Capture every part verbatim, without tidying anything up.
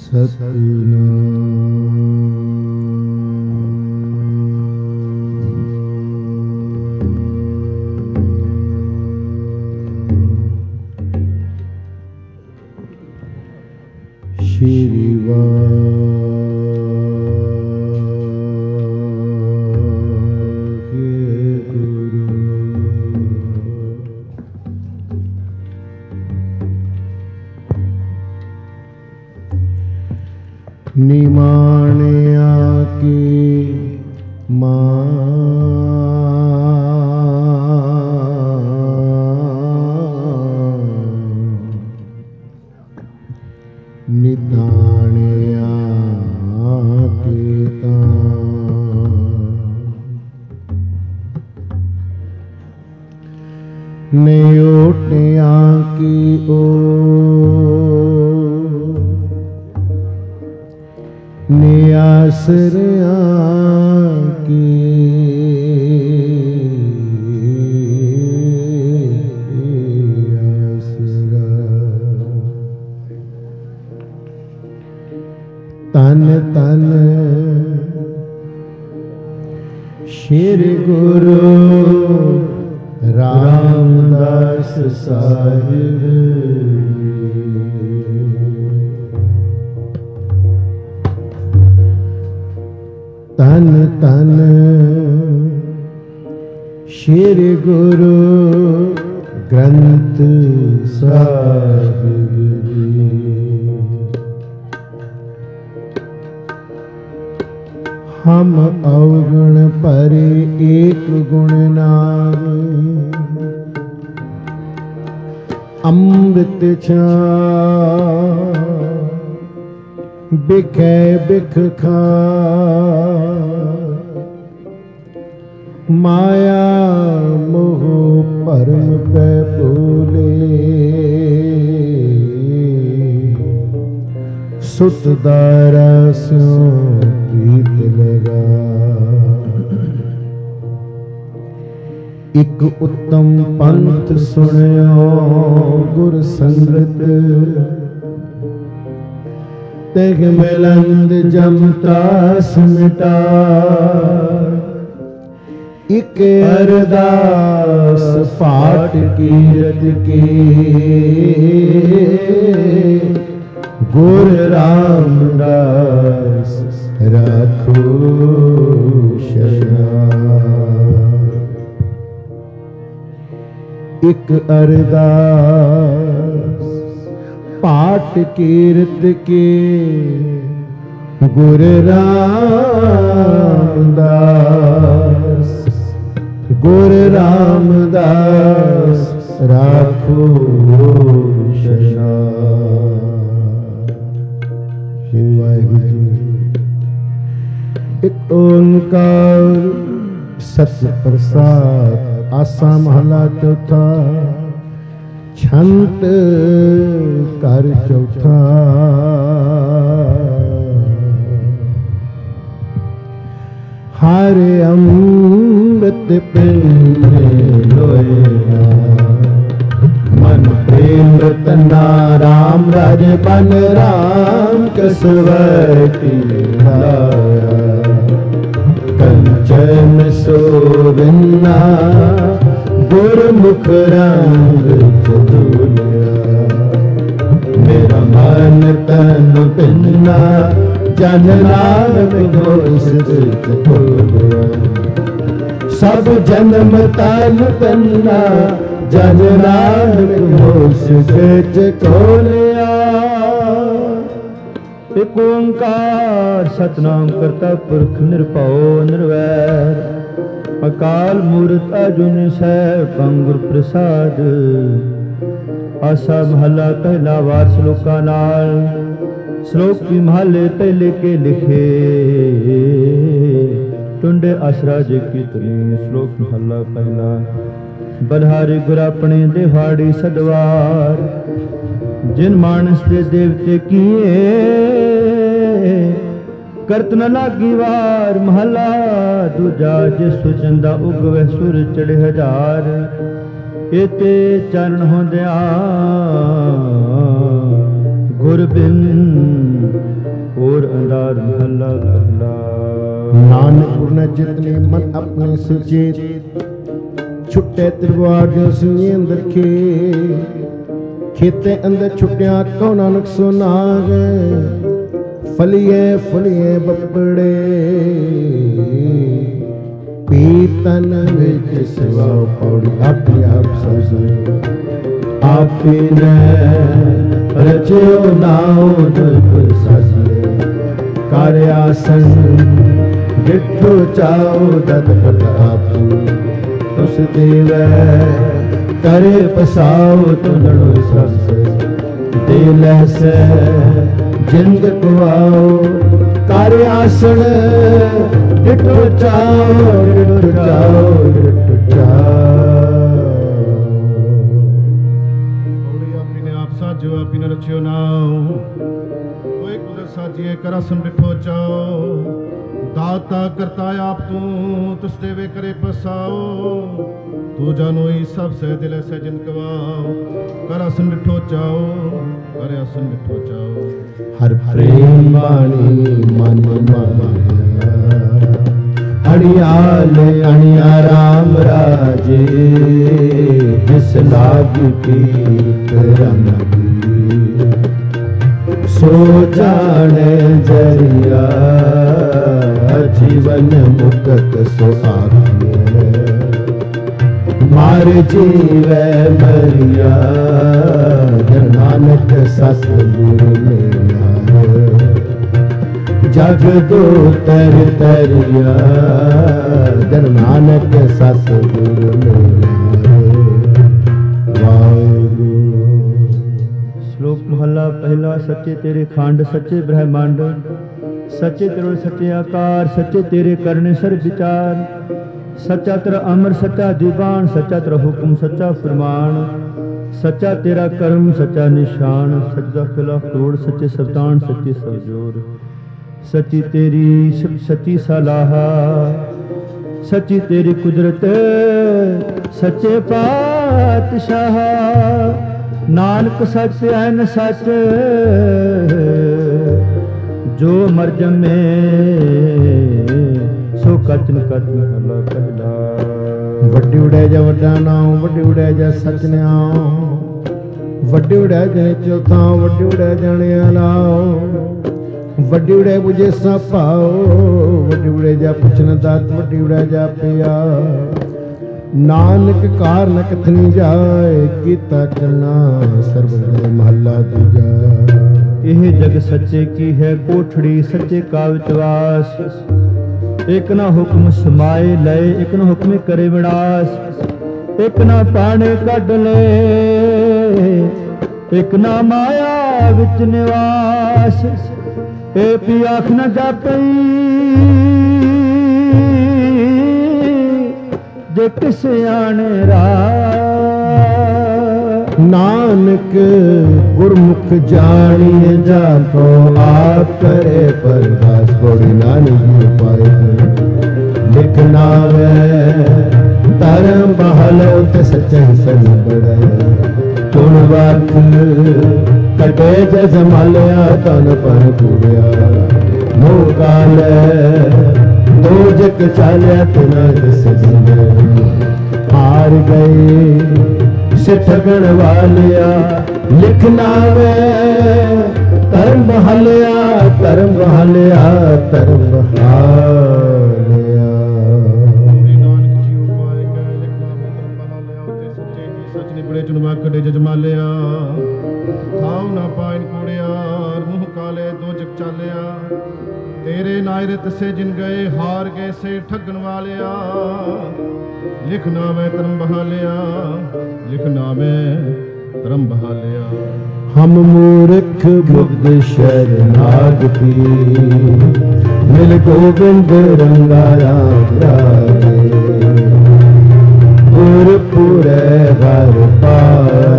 ਸ਼੍ਰੀ ਵਾਹਿਗੁਰੂ। ਨਿਮਾਣਿਆ ਕੀ ਮਾਂ ਨਿਤਾਣਿਆ ਕੀ ਤਾਂ ਨਿਓਟਿਆ ਕੀ ਓ ਨਿਆਸਰਿਆ ਕੀ ਤਨ ਤਨ ਸ਼੍ਰੀ ਗੁਰੂ ਰਾਮਦਾਸ ਸਾਹਿਬ। ਤਨ ਤਨ ਸ਼੍ਰੀ ਗੁਰੂ ਗ੍ਰੰਥ ਸਾਹਿਬ ਜੀ। ਹਮ ਅਵਗੁਣ ਪਰੇ ਏਕ ਗੁਣ ਨਾਮ ਅੰਮ੍ਰਿਤ ਛਾ ਬਿਖੈ ਬਿਖ ਖਾ ਮਾਇਆ ਮੋਹ ਭਰਮ ਪੈ ਭੂਲੇ ਸੁਤ ਦਾਰਾ ਸਿਉ ਪ੍ਰੀਤ ਲਗਾ। ਇਕ ਉੱਤਮ ਪੰਥ ਸੁਣਿਓ ਗੁਰ ਸੰਗਤ ਤੇਗ ਮਿਲੰਦ ਜਮ ਤਰਾਸ ਮਿਟਾ। ਇਕ ਅਰਦਾਸ ਪਾਠ ਕੀਰਤ ਕੀ ਗੁਰ ਰਾਮਦਾਸ ਰਾਖੋ ਸ਼ਰਨਾ। ਇਕ ਅਰਦਾਸ ਪਾਠ ਕੀਰਤ ਕੇ ਗੁਰ ਰਾਮਦਾਸ ਗੁਰ ਰਾਮਦਾਸ ਰਾਖੋ ਸ਼ਰਨਾ। ਸ਼੍ਰੀ ਵਾਹਿਗੁਰੂ ਜੀ। ਇਕ ਓੰਕਾਰ ਸਤਿ ਪ੍ਰਸਾਦ। ਆਸਾ ਮਹਲਾ ਚੌਥਾ। ਛੰਤ ਕਰ ਚੌਥਾ। ਹਰ ਅੰਮ੍ਰਿਤ ਪੀਨੇ ਲੋਇਆ ਮਨ ਪ੍ਰੇਮ ਰਤਨਾ ਰਾਮ ਰਾਜ ਬਨ ਰਾਮ ਕਸਵਰ ਕੀ ਲਾਇਆ। ਕੰਚਨ ਸੋਵਿੰਨਾ ਗੁਰਮੁਖ ਰੰਗ ਚਦੂਲਿਆ। ਮੇਰਾ ਮਨ ਤਨ ਪਿੰਨਾ ਜਨ ਨਾਨਕ ਹੋਸ ਸਿਤ ਖੋਲਿਆ। ਸਭ ਜਨਮ ਤਨ ਪਿੰਨਾ ਜਨ ਨਾਨਕ ਹੋਸ ਸਿਤ ਖੋਲਿਆ। ਇਕ ਓੰਕਾਰ ਸਤਿਨਾਮ ਕਰਤਾ ਪੁਰਖ ਨਿਰਭਉ ਨਿਰਵੈਰ ਅਕਾਲ ਮੂਰਤ ਅਜੂਨੀ ਸੈਭੰ ਗੁਰ ਪ੍ਰਸਾਦ। ਆਸਾ ਮਹਲਾ ਪਹਿਲਾ ਵਾਰ ਸ਼ਲੋਕਾਂ ਨਾਲ। ਸ਼ਲੋਕ ਕੀ ਮਹਲੇ ਪਹਿਲੇ ਕੇ ਲਿਖੇ ਟੁੰਡੇ ਆਸਰਾ ਜੇ ਕੀਤਨੀ। ਸ਼ਲੋਕ ਮਹਲਾ ਪਹਿਲਾ। ਬਲਿਹਾਰੀ ਗੁਰ ਆਪਣੇ ਦਿਹਾੜੀ ਸਦਵਾਰ ਜਿਨ ਮਾਨਸ ਦੇ ਦੇਵਤੇ ਕੀਏ ਕਰਤ ਨ ਲਾਗੀ ਵਾਰ। ਮਹਲਾ ਦੂਜਾ ਜਿਸ ਸੁਚੰਦਾ ਉਗਵੇ ਸੁਰ ਚੜੇ ਹਜ਼ਾਰ। ਇਤੇ ਚਰਨ ਹੁੰਦਿਆ ਗੁਰ ਬਿਨ और अंधार महला पहला। नानक पुरन जितने मन अपने सुचेत छुट्टे त्रिवार जो सुनिए अंदर खे खेते अंदर छुट्टिया कौ नानक सोनाग फलिए फलिए बपड़े पीतन विच सिवा पौड़ी अपने आप सज आपने रचियो नाओ दुख ससले कार्यासन डिठो चाओ दत प्रतापु तुस देव करे पसाओ तुंदड़ो सस दिल से जिंद कुआओ कार्यासन डिठो चाओ डिठो चाओ डिठो चाओ जो अपनी न रचियो नाओ कोई कुदर साजिए करासन डिठो चाओ दाता करता आप तू तुस देवे करे पसाओ तू जानो ही सब से दिल से जिन कवाओ करासन डिठो चाओ करासन डिठो चाओ हर प्रेम बाणी मन माया अणियाल अणिया राम राजे जिस लाग की रंग सो जाने जरिया जीवन मुक्त सो आखिए मार जीवे मरिया नानक सस गुरु मेरा जग दो तर तरिया जन नानक सस गुरु मेरा। श्लोक महला पहला। सच्चे तेरे खंड सच्चे ब्रह्मांड सच्चे तिरुल सच्चे आकार सच्चे तेरे करने सर विचार सच्चा तेरा अमर सच्चा दीवान सच्चा तेरा हुक्म सच्चा फरमान सच्चा तेरा कर्म सच्चा निशान सच्चा खिलाफ तोड़ सच्चे सल्तान सच्चे सरजोर सच्ची तेरी सच्ची सलाह सच्ची तेरी कुदरत सच्चे पातशाह नानक सच ऐन सच जो मर जमे सो कचन कचन हला कहला। वड्डी उड़े जा वड्डा नाम वड्डी उड़े जा सच न्याओ वड्डी उड़े जने चौथा वड्डी उड़े जाने लाओ वड्डी उड़े बुझे सा पाओ वड्डी उड़े जा पुछन दात वड्डी उड़े जा पिया नानक कार न कथनी जाए कीता करना सर्व महला दूजा। यह जग सच्चे की है कोठड़ी सच्चे का विश्वास एक ना हुक्म समाए लय एक ना हुक्म करे विनाश एक ना पाने कढ ले एक ना माया विच निवास ए पी आख न जापई जे किस आने रा नानक गुरमुख जानिए जाको आप करे परदास कोड़ी नानक उपाय लिखना वे धर्म बहल ते सच्चे सन बड़े चुन वक्त कटे जमालिया तन पर पूरिया मोह काल दो जग चालिया तना दस हार गए ठगण वालिया लिखना वे धर्म बहालिया धर्म बहालिया धर्म बहालिया। नानक जी उपाय कह लिखना वे धर्म बहालिया ते सच्चे की सच ने बड़े चुनवा कड़े जजमालिया थाव ना पाइन कुड़ियार मुंह काले दो जग चालिया तेरे नायरत से जिन गए हार गए से ठगन वालिया लिखना मैं धर्म बहालिया लिखना मैं धर्म बहालिया। हम मूर्ख मुग्ध शरनाग पी मिल गोविंद रंगाया गुरपुरे हर पाया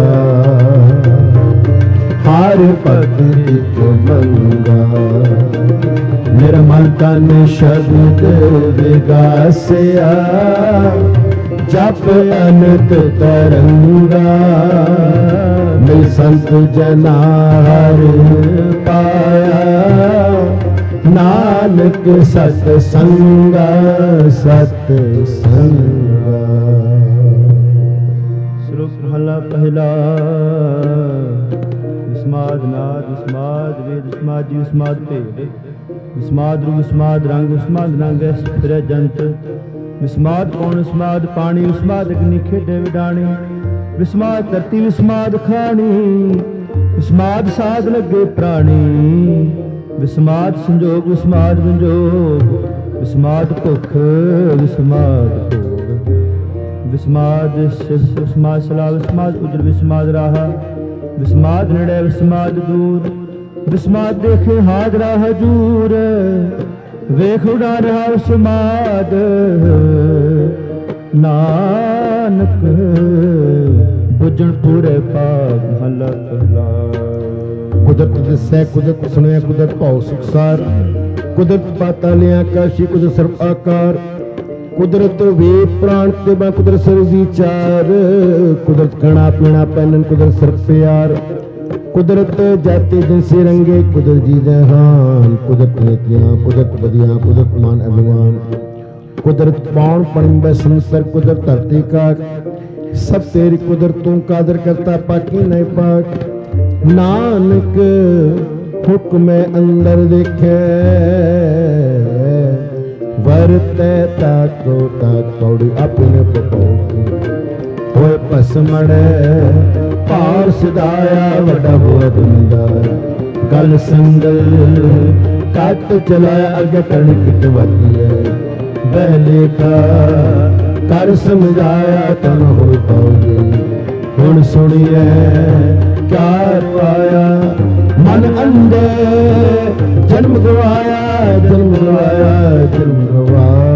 हर भक्ति को मंगा निर्मल तन शब्द विगासिया जप अनंत तरंगा मिल संत जना हर पाया ਇੱਕ ਸਤ ਸੰਗਾ ਸਤ ਸੰਗਾ। ਸ਼ਲੋਕ ਮਹਲਾ ਪਹਿਲਾ। ਵਿਸਮਾਦ ਨਾਦ ਵਿਸਮਾਦ ਵੇਦ ਵਿਸਮਾਦ ਜੀ ਵਿਸਮਾਦ ਭੇਦ ਵਿਸਮਾਦ ਰੂ ਵਿਸਮਾਦ ਰੰਗ ਵਿਸਮਾਦ ਨੰਗ ਫਿਰੈ ਜੰਤ। ਵਿਸਮਾਦ ਕੌਣ ਵਿਸਮਾਦ ਪਾਣੀ ਵਿਸਮਾਦ ਅਗਨੀ ਖੇਡੇ ਵਿਡਾਣੀ। ਵਿਸਮਾਦ ਧਰਤੀ ਵਿਸਮਾਦ ਖਾਣੀ ਵਿਸਮਾਦ ਸਾਧ ਲੱਗੇ ਪ੍ਰਾਣੀ। ਵਿਸਮਾਦ ਸੰਜੋਗ ਵਿਸਮਾਦ ਵਿੰਜੋਗ ਵਿਸਮਾਦ ਭੁੱਖ ਵਿਸਮਾਦ ਭੋਗ। ਵਿਸਮਾਦ ਸਿਵ ਵਿਸਮਾਦ ਸਲਾ ਵਿਸਮਾਦ ਉਜਰ ਵਿਸਮਾਦ ਰਾਹਾ। ਵਿਸਮਾਦ ਨੇੜੇ ਵਿਸਮਾਦ ਦੂਰ ਵਿਸਮਾਦ ਦੇਖੇ ਹਾਜ਼ਰਾ ਹਜੂਰ। ਵੇਖ ਉਡਾ ਰਿਹਾ ਵਿਸਮਾਦ ਨਾਨਕ ਬੁੱਝਣ ਪੂਰੇ ਪਾਪ ਮਹਲਾ ਪਹਿਲਾ। ਕੁਦਰਤ ਦਿਸੈ ਕੁਦਰਤ ਸੁਣਿਆ ਕੁਦਰਤ ਭਉ ਸੁਖਸਾਰ। ਕੁਦਰਤ ਪਾਤਾਲੇ ਆਕਾਸ਼ੀ ਕੁਦਰਤ ਸਰਬ ਆਕਾਰ। ਕੁਦਰਤ ਵੇ ਪ੍ਰਾਣ ਤੇ ਬਾ ਕੁਦਰਤ ਸਰਜੀ ਚਾਰ। ਕੁਦਰਤ ਖਾਣਾ ਪੀਣਾ ਪਹਿਨਣ ਕੁਦਰਤ ਸਰਬ ਪਿਆਰ। ਕੁਦਰਤ ਜਾਤੇ ਜਿਨਸੇ ਰੰਗੇ ਕੁਦਰਤ ਜੀ ਜਹਾਨ। ਕੁਦਰਤ ਨੀਤੀਆਂ ਕੁਦਰਤ ਬਦੀਆਂ ਕੁਦਰਤ ਮਾਨ ਅਭਿਮਾਨ। ਕੁਦਰਤ ਪਾਉਣ ਪਣਬੈ ਸੰਸਰ ਕੁਦਰਤ ਧਰਤੀ ਕਾ। ਸਭ ਤੇਰੀ ਕੁਦਰਤ ਤੂੰ ਕਾਦਰ ਕਰਤਾ ਪਾਕੀ ਨਹੀਂ ਪਾਕ। ਨਾਨਕ ਹੁਕਮੇ ਅੰਦਰ ਦੇਖੇ ਵਰਤੈ ਤਾਕੋ ਤਾਕੌੜੀ ਆਪਣੇ ਪਪੋ। ਹੋਏ ਭਸਮੜੈ ਪਾਰ ਸਦਾਇਆ ਵੱਡਾ ਹੋਇਆ ਦੁਨੀਦਾਰ। ਗਲ ਸੰਗਲ ਕੱਟ ਚਲਾਇਆ ਅੱਗੇ ਕਰਨੀ ਕਿਟ ਵਾਤੀ ਹੈ। ਬਹਿਲੇ ਕਾ ਕਰ ਸਮਝਾਇਆ ਤਨ ਹੋਏ ਪਾਉਗੇ। ਹੁਣ ਸੁਣੀਏ ਕਿਆ ਰਵਾਇਆ ਮਨ ਅੰਦੇ ਜਨਮ ਗਵਾਇਆ ਜਨਮ ਗਵਾਇਆ ਜਨਮ ਗਵਾਇਆ।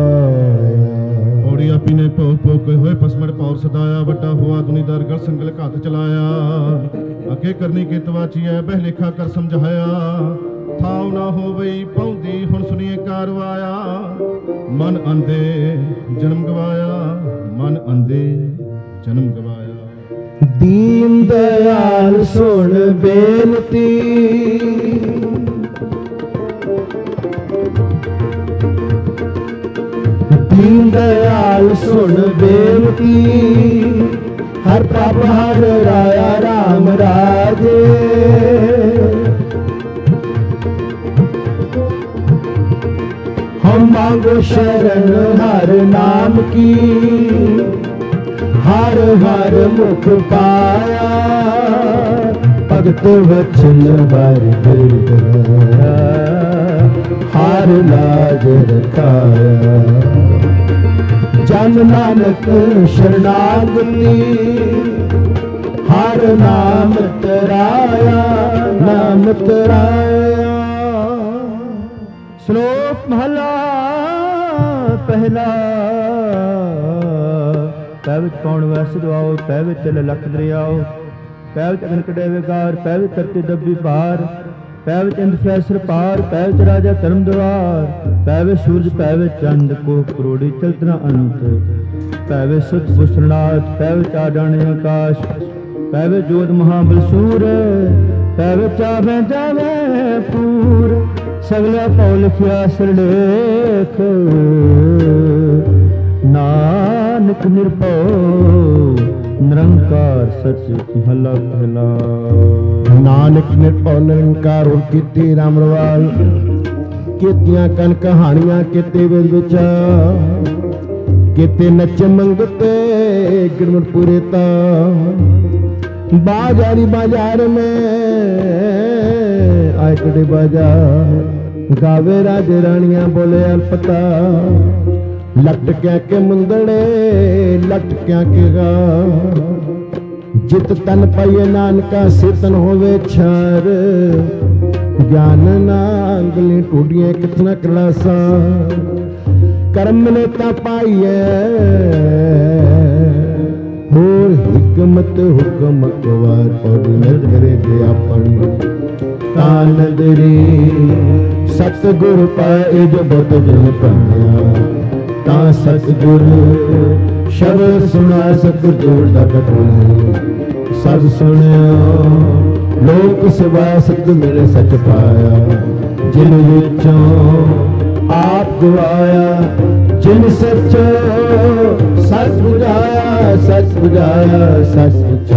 ਪੌੜੀ ਆਪੀ ਨੇ ਭੋਗ ਭੋਗ ਕੇ ਹੋਏ ਪਸਮੜ ਪੌਰ ਸਦਾਇਆ। ਵੱਡਾ ਹੋਆ ਦੁਨੀਦਾਰ ਗਲ ਸੰਗਲ ਘਾਤ ਚਲਾਇਆ। ਅੱਗੇ ਕਰਨੀ ਕਿਤ ਵਾਚੀਐ ਬਹਿ ਲੇਖਾ ਕਰ ਸਮਝਾਇਆ। ਥਾਉ ਨਾ ਹੋਵਈ ਪਹੁੰਦੀ ਹੁਣ ਸੁਣੀਏ ਕਾਰਵਾਇਆ। ਮਨ ਅੰਦੇ ਜਨਮ ਗਵਾਇਆ ਮਨ ਅੰਦੇ ਜਨਮ ਗਵਾਇਆ। ਦੀਨ ਦਇਆਲ ਸੁਣ ਬੇਨਤੀ ਦੀਨ ਦਇਆਲ ਸੁਣ ਬੇਨਤੀ। ਹਰ ਪ੍ਰਭ ਹਰ ਰਾਇਆ ਰਾਮ ਰਾਜੇ। ਹਮ ਮਾਂਗੋ ਸ਼ਰਨ ਹਰ ਨਾਮ ਕੀ। ਹਰ ਹਰ ਮੁਖ ਪਾਇਆ ਭਗਤ ਵਚਨ ਹਰ ਬਿਰਧਿਆ। ਹਰ ਲਾਜ ਰਖਾਇਆ ਜਨ ਨਾਨਕ ਸ਼ਰਨਾਗਤੀ। ਹਰ ਨਾਮ ਤਰਾਇਆ ਨਾਮ ਤਰਾਇਆ। ਸ਼ਲੋਕ ਮਹਲਾ ਪਹਿਲਾ। ਪੈ ਵਿੱਚ ਪੌਣ ਵੈਸ ਦਵਾਓ ਪੈ ਵਿੱਚ ਚਲੇ ਲੱਖ ਦਰਿਆਓ। ਪੈ ਵਿੱਚ ਅਗਨ ਕਢੇ ਵਿਗਾਰ ਪੈ ਵਿੱਚ ਧਰਤੀ ਦੱਬੀ ਭਾਰ। ਪੈ ਵਿੱਚ ਇੰਦ ਫੈਸਰ ਪਾਰ ਪੈ ਵਿੱਚ ਰਾਜਾ ਧਰਮ ਦਵਾਰ। ਪੈ ਵਿੱਚ ਸੂਰਜ ਪੈ ਵਿੱਚ ਚੰਦ ਕੋ ਕਰੋੜੀ ਚਲਤਨਾ ਅੰਤ। ਪੈ ਵਿੱਚ ਸੁਤ ਬੁਸਰਨਾਥ ਪੈ ਵਿੱਚ ਆਡਾਣੇ ਆਕਾਸ਼। ਪੈ ਵਿੱਚ ਜੋਤ ਮਹਾਬਲ ਸੂਰ ਪੈ ਵਿੱਚ ਆਵੇਂ ਜਾਵੇਂ ਪੂਰ। ਸਗਲਾ ਪਉ ਲਿਖਿਆ ਸਿਰਲੇਖ ਨਾਨਕ ਨਿਰਭਉ ਨਿਰੰਕਾਰ ਸਚ ਮਹਲਾ ਪਹਿਲਾ। ਨਾਨਕ ਨਿਰਭਉ ਨਿਰੰਕਾਰ ਹੁਣ ਕੀਤੀ ਰਾਮ ਰਵਾਲ। ਕੀਤੀਆਂ ਕਨ ਕਹਾਣੀਆਂ ਕੀਤੇ ਵੇਦ ਵਿਚਾਰ। ਕੀਤੇ ਨਚ ਮੰਗਤੇ ਗੁਰਮਤਿ ਪੂਰੇ ਤਾ। बाजारी बाजार में आए कटे बाजार। गावे राज रानियां बोले अल्पता। लटक्या के मुंदड़े लटक्या के गा। जित तन पाइए नानका सेतन होवे छार। ज्ञान नांगली टूटिए कितना कलासा। कर्म लेता पाइए होर हिकमत हुक्म कवार पौड़ी नजरे दे अपनी। तानदरी सतगुर पाए जो बत जन पाया। ता सतगुर शब्द सुना सतगुर दा कटोना। सब सुनिया लोक सेवा सत मिले सच पाया। जिन विचों आप गवाया, जिन सचो सच बुझाया, सच बुझाया सच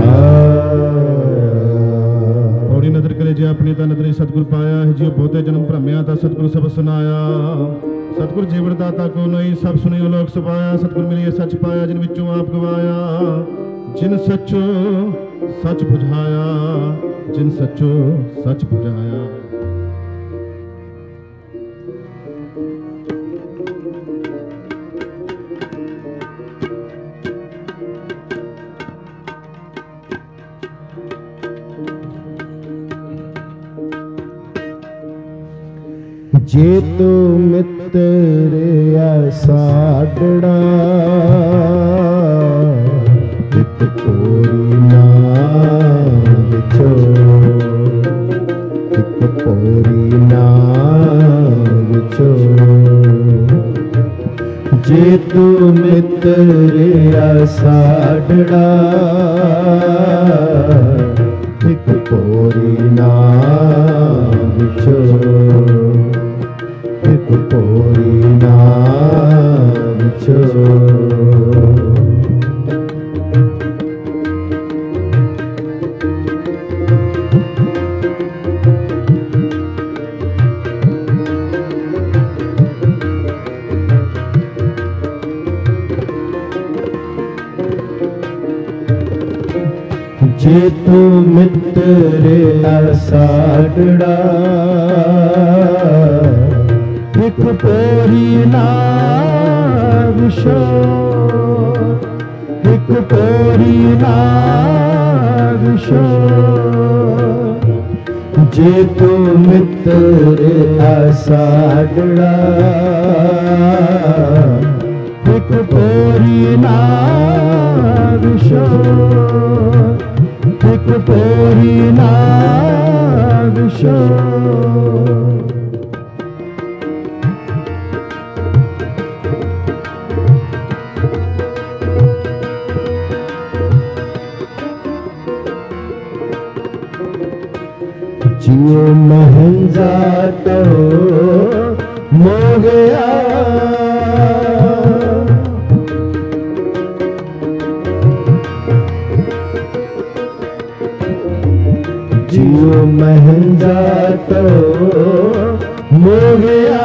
बुझाया। थोड़ी नजर करे जे अपनी ता नजरी सतगुर पाया है, जियो बहुते जन्म भ्रमिया ता सतगुर सब सुनाया। सतगुर जीवन दाता को नहीं, सब सुनियो लोक सुभाया। सतगुर मिलिए सच पाया, जिन विचों आप गवाया, जिन सचो सच बुझाया, जिन सचो सच बुझाया। जे तो मित्र सागड़ा एक पोरी ना बिछो, एक पोरी ना बिछो। जे तो मित्र सागड़ा एक पोरी ना बिछो, एक पोरी ना बिछो। जे तू मित्र सागड़ा एक पोरी ना बिछो, एक पोरी ना बिछो। जे तू मित्र सागड़ा एक पोरी ना बिछो, एक पोरी ना बिछो। जियो महंजा तो मोगया, जियो महंजा तो मोगया।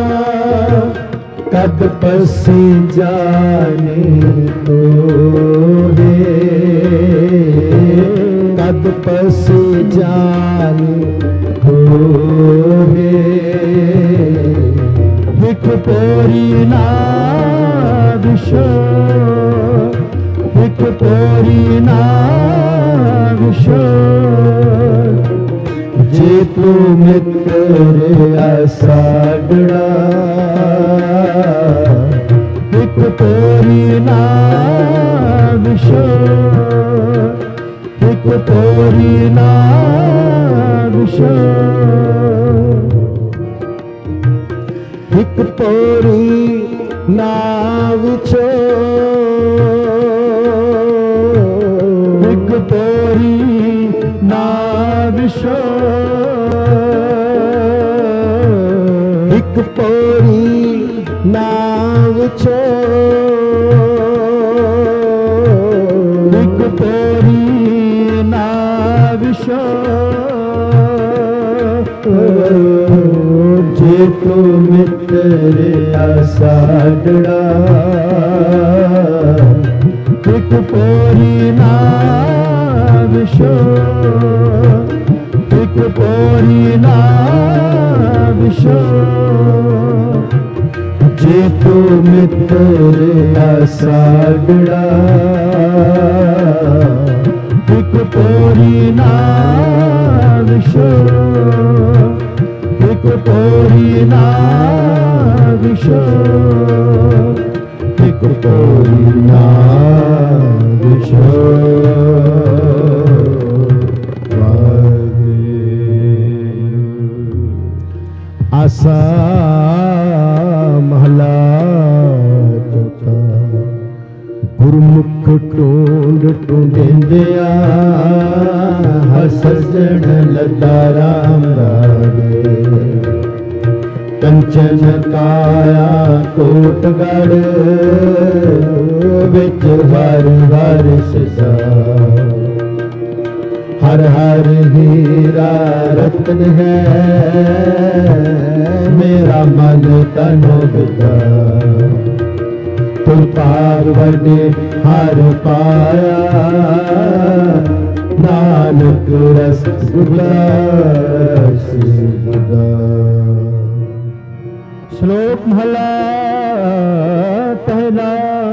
कद पसी जाने तो है, कद पसी जाने तो है। एक पोरी ना बिछो, एक पोरी ना बिछो। जे तू मित्र सागड़ा एक पोरी ना बिछो, एक पोरी ना बिछो। एक पोरी ना बिछो, एक पोरी ना बिछो। एक पोरी ना बिछो, एक पोरी ना बिछो। जे तू मित्र सागड़ा एक पोरी ना बिछो, एक पोरी ना बिछो। जे तू मित्र सागड़ा एक पोरी ना बिछो, एक पोरी ना बिछो, एक पोरी ना बिछो। आसा महला चौथा। गुरमुख टोंड टूंडेंदिया हसजण लदा राम रागे। ਕੰਚਨ ਕਾਇਆ ਕੋਟਗੜ ਵਿੱਚ ਹਰ ਹਰ ਸਿਸਾ ਹਰ ਹਰ ਹੀਰਾ ਰਤਨ ਹੈ ਮੇਰਾ ਮਨ ਤਨ ਵਿਦਾ ਤੁਮ ਪਾਰ ਵਡੇ ਹਰ ਪਾਇਆ ਨਾਨਕ ਰਸ ਗੁਲਾਸ ਗੁਦਾ। ਸ਼ਲੋਕ ਮਹਲਾ ਪਹਿਲਾ।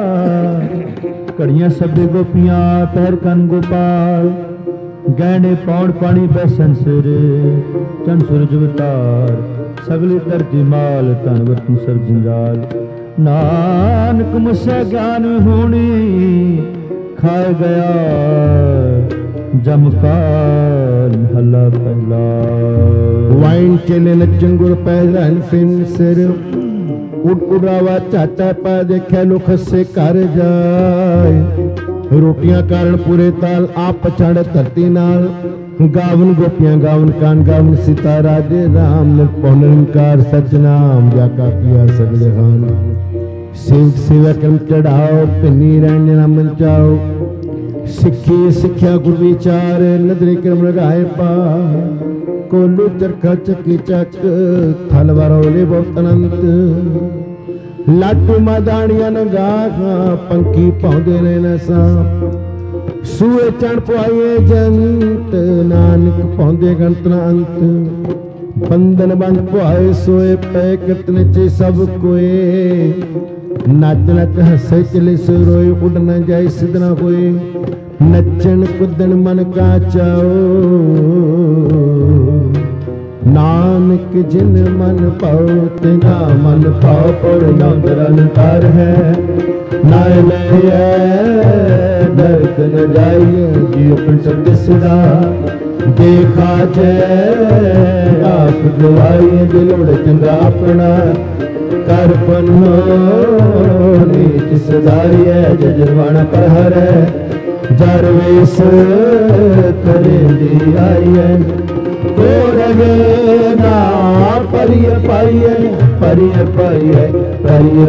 ਘੜੀਆਂ ਸਭੇ ਗੋਪੀਆਂ ਪਹਿਰ ਕੰਨ ਗੋਪਾਲ ਗਹਿਣੇ ਪੌਣ ਪਾਣੀ ਬੈਸਨ ਸਿਰ ਚੰਨ ਸੂਰਜ ਅਵਤਾਰ ਸਗਲੇ ਧਰਤੀ ਮਾਲ ਧਨ ਵਰਤੂ ਸਰਬ ਜੰਜਾਲ ਨਾਨਕ ਮੁਸੇ ਗਿਆਨ ਹੋਣੀ ਖਾਏ ਗਿਆ ਜਮ ਕਾਲ ਮਹਲਾ ਪਹਿਲਾ। ਵਾਈਨ ਚੇਲੇ ਨੱਚਣ ਗੁਰ ਪੈ ਰਹਿਣ ਫਿਨ ਸਿਰ ਉਡ ਉਡਾਵਾ ਝਾਟਾ ਪਾ ਦੇਖਿਆ ਲੋ ਖੱਸੇ ਘਰ ਜਾਏ ਰੋਟੀਆਂ ਕਾਰਨ ਪੂਰੇ ਤਾਲ ਆਪ ਪਛਾੜ ਧਰਤੀ ਨਾਲ ਗਾਵਨ ਗੋਪੀਆਂ ਗਾਵਨ ਕਾਨ ਗਾਵਨ ਸੀਤਾ ਰਾਜੇ ਰਾਮ ਪਉ ਨਿਰੰਕਾਰ ਸਚ ਨਾਮ ਜਾ ਕਾ ਕੀਆ ਸਗਲੇ ਖਾਨ ਸਿਵ ਸਿਵਾ ਕਰਮ ਚੜਾਓ ਪਿੰਨੀ ਰਹਿਣ ਨਾਮ ਚਾਓ ਸਿੱਖੀ ਸਿੱਖਿਆ ਗੁਰ ਵਿਚਾਰ ਨਦਰੀ ਕਰਮ ਲਗਾਏ ਪਾ ਕੋਲੂ ਚਰਖਾ ਚੱਕੀ ਚੱਕ ਥਲ ਵਰੋਲੇ ਬਹੁਤ ਅਨੰਤ ਲਾਟੂ ਮਾਦਾਣੀਆਂ ਨਗਾਹਾਂ ਪੰਖੀ ਪਾਉਂਦੇ ਨੇ ਨਸਾ ਸੂਏ ਚਣ ਪੁਆਏ ਜੰਤ ਨਾਨਕ ਪਾਉਂਦੇ ਗੰਤ ਨਾ ਅੰਤ ਬੰਧਨ ਬੰਦ ਪੁਆਏ ਸੋਏ ਪੈ ਕਿਤਨ ਚ ਸਭ ਕੋਏ ਨੱਚ ਨੱਚ ਹੱਸੇ ਚਲੇ ਸੋ ਰੋਏ ਉੱਡ ਨਾ ਜਾਏ ਸਿੱਧ ਨਾ ਹੋਏ ਨੱਚਣ ਕੁੱਦਣ ਮਨ ਕਾ ਚਾਓ ਨਾਨਕ ਜਿਨ ਮਨ ਪਾਉ ਤਿਨਾ ਮਨ ਪਾਉ ਪਰ ਨੰਦਰਨ ਕਰ ਹੈ ਨਾਇ ਲਈਐ ਨਰਕ ਨ ਜਾਈਐ ਜੀ ਆਪਣ ਸਭ ਦਿਸਦਾ ਦੇਖਾ ਜੈ ਆਪ ਗਵਾਈਏ ਦਿਲੋੜ ਚੰਗਾ ਆਪਣਾ ਕਰ ਪਨੋ ਨੀਚ ਸਦਾਰੀਐ ਜਜਰਵਾਣਾ ਪਰ ਹਰੈ ਜਰ ਵੇਸ ਕਰੇ ਦੀ ਆਈਐ ਰਗੇ ਨਾ ਪਰਿਯ ਪਾਈਏ ਪਰਿਯ ਪਾਈਏ ਪਰਿਯ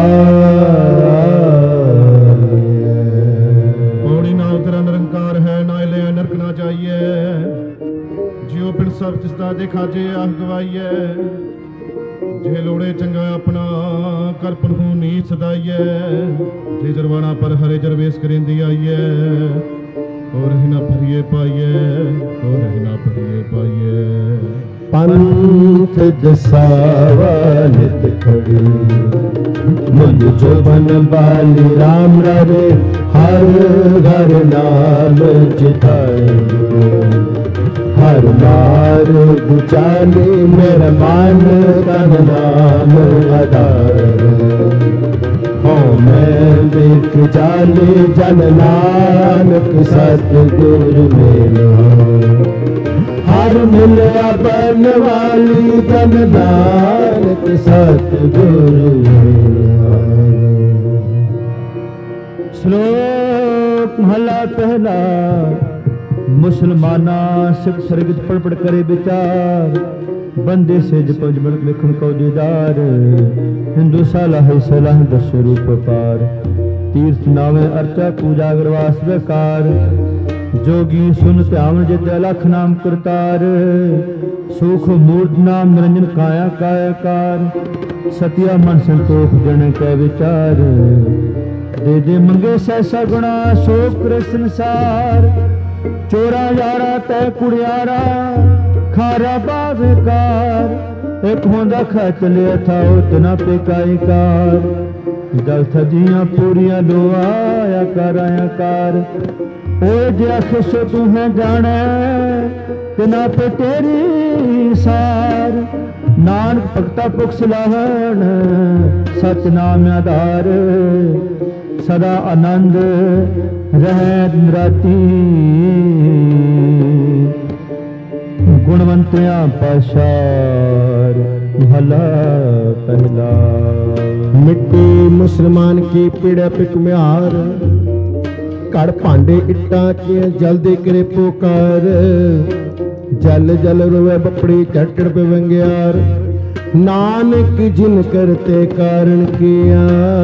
ਪਾਈਏ। ਪੌੜੀ ਨਾ ਉਤਰਾ ਨਿਰੰਕਾਰ ਹੈ ਨਾ ਲਿਆ ਨਰਕ ਨਾ ਜਾਈਏ ਜਿਉ ਬਿਨ ਸਭ ਤਿਸ ਦਾ ਦੇਖਾ ਜੇ ਆਹ ਗਵਾਈਏ ਜੇ ਲੋੜੇ ਚੰਗਾ ਆਪਣਾ ਕਰਪਨ ਹੂੰ ਨੀਚ ਸਦਾਈਏ ਜੇ ਜਰਵਾਣਾ ਪਰ ਹਰੇ ਜਰਵੇਸ ਕਰਿੰਦੀ ਆਈਏ ਹੋਰ ਨਾ ਭਰੀਏ ਪਾਈਏ ਹੋਰ ਨਾ ਭਰੀਏ ਪਾਈਏ। ਪੰਥ ਜਸਾਵਾ ਨਿਤ ਖੜੀ ਮੁਝ ਜੋਬਨ ਬਾਲੀ ਰਾਮ ਰੇ ਹਰ ਘਰ ਨਾਮ ਚਿਤਾਏ ਹਰ ਮਾਰ ਗੁਚਾਲੀ ਮੇਰਾ ਮਨ ਤਨ ਨਾਮ ਆਧਾਰ ਹੋ ਮੈਂ ਦੇਖ ਜਾਲੀ ਜਨ ਨਾਨਕ ਸਤਿਗੁਰ ਮੇਰਾ ਹਰ ਮਿਲਿਆ ਬਨ ਵਾਲੀ ਜਨ ਨਾਨਕ ਸਤਿਗੁਰ ਮੇਰਾ। ਸ਼ਲੋਕ ਮਹਲਾ ਪਹਿਲਾ। ਮੁਸਲਮਾਨਾ ਸਿੱਖ ਸਰਗਤ ਪੜ ਪੜ ਕਰੇ ਵਿਚਾਰ ਬੰਦੇ ਸੇ ਜਪਜ ਬੜ ਲਿਖਣ ਕੋ ਦੀਦਾਰ ਹਿੰਦੂ ਸਲਾਹ ਸਲਾਹ ਦਸ ਰੂਪ ਪਾਰ ਤੀਰਥ ਨਾਵੇਂ ਅਰਚਾ ਪੂਜਾ ਗਰਵਾਸ ਵਿਕਾਰ जोगी सुन ध्यान जित लख नाम करतार सुख मूर्त नाम निरंजन काया कायाकार सतिया मन संतोख जन कै विचार दे दे मंगे सहसा गुणा सो कृष्ण सार चोरा यारा तै कुड़ियारा खारा बावेकार एक होंदा खच लिया था उतना पेकाई कार जल थजियां पूरियां लो आया कर आया कार ओए जे आखिसो तू है जाने तिना पे तेरी सार नानक भगता पुख सलाहन सच नाम आधार सदा आनंद रहत निराती गुणवंतिया पाशार महला पहला। मिट्टी मुसलमान की पीड़ा पिक म्यार कड़ भांडे इट्टा के जल्दी करे पुकार जल जल रोवे बपड़ी चटड़ पे वंग्यार नानक जिन करते कारण किया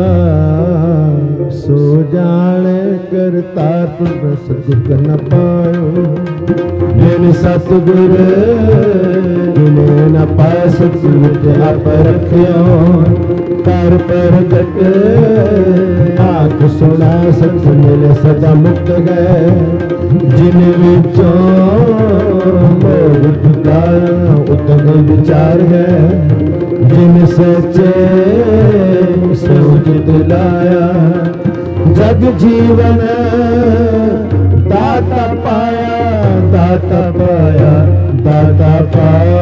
सो जाने करतार सतगुर कर न पायो बिन सतगुर जिने न पाए सतगुर आप रखियो कर प्रगट आख सुना सत मिले सदा मुक्त गए जिन विचों मोह कारण उतम विचार है जिन सचे सोचित लाया जग जीवन दाता पाया दाता पाया दाता पाया।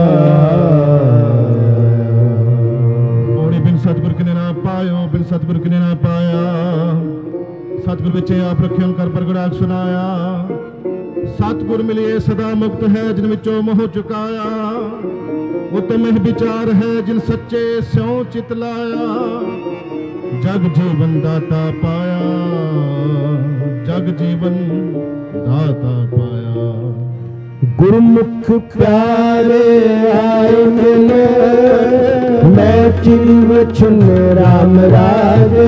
बिन सतगुर किने ना पायो बिन सतगुर किने ना पाया सतगुर विच आप रखियो कर प्रगटाक सुनाया सतगुर मिलिए सदा मुक्त है जिन विचों मोह चुकाया उत्तम विचार है जिन सच्चे स्यों चित लाया जग जीवन दाता पाया जग जीवन दाता पाया। गुरुमुख प्यारे आए मिले मैं चिव चुन राम राजे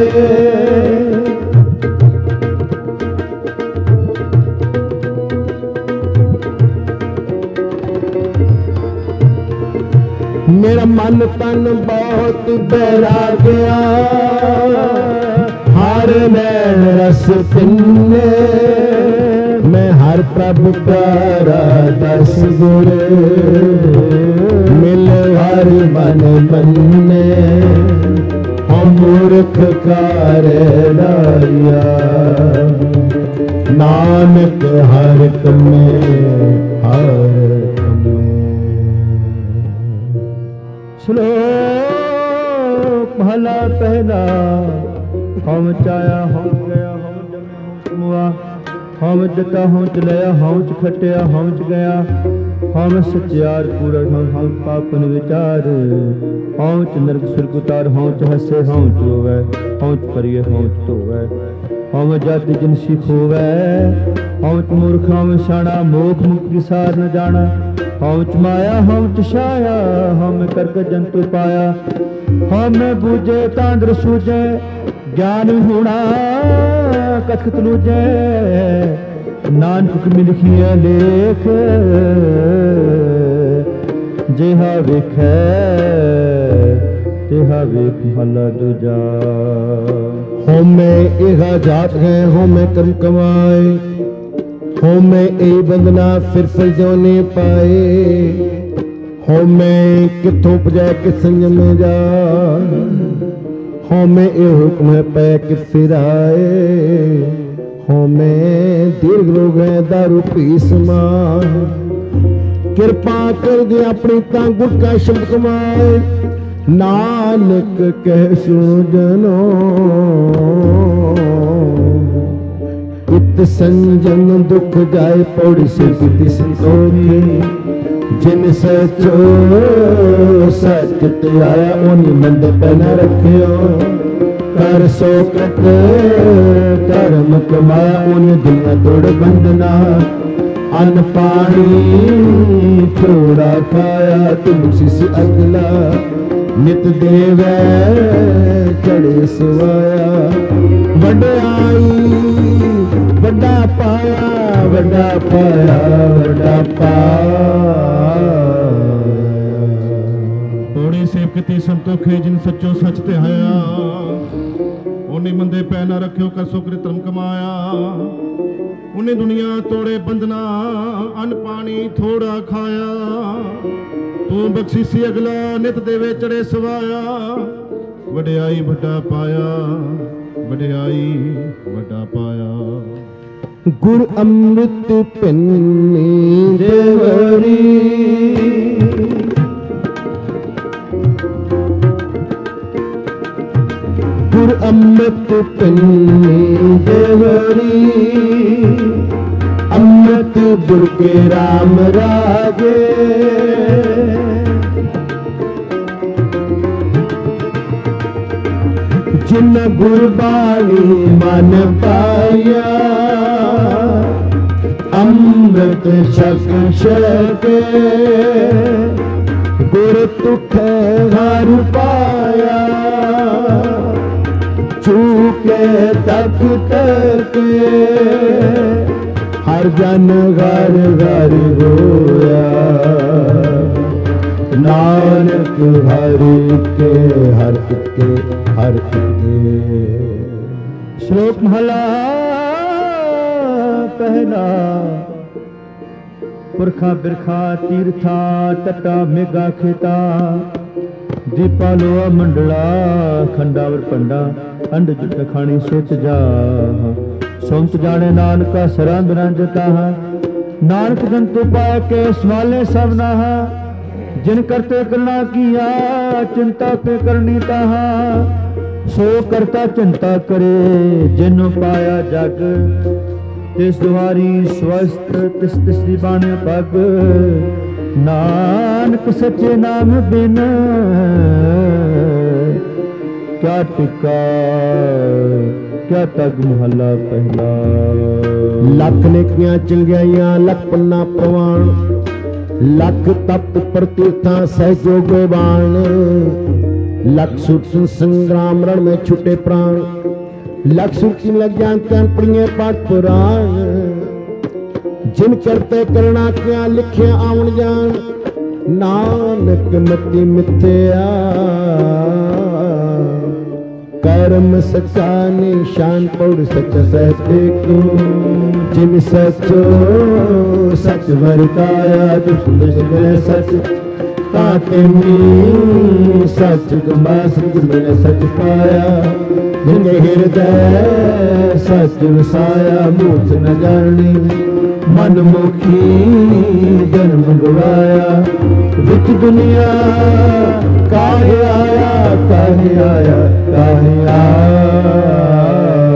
मेरा मन तन बहुत बैराग्या हर नैन रस पिन्ने मैं हर प्रभु प्यारा दस गुर मिल हर मन मन्ने हम मूर्ख कार लाया नानक हर कमे हर श्लोक महला पहला हम चाया हम गया हम जमे हम मुआ हम जता हम चलया हम च खटिया हम च गया हम सचियार पूरा हम हम पापन विचार हम च नरक सुरग उतार हम च हसे हम च होवे हम च परिए हम च धोवे हम जाति जिनसी खोवे हम च मूर्ख हम शाणा मोख मुख विसार न जाना हम च माया हम च छाया हम करक जंतु पाया हम बूझे तांद्र सूझे ज्ञान होना कथत लूझे नानक में लिखिए लेख जेहा वेखै तेहा वेख भला दूजा। होमे इहा जात है होमे कर्म कमाए होमे ए बंदना फिर फिर जोने पाए होमे किथों पजाए कि संयम जा होमे ए हुक्म है पै कि फिर आए होमे दीर्घ रोग है दारू पी समान कृपा कर दे अपनी तां गुट का शब्द कमाए नानक कह सुनो जनो इत संजम दुख जाए पौड़ी से किति संतोखी जिन सचो सच आया उन्हीं मंद पे न रखियो कर सो कृत धर्म कमाया उन्हीं दुनिया तोड़ बंधना अन्न पानी थोड़ा खाया तुलसी से अगला नित देवे चढ़े सवाया वड्याई वड्डा पाया वड्डा पाया वड्डा पाया। थोड़ी सेवकती संतोखे जिन सच्चो सच ते आया उन्हें मंदे पै न रखियो कर सुकृत धर्म कमाया उन्हें दुनिया तोड़े बंधना अन्न पानी थोड़ा खाया तू बख्शी सी अगला नित देवे चढ़े सवाया वड्याई वड्डा पाया वड्याई वड्डा पाया। गुर अमृत पिन्नी देवरी गुर अमृत पिन्नी देवरी अमृत गुर के राम रागे जिन गुरबाणी मन पाया अमृत शक शके गुर तुखे घर पाया चूके तक तक हर जन घर घर होया नानक हरि के हर के हर के। श्लोक महला पहला। पुरखा बिरखा तीर्था तटा मेघा खेता दीपा लोआ मंडला खंडावर पंडा अंड जुट खानी सोच जा सोमत जाने नानका सरा बिरांजता नानक जंतु पाए के सवाले सब नाहा जिन करते करना किया चिंता पे करनी ताहा सो करता चिंता करे जिन पाया जग तिस दुहारी स्वस्थ तिस तिसरी बाणे पग नानक सच्चे नाम बिन क्या टिका क्या तग महला पहला। लख नेकियां चंगियाइयां लख पन्ना प्रवान लख तप प्रतीर्था सहजो गोबान लख सुट संग्राम रण में छुटे प्राण लख सुट लग जान प्रिय पाठ पुराण जिन करते करना क्या लिखे आवन जान नानक मति मिथ्या कर्म सच्चा निशान पौड़ सच सहते को जिन सचो सच वर्ताया दुष्ट सच ताके मी सच गमा मैंने सच पाया जिन हृदय सच वसाया मूर्त न जानी मन मुखी जन्म गवाया विच दुनिया काहे आया काहे आया काहे आया।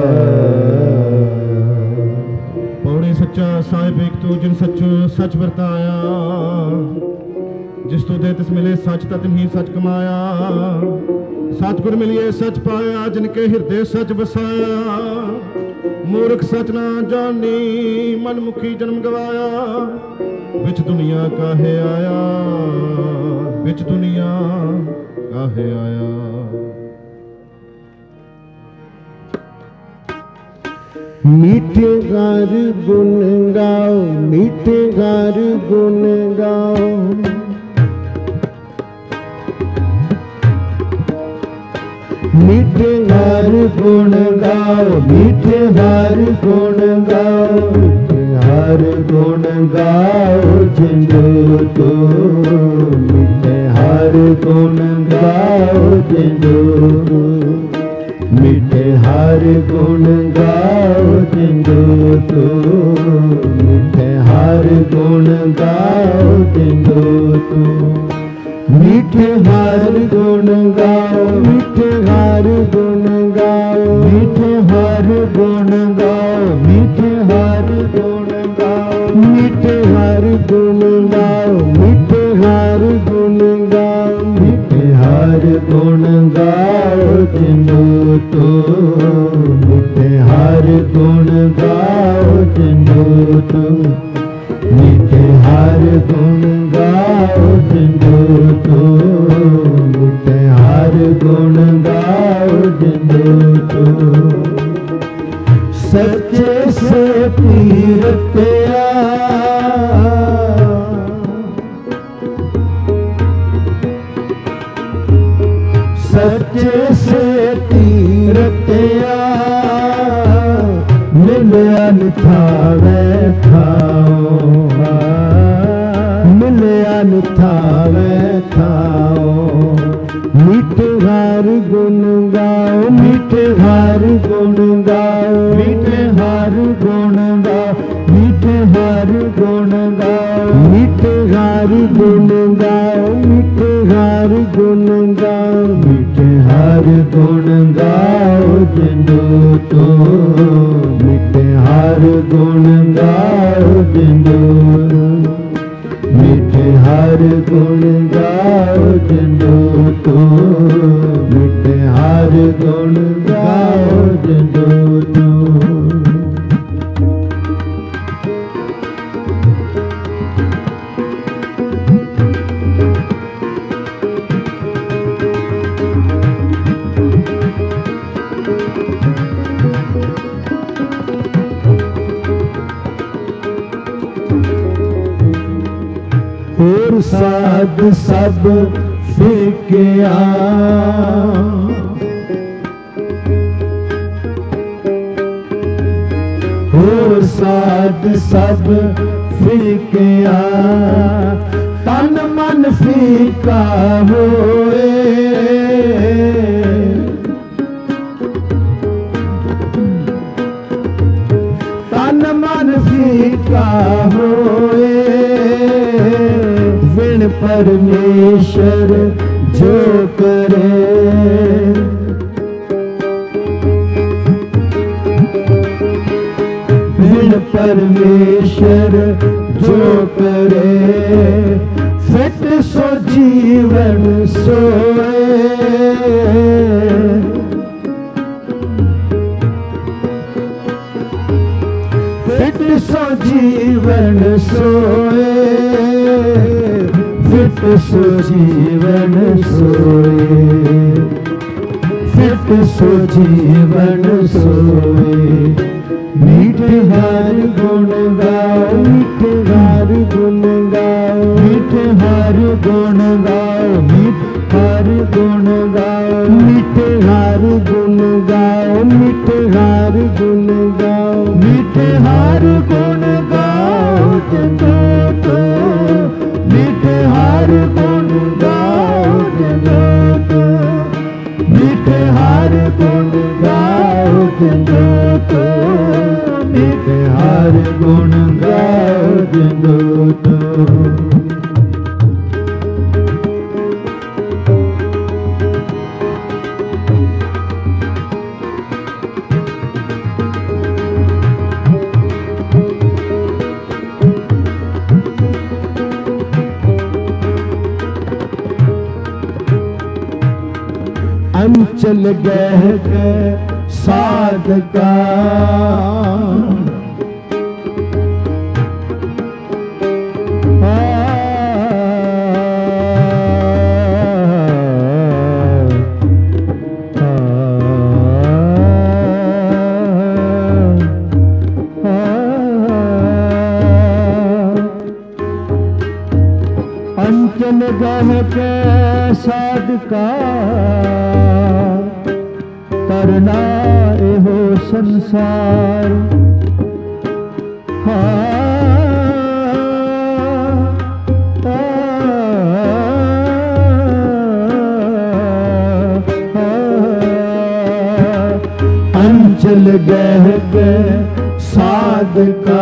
पौड़ी सच्चा साहिब एक तू जिन सचो सच वरताया जिस तू दे तिस मिले सच तन ही सच कमाया सतगुर मिलिए सच पाया जिनके हृदय सच बसाया मूर्ख सच ना जानी मन मुखी जन्म गवाया विच दुनिया काहे आया विच दुनिया काहे आया। मीठे गार गुन गाओ मीठे गार गुन गाओ मीठे हार गुण गाओ मीठे हार गुण गाओ मीठे हार गुण गाओ जिंदो तो मीठे हार गुण गाओ जिंदो मीठे हार गुण गाओ जिंदो तो मीठे हार गुण गाओ जिंदो तो मीठे हार गुण गाओ मीठे हार गुण गाओ मीठे हार गुण गाओ मीठे हार गुण गाओ मीठे हार गुण गाओ मीठे हार गुण गाओ मीठे हार गुण गाओ जिंदो तो मीठे हार गुण गाओ जिंदो तो मीठे हार गुण गाओ जिंदो तो मीठे हार गुण गाओ जिंदो तो सच्चे से तीरत्या सच्चे से तीरत्या मिलिया निथावे थाओ मिलिया निथावे थाओ मीठे हार गुण गाओ मीठे हार गुण गाओ मीठे हार गुण गाओ मीठे हार गुण गाओ मीठे हार गुण गाओ मीठे हार गुण गाओ मीठे हार गुण गाओ जिंदो तो मीठे हार गुण गाओ जिंदो मीठे हार गुण गाओ जिंदो तो मीठे हार गुण गाओ जिंदो तो। और साध सब फिकिया और साध सब फिकिया तन मन फीका होए तन मन फीका होए विण परमेश्वर जो करे विण परमेश्वर जो करे फिट सो जीवन सोए फिट सो जीवन सोए फिट सो जीवन सोए फिट सो जीवन सोए मीठे हर गुण गाओ मीठे हर गुण गाओ मीठे हर गुण गाओ मीठे हर गुण गाओ मीठे हर गुण गाओ मीठे हर गुण गाओ मीठे हर गुण गाओ जिंदो तो मीठे हर गुण गाओ जिंदो तो मीठे हर गुण गाओ जिंदो तो मीठे हर गुण गाओ जिंदो तो अंचल गह के साधका अंचल गह के साधका करना एहो संसार अंचल गह के साधका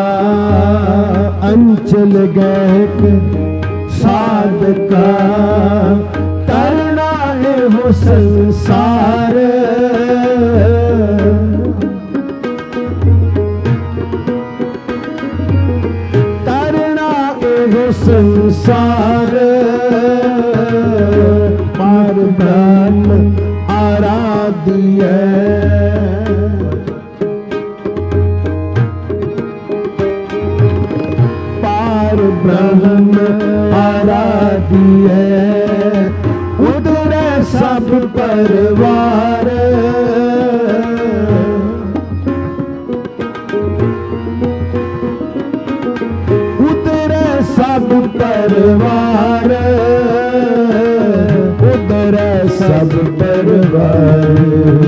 अंचल गह के साधका करना एहो संसार तरना एहो संसार पार ब्रह्म आराध्य पार ब्रह्म आराध्य उधर सब परवार उधर सब परवार उधर सब परवार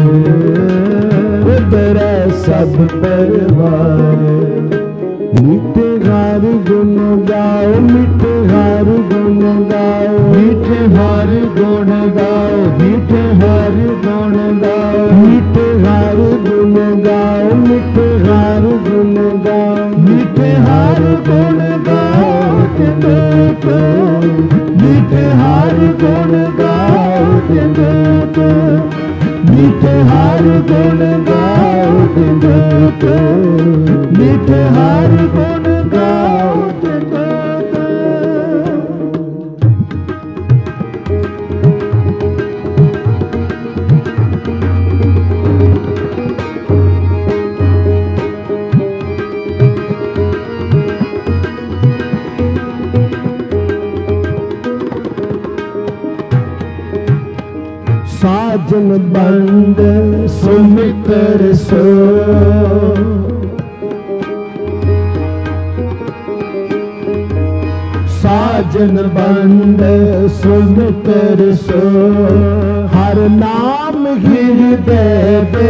उधर सब परवार मीठे हर गुण गाओ मीठे हर गुण गाओ मीठे हर गुण गाओ मीठे हर गुण गाओ मीठे हर गुण गाओ मीठे हर गुण गाओ मीठे हर गुण गाओ जिंदो तो मीठे हर गुण गाओ जिंदो तो मीठे हर गुण गाओ जिंदो तो मीठे हर गुण गाओ जिंदो तो साजन बंद सुमित्र सो सा बाजन बंद सुन कर सो, हर नाम हृदय दे,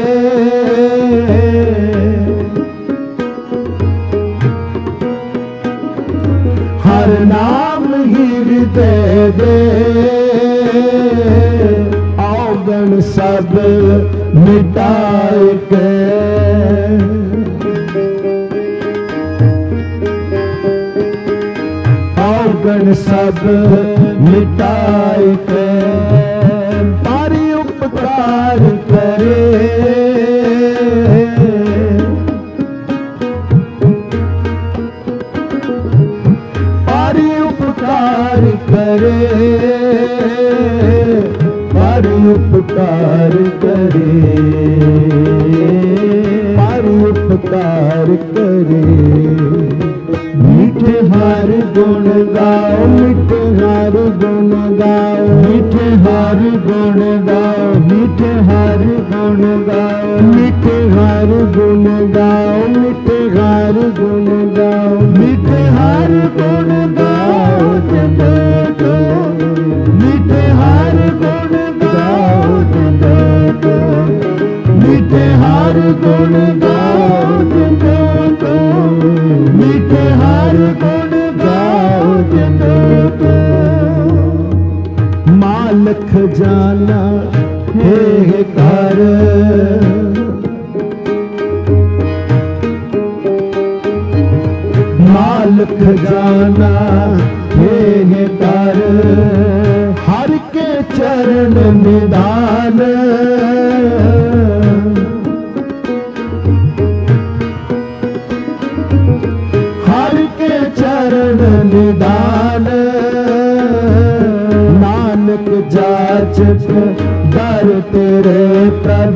हर नाम हृदय दे, औगण सब मिटाए के, औगण सब मिटाए के, पारी उपकार करे, पारी उपकार करे, पारी उपकार करे, पारी उपकार करे। मीठे हर गुण गाओ, मीठे हर गुण गाओ, मीठे हर गुण गाओ, मीठे हर गुण गाओ, मीठे हर गुण गाओ, मीठे हर गुण गाओ, मीठे हर गुण गाओ, जिंदगी मीठे हर गुण गाओ, जिंदगी मीठे हर गुण गाओ, जिंदगी मीठे हर गुण गाओ, जिंदगी मालक जाना हे कर, मालक जाना हे कर, हर के चरण निदान, हर के चरण निदान, नानक जाचक दर तेरे प्रभ,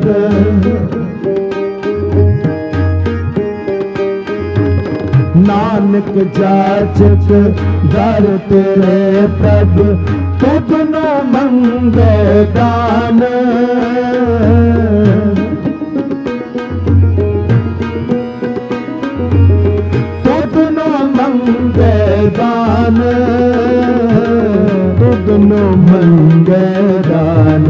नानक जाचक दर तेरे प्रभ, तुझनो मंगे दान, तुझनो मंगे दान, तुझनो मंगे दान,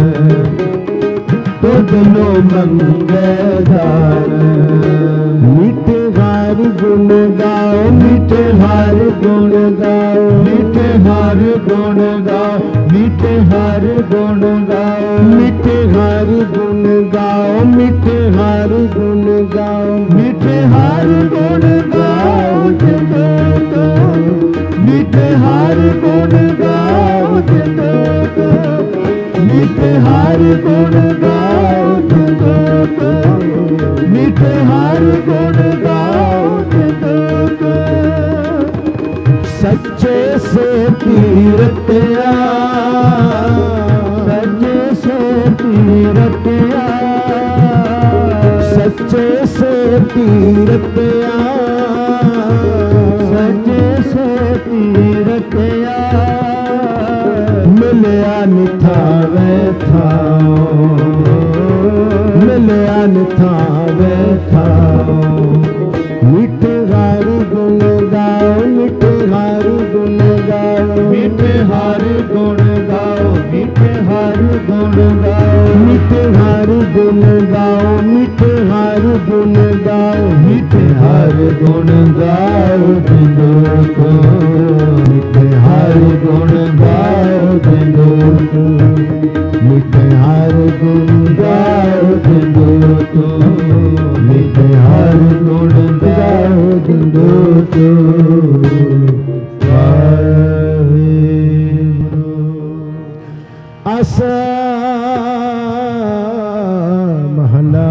तुझनो मंगे दान। मीठे हर गुण गाओ, मीठे हर गुण गाओ, मीठे हर गुण गाओ, मीठे हर गुण गाओ, मीठे हर गुण गाओ, मीठे हर गुण गाओ, मीठे हर गुण गाओ, जिंदगी मीठे हर गुण गाओ, जिंदगी मीठे हर गुण गाओ, जिंदगी मीठे हर गुण गाओ, जिंदगी सच्चे से तीरतिया, सच्चे से तीरतिया, सच्चे से तीरतिया, सच्चे से तीरतिया, मिलया निथावे थाओ, मिलया निथावे थाओ। मीठे हर गुण गाओ, मीठे हर गुण गाओ, मीठे हर गुण गाओ, मीठे हर गुण गाओ, मीठे हर गुण गाओ, मीठे हर गुण गाओ, मीठे हर गुण गाओ, जिंदगी मीठे हर गुण गाओ, जिंदगी मीठे हर गुण गाओ, जिंदगी मीठे हर गुण गाओ, जिंदगी। आसा महला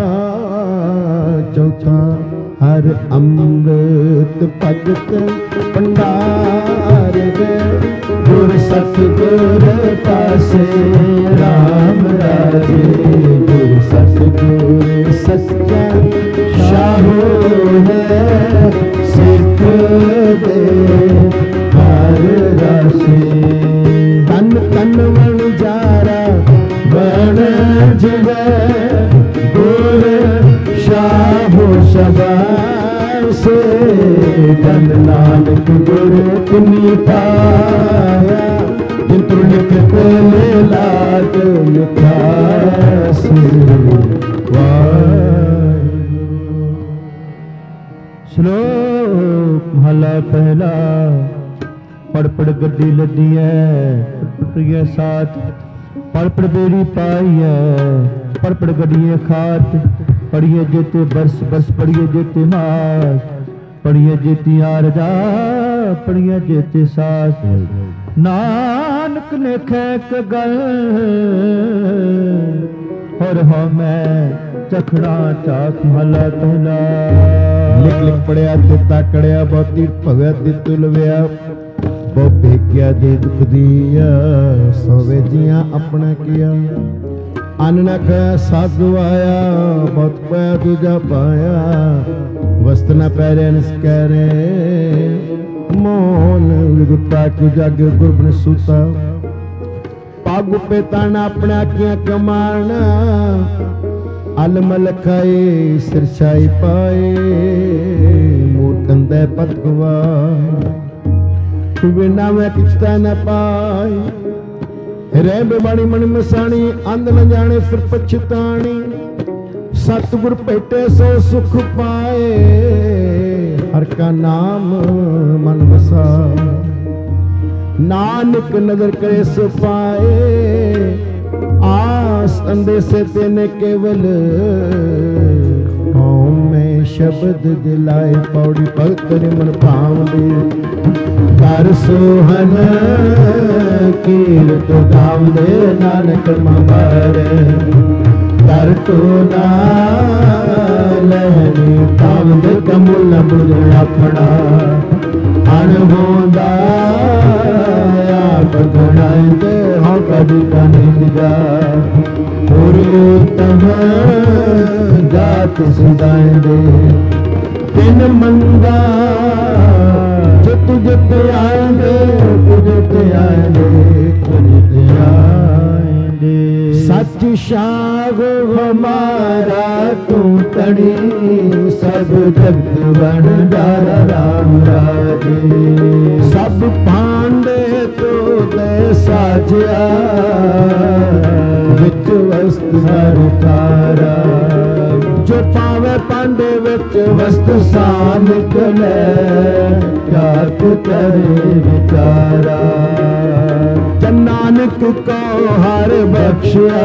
चौथा, हर अमृत भगत भंडार गए, गुर सतगुर पासे राम राजे, गुर सतगुर सच्चा शाहो है, सिख दे हर राशि, तन तन वन जारा बन जगह, गुर शाहो सदा से जन नानक गुर किनी पाया जितु लिख पेले लाग लिखासी श्लोक महला पहला। पड़ पड़ गड्डी लदी है प्रिय साथ पड़ पड़ बेड़ी पाई है पड़ पड़ गड्डिए खात पढ़िए जेते बरस बरस पढ़िए जेते मास पढ़िए जेती आरजा पढ़िए जेते सास नानक ने खैक गल और हो मैं चखड़ा चाक महला पहला। लिख लिख पढ़िया दिता कड़िया बहुती भव्या दितु लव्या बहु भेकिया दे दुख दिया सौवे जिया अपना किया अन्न न खाया साधु आया बहुत पाया दूजा पाया वस्त्र न पहरे निस्करे मोन विगुता की जग गुरबन सूता पागु पे ताना अपना किया कमाना अलमल खाए सिरछाई पाए मूर्खंदे पतगवा बिना में किचता न पाए रे बेबाणी मन मसाणी अंध न जाने फिर पछतानी सतगुर भेटे सो सुख पाए हर का नाम मन बसा नानक नजर करे सो पाए आस अंधे से तेने केवल ओम में शब्द दिलाए पौड़ी भगत मन भाव दे कर सोहन कीर्त दाम दे नानक मार कर तो ना लहनी ताम दे कमुल बुझ अपना अनहोंदा बगड़ाए दे हाँ कभी कहीं जा पुरुतम जात सुदाए दे दिन मंगा जो तुझे पे आएंगे तुझे पे आएंगे तुझे पे आएंगे सच शाग हमारा तू तड़ी सब जगत बन डारा राम राजे सब पांडे तो दे साजिया विच वस्तु सरकारा जो पावे पांडे विच वस्तु सा निकले क्या करे विचारा नानक को हर बख्शिया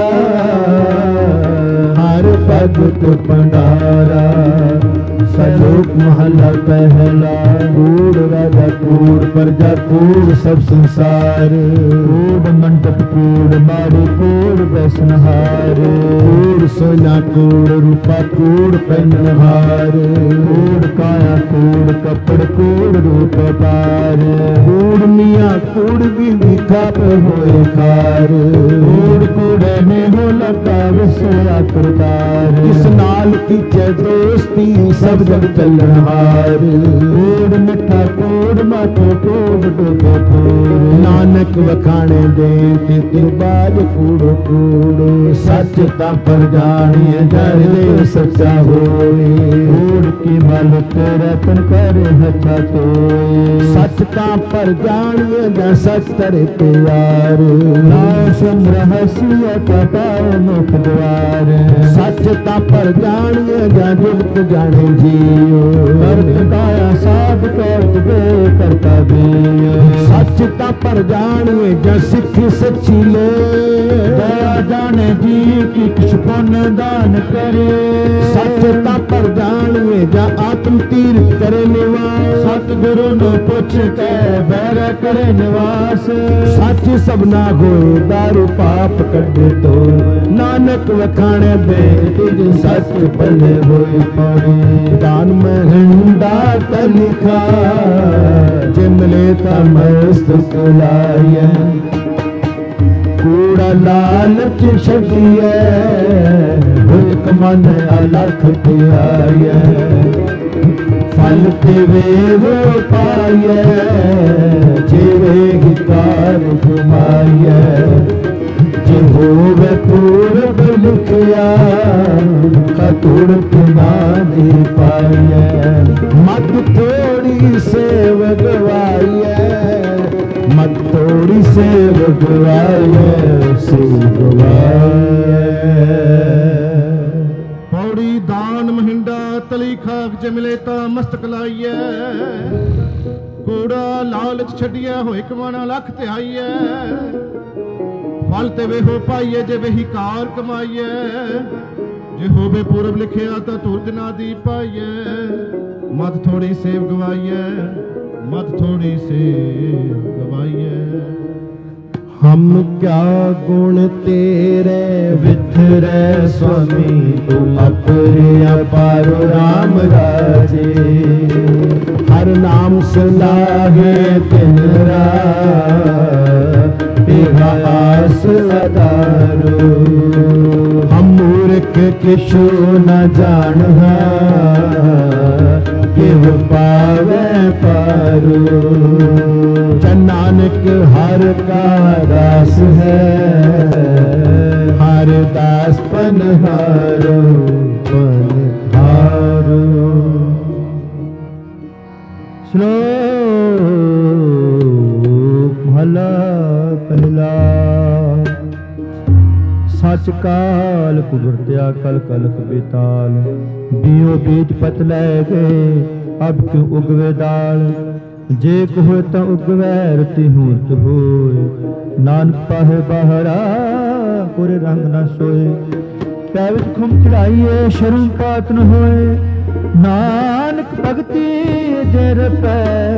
हर भगत भंडारा सलोक महला पहला कूड़ राजा कूड़ प्रजा कूड़ सब संसार कूड़ मंडप कूड़ मारे कूड़ वैष्णहार कूड़ सोना कूड़ रूपा कूड़ पहनहार कूड़ काया कूड़ कपड़ कूड़ रूप पार कूड़ मियाँ कूड़ भी दिखा पे होए कार कूड़ कूड़े में हो लगा विषया करतार इस नाल की दोस्ती सब जग चलन हार कूड़ मिठा कूड़ मातो कूड़ डोबो कूड़ नानक वखाणे दे ते बाज कूड़ो कूड़ सच ता पर जानिए जर दे सच्चा होए कूड़ की मालिक रतन करे हथा तो सच ता पर जानिए जा सच तरे प्यार नाशम रहस्य कपाए मुख द्वार सच ता पर जानिए जा जुगत जाने जियो अर्थ काया साध करत बे करता भी सच ता पर जानिए जा सिख सच्ची ले दया जाने जी की कुछ पुण्य दान करे सच ता पर जानिए जा आत्म तीर करे निवास सतगुरु नो पुछ के बैर करे निवास सच सबना होए दारू पाप कटे तो नानक वखाणे दे तुझ सच भले होए पड़े दान महंडा तलिखा जिमले तमस्त कुलाय कूड़ा लालच छड़िए हुक मन अलख आय फल देवे वो पाए जीवे गिकार घुमाए जे होवे पूर्व लिखिया खतुड़ पिना दे पाए थोड़ी सेव गवाए सेव गवाए। पौड़ी दान महिंडा तली खाक च मिले ता मस्तक लाइए। कूड़ा लालच छड़िया होए कमाना लख त्याइए। फल ते वेहो पाइए जे वेही कार कमाइए। जे होवे पूरब लिखिया ता तुर दिना दी पाइए। मत थोड़ी सेव गवाइए मत थोड़ी सेव गवाइए। हम क्या गुण तेरे विथरे स्वामी तुम अपने अपार राम राजे। हर नाम सुनागे दिन रात आस अदारो। हम मूर्ख किशु न जान किव पावे पारो। नानक हर का दास है हर दास पनहारो पनहारो। श्लोक महला पहला। सच काल कुदरत्या कल कलख बेताल। बियो बीज पत लै गए अब क्यों उगवे दाल। जे कहो तो उगवै रति हूत होए। नानक पाहे बाहरा पुर रंग न सोए। पै विच खुम चढ़ाइए शर्म पात न होए। नानक भगति जर पै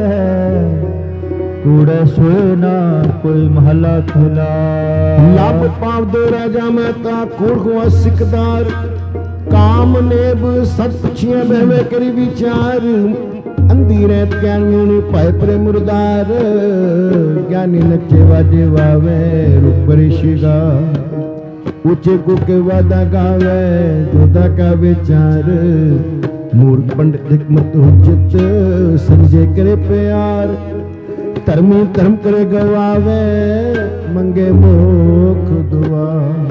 कूड़े सोए ना कोई महला खिला। लब पाव दो राजा मैं ता कूड़ हुआ सिकदार। काम नेब सत पुछिया बहवे करी विचार। अंधी रहत ज्ञानी पाए प्रे मुरदार। ज्ञानी नचे वाजे वावे रूप ऋषिगा। ऊंचे को के वादा गावे जोधा का विचार। मूर्ख पंडित हिकमत हुज्जत समझे करे प्यार। धर्मी धर्म करे गवावे मंगे मोख दुआ।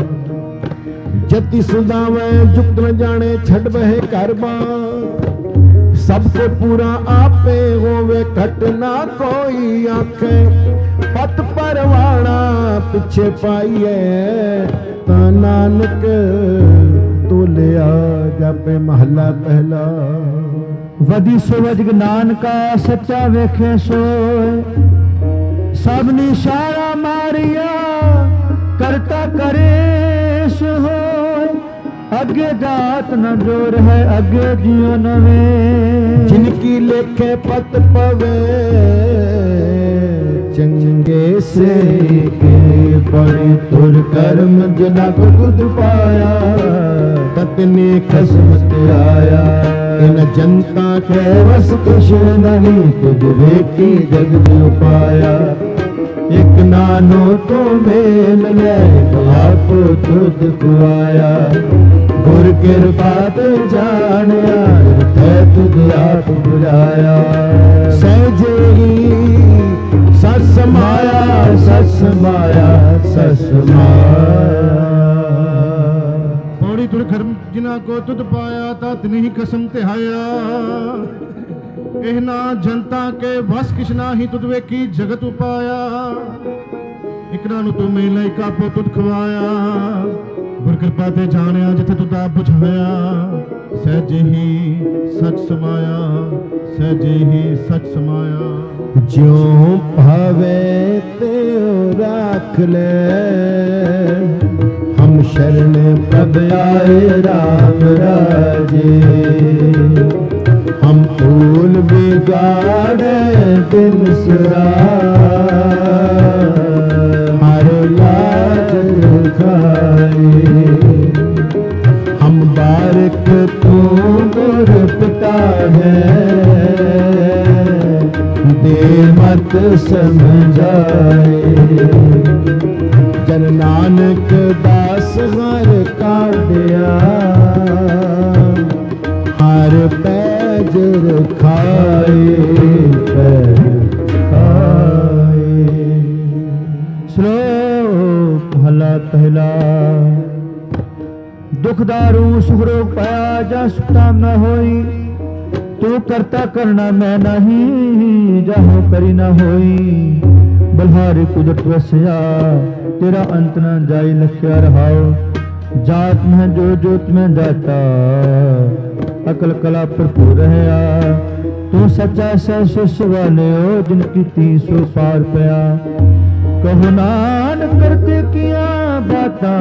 जति सुदावे जुक्त न जाने छड़ बहे घर बार। सबको पूरा आपे होवे घटना कोई आखे। पत परवाना पिछे पाइए ता नानक तोलिया जापे महला पहला। वधी सोवज नानका सच्चा वेखे सोए। सब निशारा मारिया करता करे सो होए। अगे जात न जोर है अगे जियो नवे। जिनकी लेखे पत पवे चंगे से के बड़ी तुर कर्म जना को खुद पाया। ततने खसमत आया इन जनता के वस कुछ नहीं तुझ वेकी जग जो पाया। एक नानो तो मेल ले आप तुझ खुआया। गुर कृपा ते जानिया थे तुझ आप बुलाया। सहजे ही सस माया सस माया सस माया। पौड़ी तुर खर्म जिना को तुझ पाया ता तिनी कसम तिहाया। इहना जनता के बस किशना ही तुझ वेकी जगत उपाया। इकना नु तू मेले कापो तुझ खवाया। गुर कृपा ते जानिया जिथे तुझ आप बुझाया। सहजे ही सच समाया सहजे ही सच समाया। ज्यों भावे त्यों राख ले। हम शरण प्रभ आए राम राजे। हम फूल बिगाड़े दिन सुरा। हर लाज खाए। हम बारिक तू गुर पिता है। दे मत समझाए। जन नानक दास हर काटिया। हर पैज खाए पैज खाए। श्लोक महला पहला। दुखदारू सुख रोग पाया जा सुखताम न होई। तू करता करना मैं नहीं जाहो करी न होई। बल्हारी कुदरत वसिया तेरा अंत न जाई लख्या रहाओ। जात में जो जोत में दाता अकल कला भरपूर रहया। तू सच्चा सै सवाले हो जिनकी तीसो पार पया। कहो नानक करते किया बाता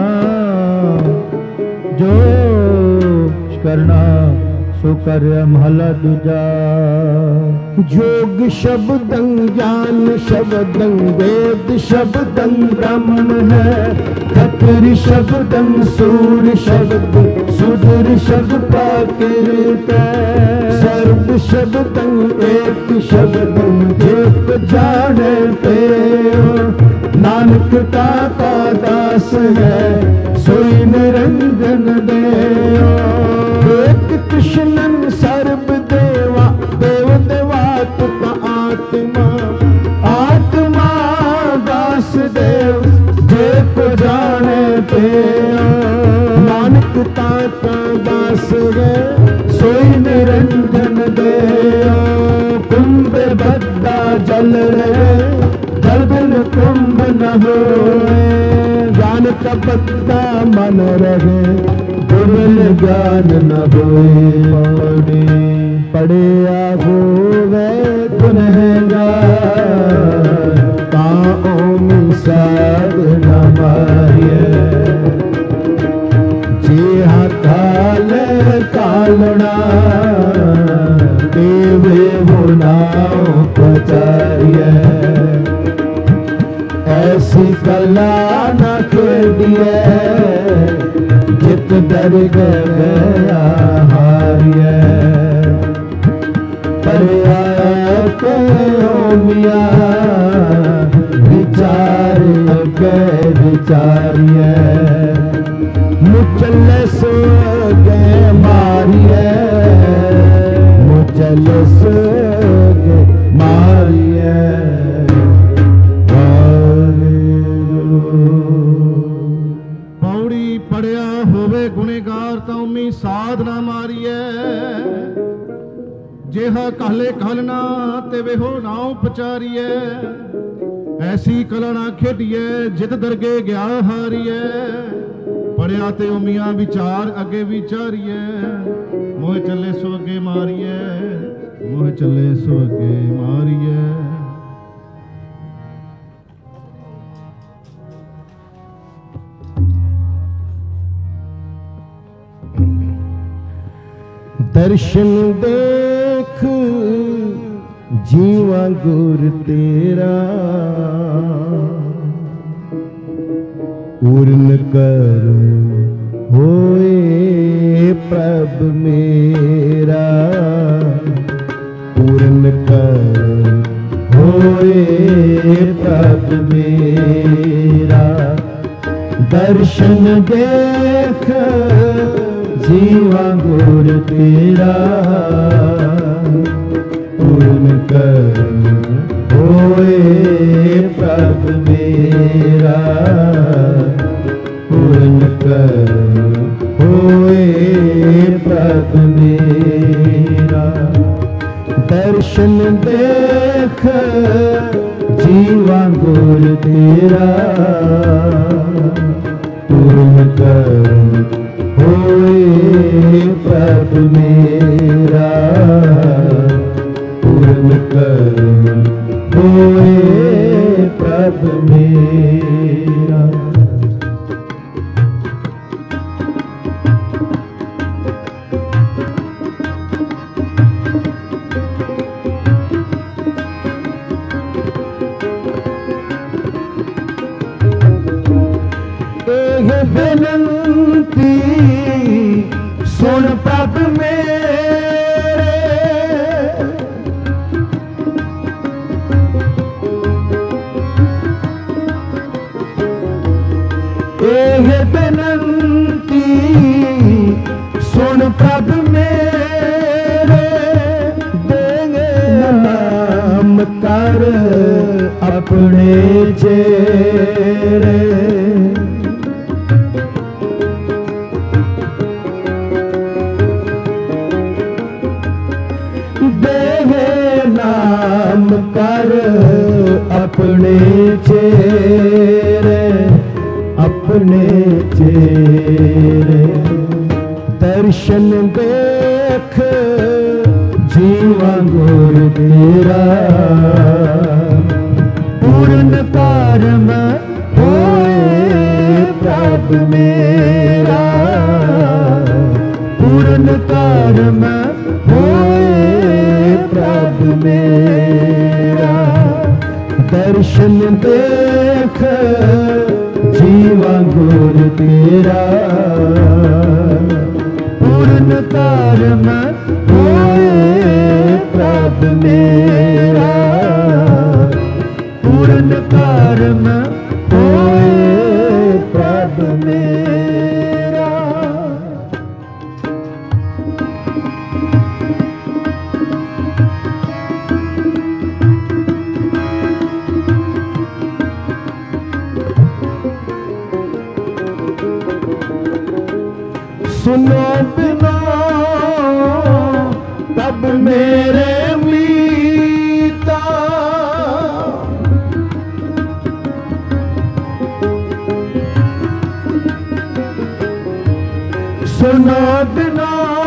जो करना सो कर महला दूजा। जोग शब्दं ज्ञान शब्दं वेद शब्दं ब्राह्मण है। खत्री शब्दं सूर शब्द सुदूर शब्द प्राकृत। सर्व शब्दं एक शब्दं एक जाने पे। नानक ताता दास है सोई निरंजन देव। एक कृष्णन सर्व देवा देव देवात्म आत्मा। आत्मा दास देव जे को जाने पे। नानक ताता दास है सोई निरंजन देव। कुंभ बद्दा जल रहे जल बिन कुंभ न होए। ज्ञान का बद्दा मन रहे गुरु ज्ञान न होए। पड़े आगो वे गुनहगार ताओं साध न मारिए। जे हाथाल कालना देवे वो नाव पचारिए। ऐसी कला न खेदिए जित डर गया हारिए। पर आके ओ मिया विचार के विचारिए। मुचल सो गए मारिए मुचल सो गए मारिए। पौड़ी पढ़िया होवे गुनेगार तौमी साधना मारिए। जेहा कहले कहलना ते वेहो नाव पचारिए। ऐसी कला ना खेडिए जित दरगे गया हारिए। पढ़िया ते उमिया विचार अगे विचारिए। मोह चले सो अगे मारिए मोह चले सो अगे मारिए। दर्शन देख जीवा गुर तेरा। पूर्ण कर होए प्रभ मेरा। पूर्ण कर होए प्रभ मेरा। दर्शन देख जीवा गुर तेरा। पूर्ण कर होए प्रभ मेरा। पूर्ण कर होए प्रभ मेरा। दर्शन देख जीवा गुर तेरा। पूर्ण कर होए प्रभ मेरा। पूर्ण कर होए प्रभ मेरा। बेनंती सुन प्रभ मेरे। एह बेनंती सुन प्रभ मेरे। देंगे नाम कर अपने चेरे। नाम कर अपने दर्शन देख जीवा गुर तेरा पूर्ण कर्म होए प्रभु मेरा पूर्ण कर्म होए प्रभु मेरा दर्शन देख जीवा गुर तेरा पूर्ण कर्म होए प्रभु मेरा पूर्ण कर्म होए प्रभु मेरा। सुनो बिना तब मेरे मीता सुनो बिना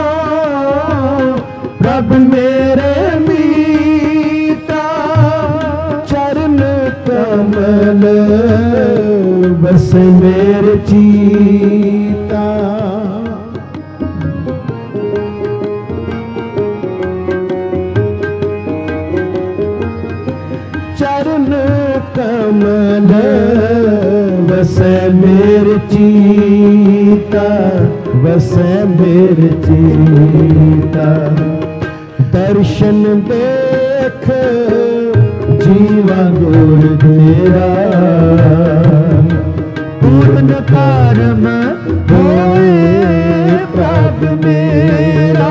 प्रभ मेरे मीता चरण कमल बस मेरे चीता चरण कमल बस मेरे चीता बस मेरे चीता दर्शन देख जीवा गुर तेरा पूर्ण कर्म होए प्रभु मेरा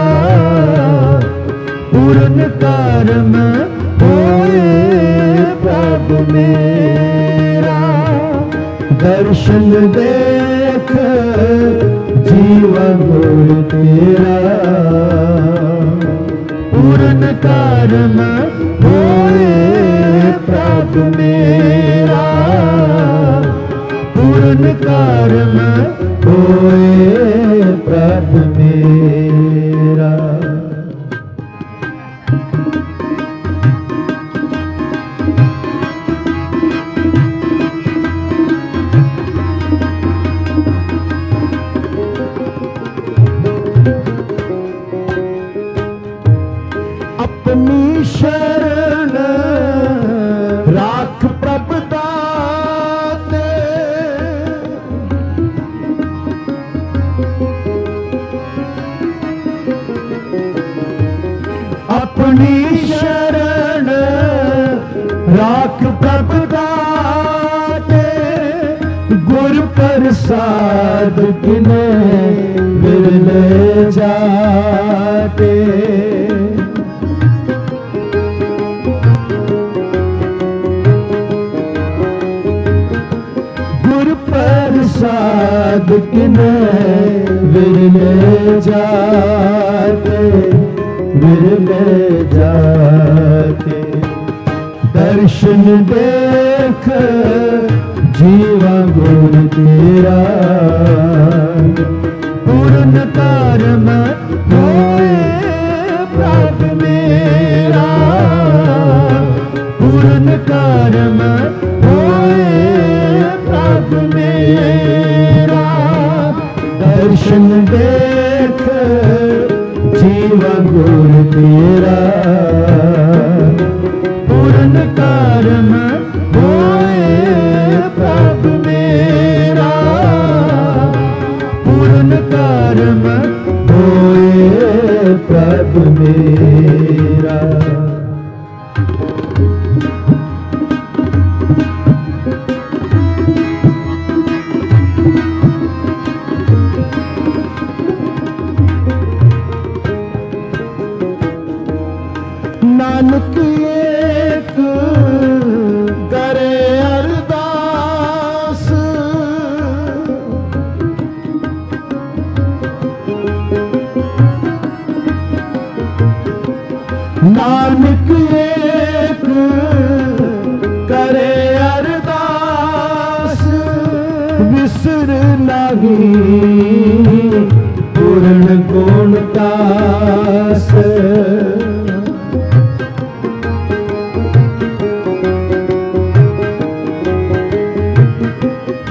पूर्ण कर्म होए प्रभु मेरा दर्शन देख जीवा गुर तेरा पूर्ण कर्म होए प्रभु मेरा पूर्ण कर्म होए प्रभु मेरा। अपनी शरण राख प्रभु दाते अपनी शरण राख प्रभु दाते गुर प्रसाद किने मिलने जाते प्रसाद किने विरले जाते विरले जाते दर्शन देख जीवा गुर तेरा पूर्ण कर्म होए प्रभु मेरा पूर्ण कर्म होए प्रभु मेरा दर्शन देख जीवा गुर तेरा पूर्ण कर्म होए प्रभु मेरा पूर्ण कर्म होए प्रभु मेरा। नानक एक करे अरदास नानक एक करे अरदास विसर नहीं पूर्ण को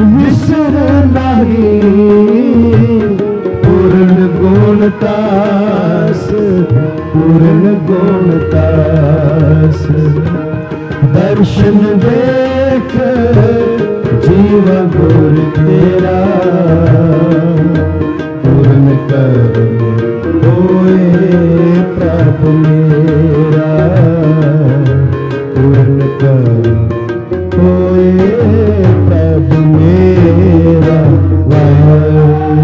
ਵਿਸਰ ਨਹੀਂ ਪੂਰਨ ਗੁਣ ਤਾਸ ਪੂਰਨ ਗੁਣ ਤਾਸ ਦਰਸ਼ਨ ਦੇਖ ਜੀਵ ਗੁਰ ਤੇਰਾ ਪੂਰਨ ਕਰ ਹੋਏ ਪ੍ਰਭ ਮੇਰਾ ਪੂਰਨ ਕਰ ਹੋਏ ਪ੍ਰਭ ਮੇਰਾ ਵਾਹਿਗੁਰੂ।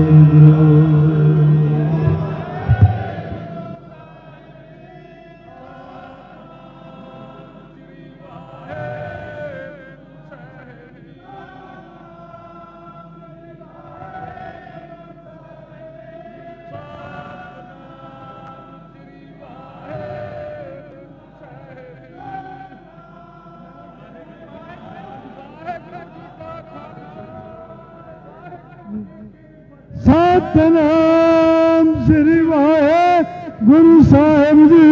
ਸਤਿਨਾਮ ਸ੍ਰੀ ਵਾਹਿਗੁਰੂ ਸਾਹਿਬ ਜੀ।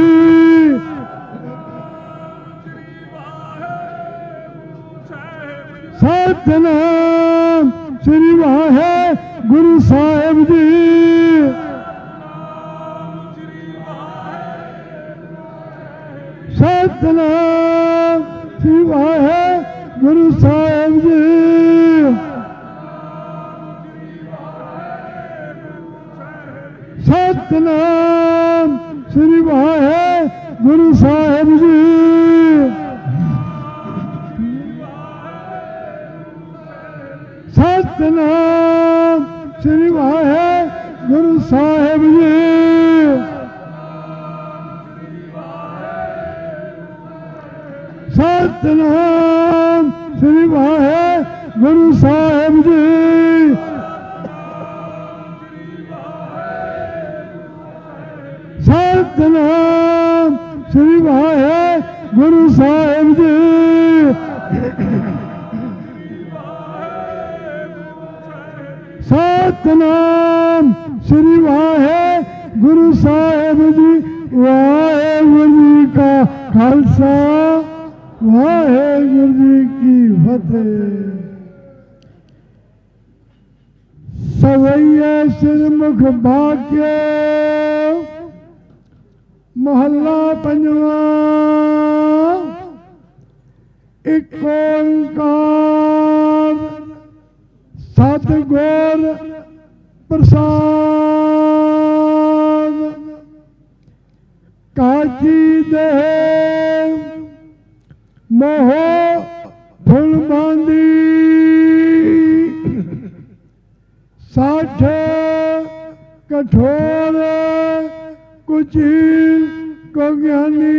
ਸਤਿਨਾਮ ਸ੍ਰੀ ਵਾਹਿਗੁਰੂ ਸਾਹਿਬ ਜੀ। ਸਤਿਨਾਮ ਸ੍ਰੀ ਵਾਹਿਗੁਰੂ ਸਾਹਿਬ ਜੀ। ਸਤਿਨਾਮ ਸ੍ਰੀ ਵਾਹਿਗੁਰੂ ਸਾਹਿਬ ਜੀ। ਸਤਿਨਾਮ ਸ੍ਰੀ ਵਾਹਿਗੁਰੂ ਸਾਹਿਬ ਜੀ। ਸਤਿਨਾਮ ਸ੍ਰੀ ਵਾਹਿਗੁਰੂ ਸਾਹਿਬ ਜੀ। ਸਤਿਨਾਮ ਸ੍ਰੀ ਵਾਹਿਗੁਰੂ ਸਾਹਿਬ ਜੀ। ਸਤਿਨਾਮ ਸ੍ਰੀ ਵਾਹਿਗੁਰੂ ਸਾਹਿਬ ਜੀ। ਵਾਹਿਗੁਰੂ ਜੀ ਕਾ ਖਾਲਸਾ ਵਾਹਿਗੁਰੂ ਜੀ ਕੀ ਫਤਿਹ। ਸਵਈਏ ਸਿਰਮੁਖ ਭਾਗਿਓ ਮਹੱਲਾ ਪੰਜਵਾਂ। ਇੱਕ ਓੰਕਾਰ ਸਤਿਗੁਰ ਪ੍ਰਸਾਦ। ਕਾਜੀ ਦੇ ਮੋਹ ਫੁੱਲ ਬਾਂਦੀ ਸਾਠ ਕਠੋਰ ਕੁਚੀਲ ਕੋ ਗਿਆਨੀ।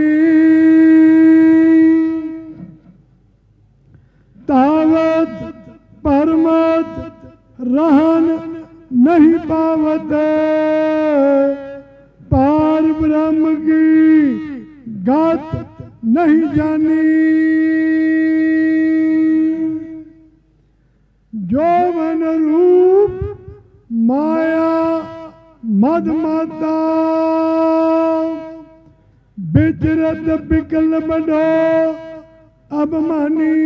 ਤਾਵਤ ਪਰਮਤ रहन नहीं पावत। पार ब्रह्म की गात नहीं जानी। जो मन रूप माया मद माता बिचरत बिकल बड़ो अबमानी।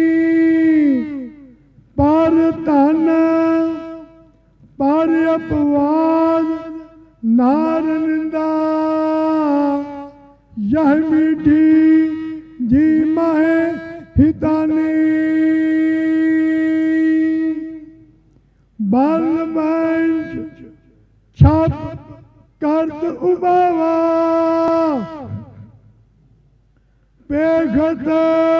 पर धन पर अपवाद नार निंदा यह मीठी जी माहे हितानी। बाल वंश छप करत उबावा पेखत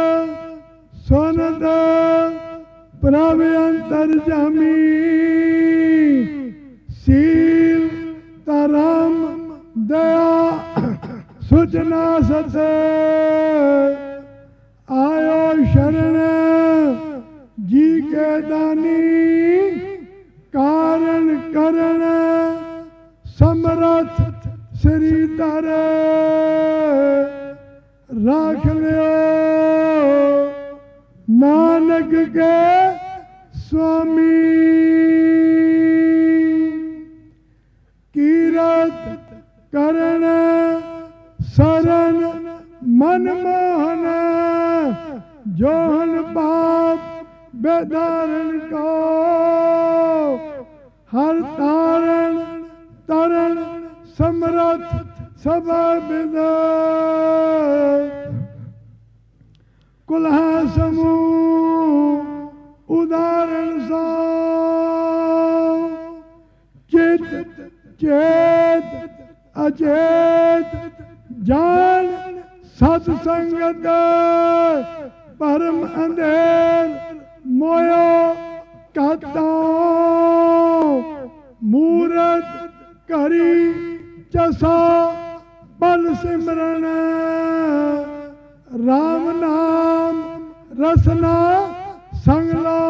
सोनद प्रभ अंतर जामी। सील धर्म दया सुचना सत आयो शरण जी के दानी। कारण करण समरथ श्री तर राख लियो। नानक के स्वामी कीरत करण शरण मन मोहन। जोहन पाप बेदारण को हर तारण तरण समरथ सब विदा कुल्हा समूह उदाहरण सो चित चेत अचेत जान सत्संगत परम अंधेर मोयो कहता मूरत करी चसा बल सिमरन राम नाम रसना संग लो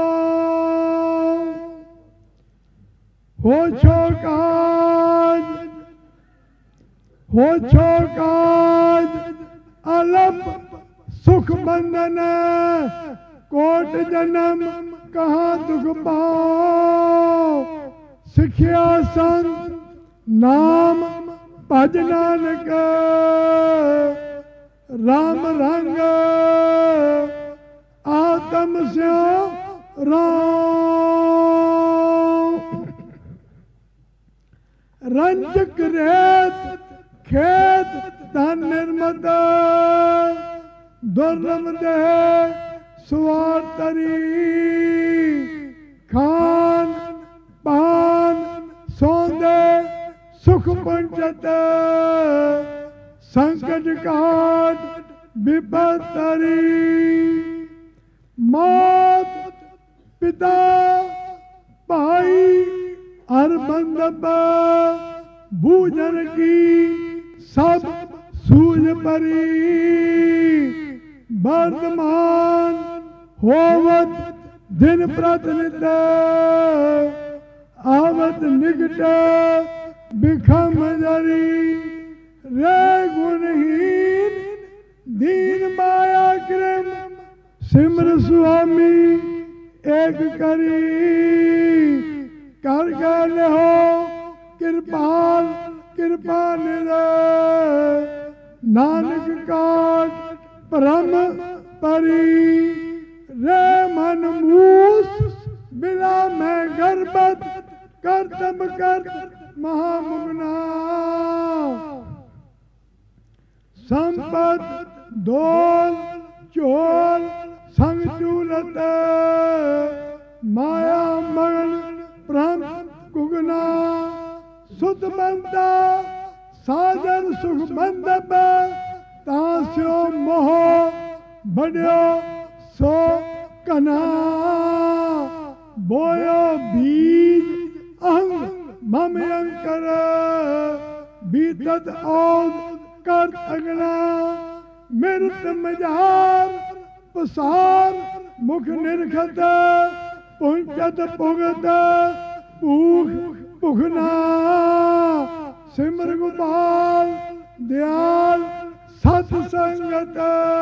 हो छो काज हो छो काज अलप सुख बंधन कोट जन्म कहाँ दुख पाओ सिखिया संत नाम भज नानक राम रंग आत्म स्यो राम रंजक रेत खेत धन निर्मत दुर्लभ दे सुवार तरी खान पान सौंदे सुख पंचत संकट काट विपद तरी मौत पिता भाई हर बंदब भूजन की सब सूझ परी वर्तमान होवत दिन प्रतिनित आवत निकट बिखम जरी रे गुणहीन दीन माया कृम सिमर स्वामी एक करी कर गल हो कृपाल कृपा निरय नानक काट परम परी रे मन मूस बिना मैं गर्भत कर तब कर महामुगना संपत दोल चोल संग चूलत माया मगन प्रम कुगना सुध बंदा साजन सुख बंदब तास्यो मोह बढ़ियो सो कना बोयो बीज अहंग मम अंकर बीतत औद कर अगना मृत मजार पसार मुख निर्खत पुंचत पुगत पूख पुखना सिमर गोपाल दयाल सत्संगत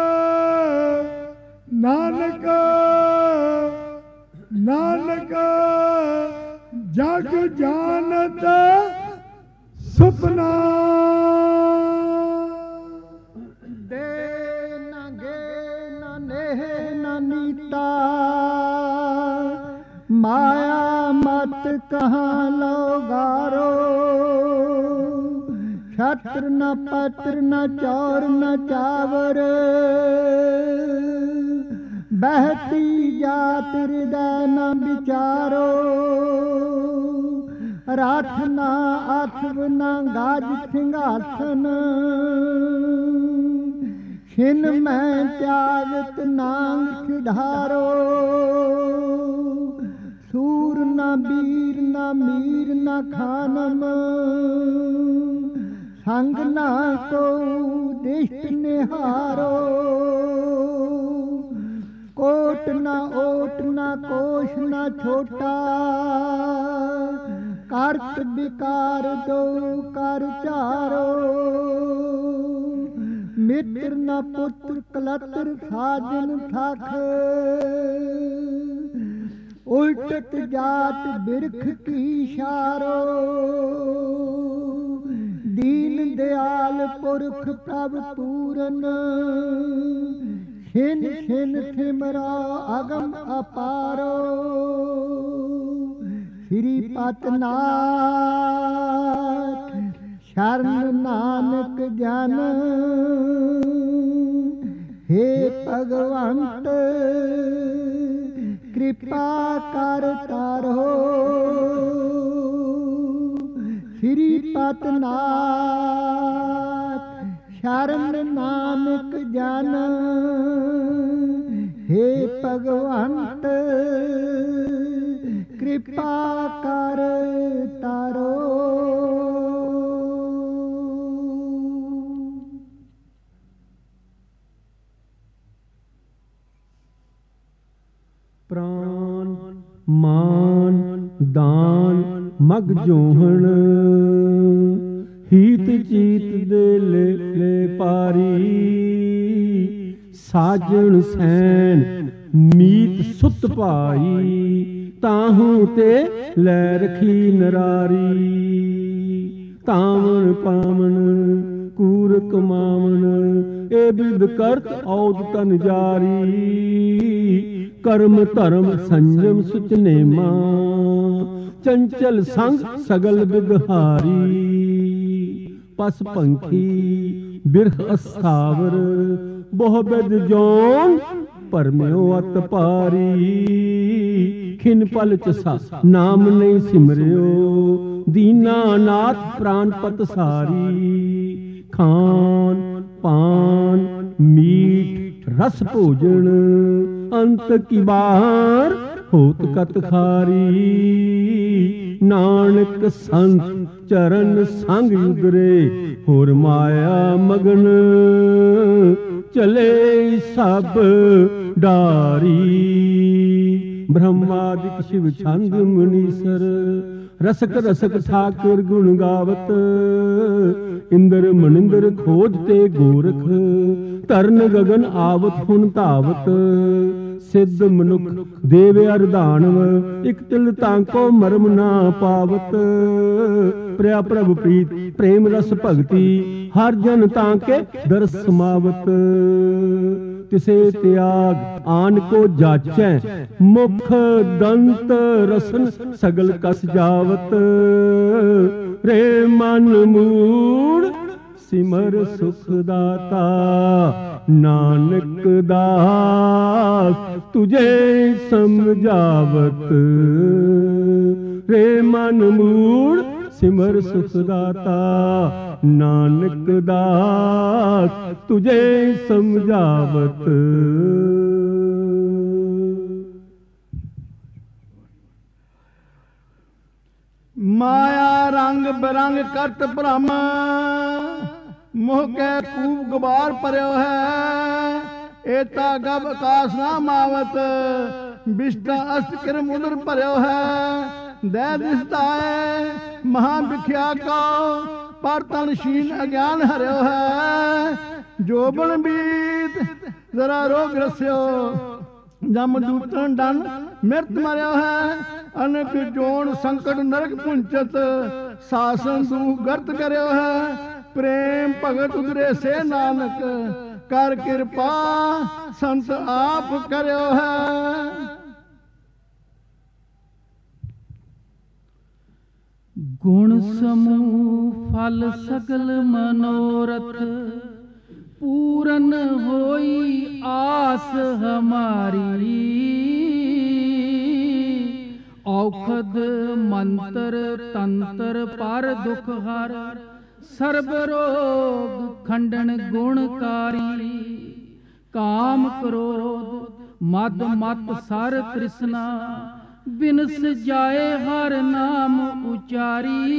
नानक नानक जग जानत सुपना दे न गे न नेह न नीता माया मत कहाँ लो गारो छत्र न पत्र न चौर न चावर बहती जात हृदय न विचारो राठ न अथव न गाज सिंहासन छिन मैं त्यागत नांग सिधारो सूर न वीर न मीर न खानम संग न को दिष्ट निहारो कोट न ओट न कोश न छोटा कार्त विकार दो कर चारो मित्र न पुत्र कलत्र साजन थाख उल्टत जात बिरख की शारो दीन दयाल पुरख प्रभ पूरन ਖਿਨ ਖਿਨ ਥਿਮਰਾ ਅਗਮ ਅਪਾਰੋ ਸ੍ਰੀ ਪਤਨਾਥ ਸ਼ਰਨ ਨਾਨਕ ਜਨ ਹੇ ਭਗਵੰਤ ਕਿਰਪਾ ਕਰ ਤਾਰੋ ਸ੍ਰੀ ਪਤਨਾਥ ਸ਼ਰਨ ਨਾਨਕ ਜਨ ਹੇ ਭਗਵੰਤ ਕਿਰਪਾ ਕਰ ਤਾਰੋ। ਪ੍ਰਾਨ ਮਾਨ ਦਾਨ ਮਗ ਜੋਹਣ ਹੀਤ ਚੀਤ ਦੇ ਲੈ ਲੈ ਪਾਰੀ ਸਾਜਣ ਸੈਨ ਮੀਤ ਸੁਤ ਭਾਈ ਤਾਹੂ ਤੇ ਲੈ ਰਖੀ ਨਰਾਰੀ ਤਾਵਣ ਪਾਵਣ ਕੂਰ ਕਮਾਵਣ ਏ ਬਿਦ ਕਰਤ ਔਦ ਤਨ ਜਾਰੀ ਕਰਮ ਧਰਮ ਸੰਜਮ ਸੁਚ ਨੇਮਾ ਚੰਚਲ ਸੰਗ ਸਗਲ ਬਿਗਹਾਰੀ ਪਸ ਪੰਖੀ ਬਿਰਖ ਅਸਥਾਵਰ ਬਹੁ ਬਿਦ ਜੋਨ ਪਰਮਿਓ ਅਤ ਪਾਰੀ ਖਿਨ ਪਲ ਚਸਾ ਨਾਮ ਨਹੀਂ ਸਿਮਰਿਓ ਦੀਨਾ ਨਾਥ ਪ੍ਰਾਨ ਪਤ ਸਾਰੀ ਖਾਨ ਪਾਨ ਮੀਠ ਰਸ ਭੋਜਨ ਅੰਤ ਕੀ ਬਾਹਰ ਹੋਤ ਕਤ ਖਾਰੀ ਨਾਨਕ ਸੰਤ ਚਰਨ ਸੰਗ ਉਗਰੇ ਹੋਰ ਮਾਇਆ ਮਗਨ ਚਲੇ ਸਭ ਡਾਰੀ ਬ੍ਰਹਮਾਦਿਕ ਸ਼ਿਵ ਛੰਦ ਮੁਨੀਸਰ ਰਸਕ ਰਸਕ ਠਾਕੁਰ ਗੁਣ ਗਾਵਤ ਇੰਦਰ ਮਨਿੰਦਰ ਖੋਜ ਤੇ ਗੋਰਖ ਧਰਨ ਗਗਨ ਆਵਤ ਹੁਣ ਧਾਵਤ ਸਿੱਧ ਮਨੁੱਖ ਦੇਵ ਅਰ ਦਾਨਵ ਇਕ ਤਿਲ ਤਾਂਕੋ ਮਰਮ ਨਾ ਪਾਵਤ ਪ੍ਰਿਆ ਪ੍ਰਭ ਪ੍ਰੀਤ ਪ੍ਰੇਮ ਰਸ ਭਗਤੀ ਹਰ ਜਨ ਤਾਂਕੇ ਦਰਸ ਸਮਾਵਤ ਤਿਸੇ ਤਿਆਗ ਆਨ ਕੋ ਜਾਚੈ ਮੁਖ ਦੰਤ ਰਸਨ ਸਗਲ ਕਸ ਜਾਵਤ ਰੇ ਮਨ ਮੂੜ ਸਿਮਰ ਸੁਖ ਦਾਤਾ ਨਾਨਕ ਦਾਸ ਤੁਝੇ ਸਮਝਾਵਤ ਰੇ ਮਨ ਮੂੜ ਸਿਮਰ ਸੁਖ ਦਾਤਾ ਨਾਨਕ ਦਾਸ ਤੁਝੇ ਸਮਝਾਵਤ। ਮਾਇਆ ਰੰਗ ਬਰੰਗ ਕਰਤ ਭ੍ਰਮ ਮੋਹ ਕੈ ਕੂਪ ਗਵਾਰ ਭਰਿਓ ਹੈ ਏਤਾ ਗਬ ਆਕਾਸ ਨਾ ਮਾਵਤ ਬਿਸ਼ਟਾ ਅਸਤ ਕਿਰਮ ਉਦਰ ਭਰਿਓ ਹੈ ਦੈ ਦਿਸਦਾ ਹੈ ਮਹਾ ਵਿਖਿਆ ਕੋ ਪਰ ਤਨ ਸ਼ੀਨ ਅਗਿਆਨ ਹਰਿਓ ਹੈ ਜੋਬਨ ਬੀਤ ਜ਼ਰਾ ਰੋਗ ਰਸਿਓ ਜਮ ਦੂਤਨ ਡਨ ਮਿਰਤ ਮਰਿਓ ਹੈ ਅਨਕ ਜੋਨ ਸੰਕਟ ਨਰਕ ਪੁੰਚਤ ਸਾਸਨ ਦੂ ਗਰਤ ਕਰਿਓ ਹੈ ਪ੍ਰੇਮ ਭਗਤ ਉਦਰੇ ਸੇ ਨਾਨਕ ਕਰ ਕਿਰਪਾ ਸੰਤ ਆਪ ਕਰਿਓ ਹੈ। ਗੁਣ ਸਮੂਹ ਫਲ ਸਗਲ ਮਨੋਰਥ ਪੂਰਨ ਹੋਈ ਆਸ ਹਮਾਰੀ ਔਖਦ ਮੰਤਰ ਤੰਤਰ ਪਰ ਦੁਖ ਹਰ ਸਰਬ ਰੋਗ ਖੰਡਨ ਗੁਣਕਾਰੀ ਕਾਮ ਕ੍ਰੋਧ ਮਦ ਮਤ ਸਰ ਤ੍ਰਿਸ਼ਨਾ ਬਿਨਸ ਜਾਏ ਹਰ ਨਾਮ ਉਚਾਰੀ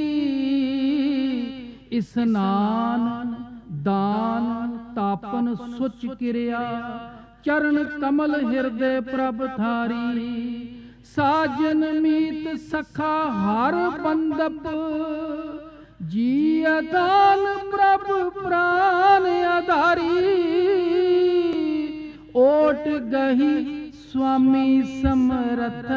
ਇਸਨਾਨ ਦਾਨ ਤਾਪਨ ਸੁਚ ਕਿਰਿਆ ਚਰਨ ਕਮਲ ਹਿਰਦੇ ਪ੍ਰਭ ਥਾਰੀ ਸਾਜਨ ਮੀਤ ਸਖਾ ਹਰ ਬੰਦਪ ਜੀ ਅਦਾਨ ਪ੍ਰਭ ਪ੍ਰਾਨ ਆਧਾਰੀ ਓਟ ਗਹੀ ਸੁਆਮੀ ਸਮਰਥ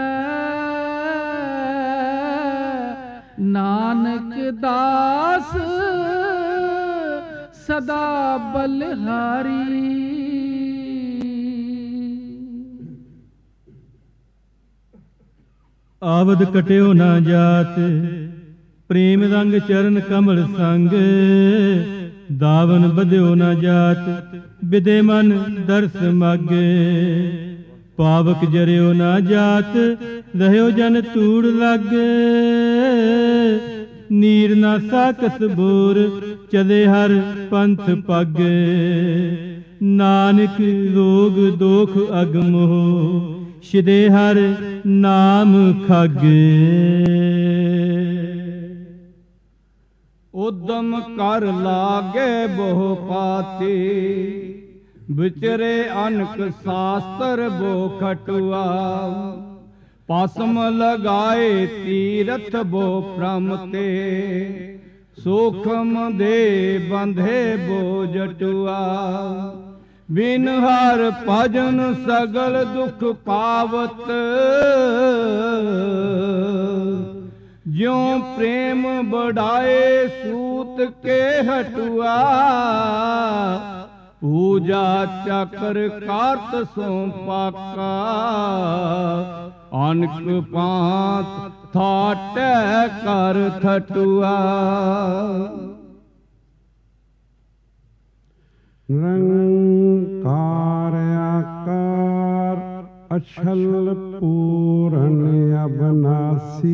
ਨਾਨਕ ਦਾਸ ਸਦਾ ਬਲਹਾਰੀ। ਆਵਦ ਕਟਿਓ ਨਾ ਜਾਤ, ਪ੍ਰੇਮ ਰੰਗ ਚਰਨ ਕਮਲ ਸੰਗ, ਦਾਵਨ ਬਧਿਓ ਨਾ ਜਾਤ, ਬਿਦੇ ਮਨ ਦਰਸ ਮਾਗੇ, ਪਾਵਕ ਜਰਿਓ ਨਾ ਜਾਤ, ਰਹਿਓ ਜਨ ਧੂੜ ਲਾਗੇ, ਨੀਰ ਨਾ ਸਾਕਸ ਬੋਰ, ਚਲੇ ਹਰ ਪੰਥ ਪਾਗੇ, ਨਾਨਕ ਰੋਗ ਦੋਖ ਅਗਮੋ, ਸ਼ਿਦੇ ਹਰ ਨਾਮ ਖਾਗੇ। ਉਦਮ ਕਰ ਲਾਗੇ ਬਹੁ ਪਾਤੀ, ਵਿਚਰੇ ਅਨਕ ਸਾਸਤਰ ਬੋ ਖਟੁਆ, ਪਾਸਮ ਲਗਾਏ ਤੀਰਥ ਬੋ ਪ੍ਰਮ ਤੇ, ਸੂਖਮ ਦੇ ਬੰਧੇ ਬੋ ਜਟੁਆ, ਬਿਨ ਹਰ ਭਜਨ ਸਗਲ ਦੁਖ ਪਾਵਤ, ਜਿਉ ਪ੍ਰੇਮ ਬੜਾਏ ਸੂਤ ਕੇ ਹਟੁਆ, ਪੂਜਾ ਚੱਕਰ ਕਾਰਤ ਸੋ ਪਾਕਾ, ਅਨਕ ਪਾਤ ਥਾਟੈ ਕਰ ਥਟੁਆ। ਨਿਰੰਕਾਰ ਆਕਾਰ ਅਛਲ ਪੂਰਨ ਅਬਨਾਸੀ,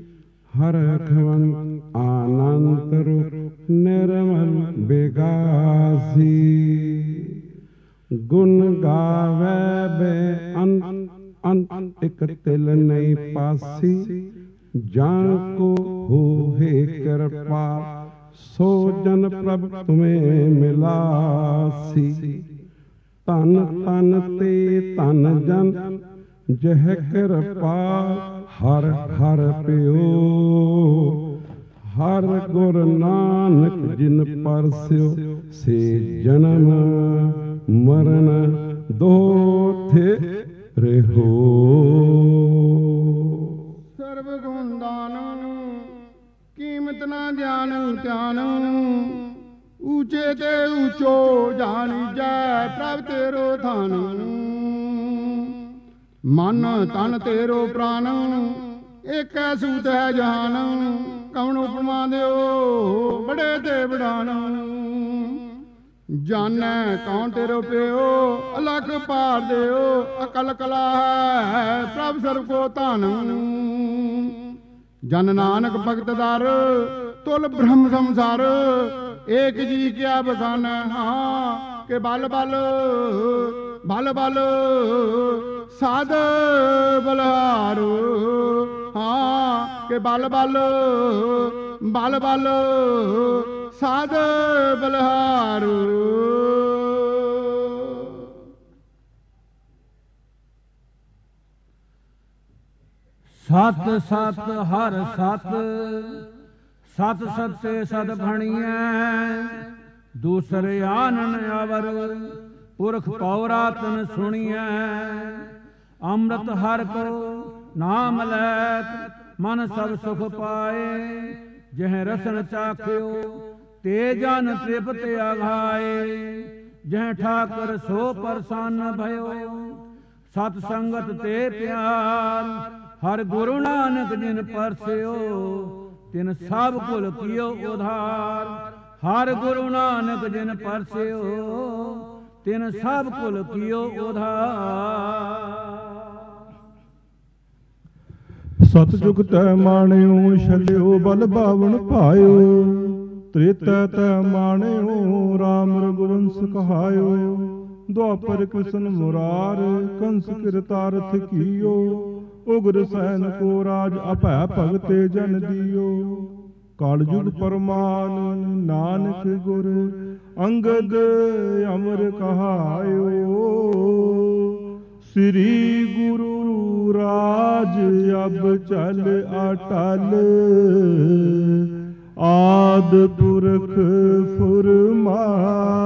ਹਰਖਵੰਤ ਆਨੰਤ ਰੂਪ ਨਿਰਮਲ ਬਿਗਾਸੀ, ਗੁਣ ਗਾਵੇ ਬੇ ਅੰਤ ਅੰਤ ਇਕ ਤਿਲ ਨਹੀਂ ਪਾਸੀ, ਜਾਂ ਕੋ ਹੋਏ ਕਿਰਪਾ ਸੋ ਜਨ ਪ੍ਰਭ ਤੁਮੇ ਮਿਲਾਸੀ, ਧਨ ਧਨ ਤੇ ਧਨ ਜਨ ਜਹ ਕਿਰਪਾ ਹਰ ਹਰ ਪਿਓ, ਹਰ ਗੁਰ ਨਾਨਕ ਜਿਨ ਪਰਸਿਓ, ਸੇ ਜਨਮ ਮਰਨ ਦੋਥੇ ਰਹੋ। ਸਰਬ ਗੁਣ ਦਾਨ, ਕੀਮਤ ਨਾ ਜਾਣ ਧਿਆਨ, ਊਚੇ ਤੇ ਊਚੋ ਜਾਣੀ ਜੈ ਪ੍ਰਭ ਤੇਰੋ ਧਨ, ਮਨ ਤਨ ਤੇਰੋ ਪ੍ਰਾਨ, ਏਕੈ ਸੂਤ ਹੈ ਜਹਾਨ, ਕਵਣ ਉਪਮਾ ਦਿਓ ਬੜੇ ਤੇ ਬੜਾਨ, ਜਾਣੈ ਕੌਣ ਤੇਰੋ ਪਿਓ, ਅਲਖ ਪਾਰ ਦਿਓ, ਅਕਲ ਕਲਾ ਹੈ ਪ੍ਰਭ ਸਰਬ ਕੋ ਧਨ, ਜਨ ਨਾਨਕ ਭਗਤ ਦਰ, ਤੁਲ ਬ੍ਰਹਮ ਸੰਸਾਰ, ਏਕ ਜੀ ਕਿਆ ਬਖਾਨ, ਹਾਂ ਕੇ ਬਲ ਬਲ ਬਲ ਬਲ ਸਾਧ ਬਲਹਾਰ, ਹਾਂ ਕੇ ਬਲ ਬਲ ਬਲ ਬਲ ਸਾਧ ਬਲਹਾਰ। ਸਤ ਸਤ ਹਰ ਸਤ, ਸਤ ਸਤੇ ਸਦ ਭਣੀਐ, ਦੂਸਰੇ ਆਨਨ ਅਵਰ, ਪੁਰਖ ਪੌਰਾਤਨ ਸੁਣੀਐ, ਅੰਮ੍ਰਿਤ ਹਰ ਕੋ ਨਾਮ ਲੈਤ, ਮਨ ਸਭ ਸੁਖ ਪਾਏ, ਜਹ ਰਸਨ ਚਾਖਿਓ ਤੇ ਜਨ ਤ੍ਰਿਪਤ ਅਘਾਏ, ਜਹ ਠਾਕਰ ਸੋ ਪ੍ਰਸੰਨ ਭਇਓ, ਸਤ ਸੰਗਤ ਤੇ ਪਿਆਰ, ਹਰ ਗੁਰੂ ਨਾਨਕ ਜਿਨ ਪਰਸਿਓ, ਤਿਨ ਸਭ ਕੁਲ ਕੀਓ ਉਧਾਰ, ਹਰ ਗੁਰੂ ਨਾਨਕ ਜਿਨ ਪਰਸਿਓ, ਤਿਨ ਸਭ ਕੁਲ ਕੀਓ ਉਧਾਰ। ਸਤਿਜੁਗ ਤੈ ਮਾਣਿਓ, ਛਲਿਓ ਬਲ ਬਾਵਨ ਭਾਇਓ, ਤ੍ਰੇਤਾ ਤੈ ਮਾਣਿਓ, ਰਾਮ ਰਘੁਵੰਸ ਕਹਾਇਓ, ਦੁਆਪਰ ਕ੍ਰਿਸ਼ਨ ਮੁਰਾਰ, ਕੰਸ ਕਿਰਤਾਰਥ ਕੀਓ, ਉਗਰ ਸੈਨ ਕੋ ਰਾਜ, ਅਭੈ ਭਗਤੇ ਜਨ ਦੀਓ, ਕਾਲਜੁਗ ਪਰਮਾਨ ਨਾਨਕ ਗੁਰ, ਅੰਗਦ ਅਮਰ ਕਹਾਇਓ, ਸ੍ਰੀ ਗੁਰੂ ਰਾਜ ਅਬ ਚਲ ਅਟਲ, ਆਦ ਪੁਰਖ ਫੁਰਮਾਇਓ,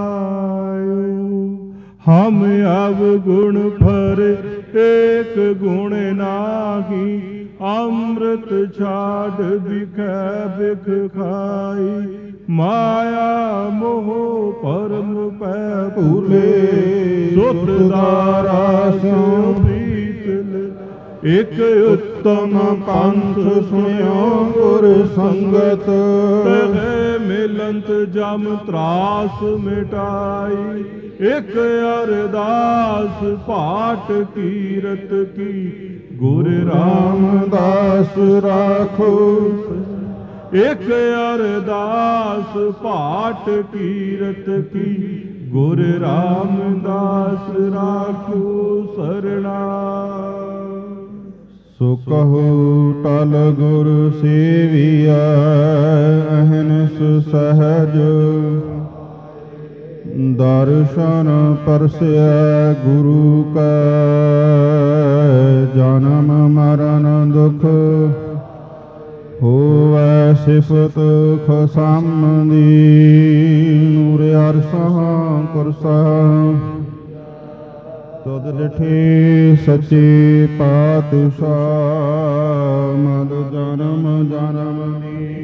ਹਮ ਅਵਗੁਣ ਭਰ ਏਕ ਗੁਣ ਨਾਹੀ, ਅੰਮ੍ਰਿਤ ਛਾੜ ਬਿਖੈ ਬਿਖ ਖਾਈ, ਮਾਇਆ ਮੋਹ ਪਰਮ ਪੈ ਭੂਲੇ, ਸੁਤ ਦਾਰਾ ਸਿਉ ਪ੍ਰੀਤ ਇਕ ਉੱਤਮ ਪੰਥ ਸੁਣਿਓ ਗੁਰ ਸੰਗਤ, ਤੇਰੇ ਮਿਲੰਤ ਜਮ ਤਰਾਸ ਮਿਟਾਈ। ਇਕ ਅਰਦਾਸ ਪਾਠ ਕੀਰਤ ਕੀ, ਗੁਰ ਰਾਮਦਾਸ ਰਾਖੋ। ਇਕ ਅਰਦਾਸ ਪਾਠ ਕੀਰਤ ਕੀ, ਗੁਰ ਰਾਮਦਾਸ ਰਾਖੋ ਸਰਣਾ। ਸੋ ਕਹੋ ਟਲ ਗੁਰ ਸੇਵੀਆ, ਅਹਨਿਸ ਸਹਜ ਦਰਸ਼ਨ ਪਰਸਿਆ ਗੁਰੂ ਕਾ। ਜਨਮ ਮਰਨ ਦੁਖ ਹੋਵੈ ਸਿਫਤ ਖਸਮ ਦੀ, ਨੂਰ ਅਰਸਹ ਕੁਰਸਾ ਤੁਧ ਲਿਠੇ ਸੱਚੇ ਪਾਤਸ਼ਾਹ। ਮਦ ਜਨਮ ਜਨਮ ਦੀ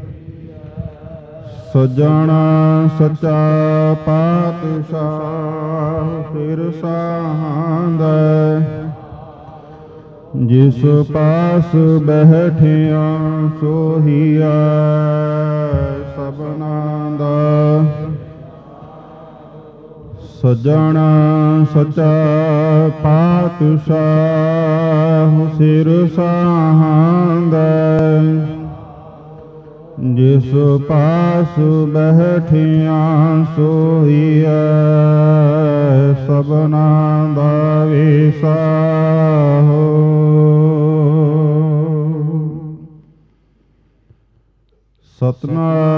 ਸਜਣਾ ਸੱਚਾ ਪਾਤਸ਼ਾਹ। ਫਿਰ ਸਾਹਾਂਦਾ ਜਿਸ ਪਾਸ ਬੈਠਿਆ, ਸੋਹੀਆ ਸਭਨਾ ਦਾ। ਸਜਣਾ ਸੱਚਾ ਪਾਤਸ਼ਾਹ, ਸਿਰ ਸਾਹਾਂਦਾ ਜਿਸ ਪਾਸ ਬੈਠਿਆ, ਸੋਹੀਆ ਸਭਨਾ ਦਾ ਵੇਸਾ ਹੋ। ਸਤਨਾਮ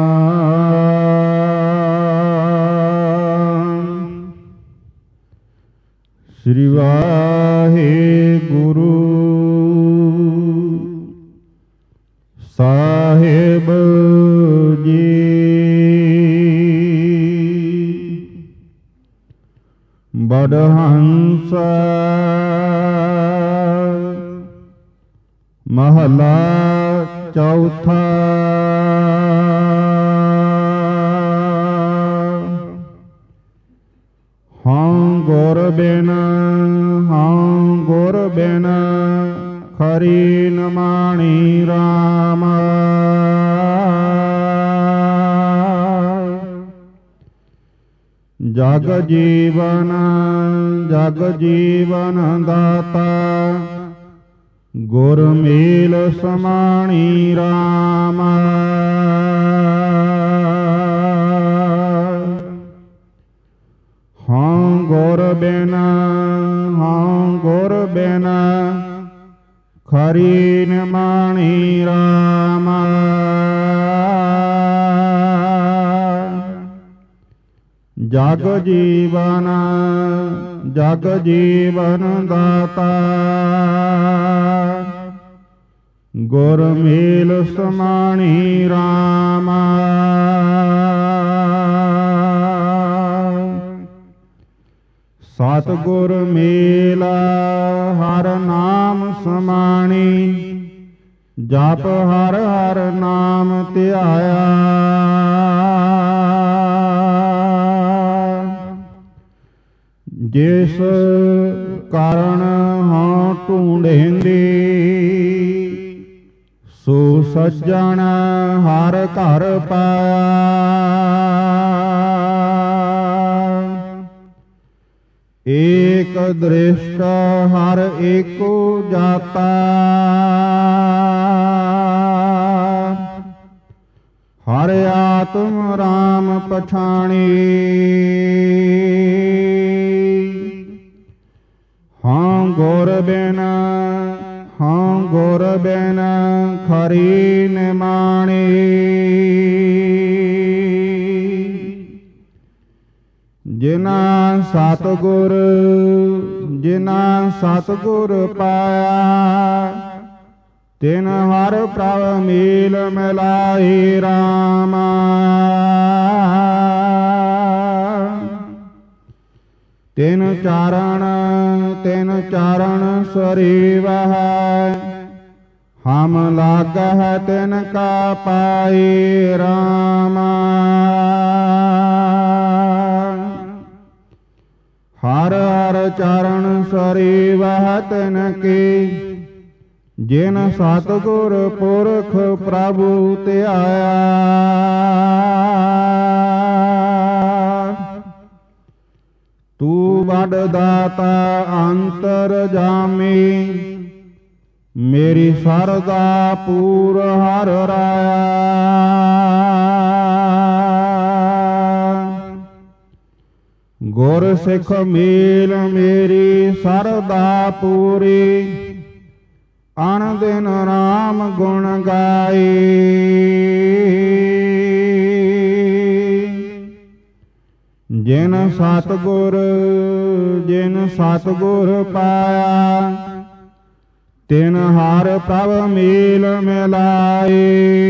ਸ੍ਰੀ ਵਾਹਿਗੁਰੂ ਸਾਹਿਬ ਜੀ। ਬਡਹੰਸ ਮਹਲਾ ਚੌਥਾ। ਹਾਂ ਗੁਰ ਬਿਨ, ਹਾਂ ਗੁਰ ਬਿਨ ਖਰੀ ਨ ਮਾਣੀ ਰਾਮ। ਜਗ ਜੀਵਨ, ਜਗ ਜੀਵਨ ਦਾਤਾ, ਗੁਰ ਮੇਲ ਸਮਾਣੀ ਰਾਮ। ਹਾਂ ਗੁਰ ਬਿਨ, ਹਾਂ ਗੁਰ ਬਿਨ ਖਰੀ ਨ ਮਾਣੀ ਰਾਮ। ਜਗ ਜੀਵਨ, ਜਗ ਜੀਵਨ ਦਾਤਾ, ਗੁਰ ਮੇਲ ਸਮਾਣੀ ਰਾਮ। ਸਤਿਗੁਰ ਮੇਲ ਹਰ ਨਾਮ ਸਮਾਣੀ, ਜਪ ਹਰ ਹਰ ਨਾਮ ਧਿਆਇਆ। ਜਿਸ ਕਾਰਨ ਹਾਂ ਢੂੰਢੇਂਦੀ, ਸੋ ਸੱਜਣ ਹਰ ਘਰ ਪਾਇਆ। ਏਕ ਦ੍ਰਿਸ਼ਟ ਹਰ ਏਕੋ ਜਾਤਾ, ਹਰ ਆਤਮ ਰਾਮ ਪਛਾਣੀ। ਹਾਂ ਗੁਰ ਬਿਨ, ਹਾਂ ਗੁਰ ਬਿਨ ਖਰੀ ਨ ਮਾਣੀ। ਜਿਨਾ ਸਤਿਗੁਰ, ਜਿਨਾ ਸਤਿਗੁਰ ਪਾਇਆ, ਤਿਨ ਹਰ ਪ੍ਰਭ ਮੇਲ ਮਿਲਾਈ ਰਾਮ। ਤਿਨ ਚਾਰਣ, ਤਿਨ ਚਾਰਣ ਸਰੀਵਹਿ, ਹਮ ਲਾਗਹਿ ਤਿਨ ਕਾ ਪਾਈ ਰਾਮ। ਹਰ ਹਰ ਚਾਰਣ ਸਰੀ ਵਹ ਤਿਨ ਕੀ, ਜਿਨ ਸਤਿਗੁਰ ਪੁਰਖ ਪ੍ਰਭੂ ਧਿਆਇਆ। ਤੂੰ ਵੱਡ ਦਾਤਾ ਅੰਤਰ ਜਾਮੀ, ਮੇਰੀ ਸਰਦਾ ਪੂਰ ਹਰ ਰਾਇਆ। ਗੁਰ ਸਿੱਖ ਮੇਲ ਮੇਰੀ ਸਰਦਾ ਪੂਰੀ, ਅਨ ਦਿਨ ਰਾਮ ਗੁਣ ਗਾਈ। ਜਿਨ ਸਤਿਗੁਰ ਜਿਨ ਸਤਿਗੁਰ ਪਾਇਆ, ਤਿਨ ਹਰ ਪ੍ਰਭ ਮੇਲ ਮਿਲਾਏ।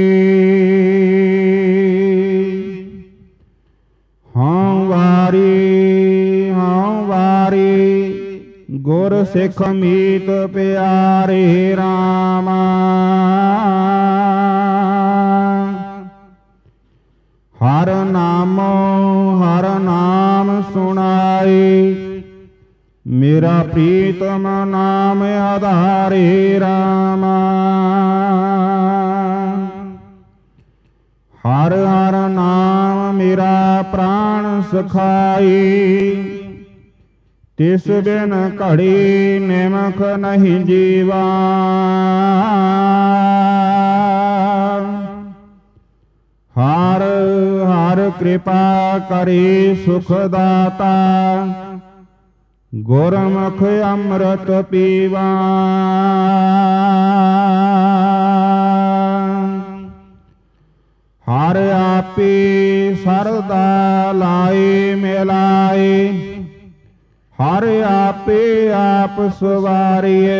ਹਾਂ ਵਾਰੀ ਹਾਂ ਵਾਰੀ, ਗੁਰ ਸਿੱਖ ਮੀਤ ਪਿਆਰੇ ਰਾਮਾ। ਹਰ ਨਾਮੋ ਹਰ ਨਾਮ ਸੁਣਾਈ, ਮੇਰਾ ਪ੍ਰੀਤਮ ਨਾਮ ਆਧਾਰੇ ਰਾਮਾ। ਹਰ ਹਰ ਨਾਮ ਮੇਰਾ ਪ੍ਰਾਣ ਸਖਾਈ, ਤਿਸ ਬਿਨ ਘੜੀ ਨਿਮਖ ਨਹੀਂ ਜੀਵਾ। ਹਰ ਹਰ ਕਿਰਪਾ ਕਰੇ ਸੁਖ ਦਾਤਾ, ਗੁਰਮੁਖ ਅੰਮ੍ਰਿਤ ਪੀਵਾ। ਹਰ ਆਪੇ ਸਰਦਾ ਲਾਏ ਮਿਲਾਏ, ਹਰ ਆਪੇ ਆਪ ਸਵਾਰੀਏ।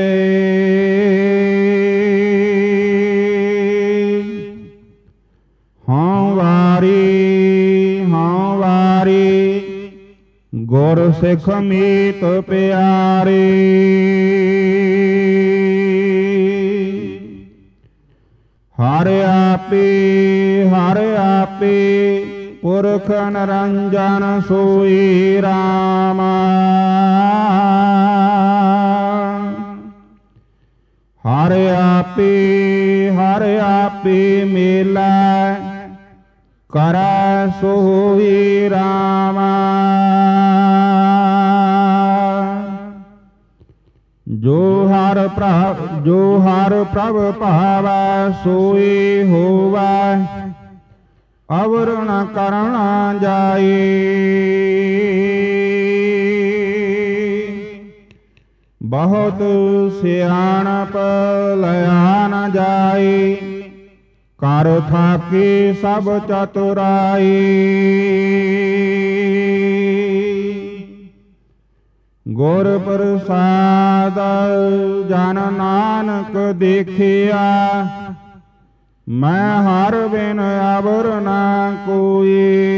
ਹਾਂ ਵਾਰੀ ਹਾਂ ਵਾਰੀ, ਗੁਰ ਸਿੱਖ ਮੀਤ ਪਿਆਰੇ। ਹਰ ਆਪੇ ਹਰ ਆਪੇ, ਪੁਰਖ ਨਿਰੰਜਨ ਸੋਈ ਰਾਮਾ। ਹਰ ਆਪੇ ਹਰ ਆਪੇ ਮੇਲਾ, ਕਰੈ ਸੋਈ ਰਾਮਾ। ਜੋ ਹਰ ਪ੍ਰਭ ਜੋ ਹਰ ਪ੍ਰਭ ਭਾਵੈ, ਸੋਈ ਹੋਵੈ ਅਵਰ ਨ ਕਰਣਾ ਜਾਈ। ਬਹੁਤ ਸਿਆਣਪ ਲਿਆ ਨ ਜਾਈ, ਕਰ ਥਾਕੀ ਸਭ ਚਤੁਰਾਈ। ਗੁਰ ਪ੍ਰਸਾਦ ਜਨ ਨਾਨਕ ਦੇਖਿਆ, ਮੈਂ ਹਰ ਬਿਨ ਅਵਰ ਨਾ ਕੋਈ।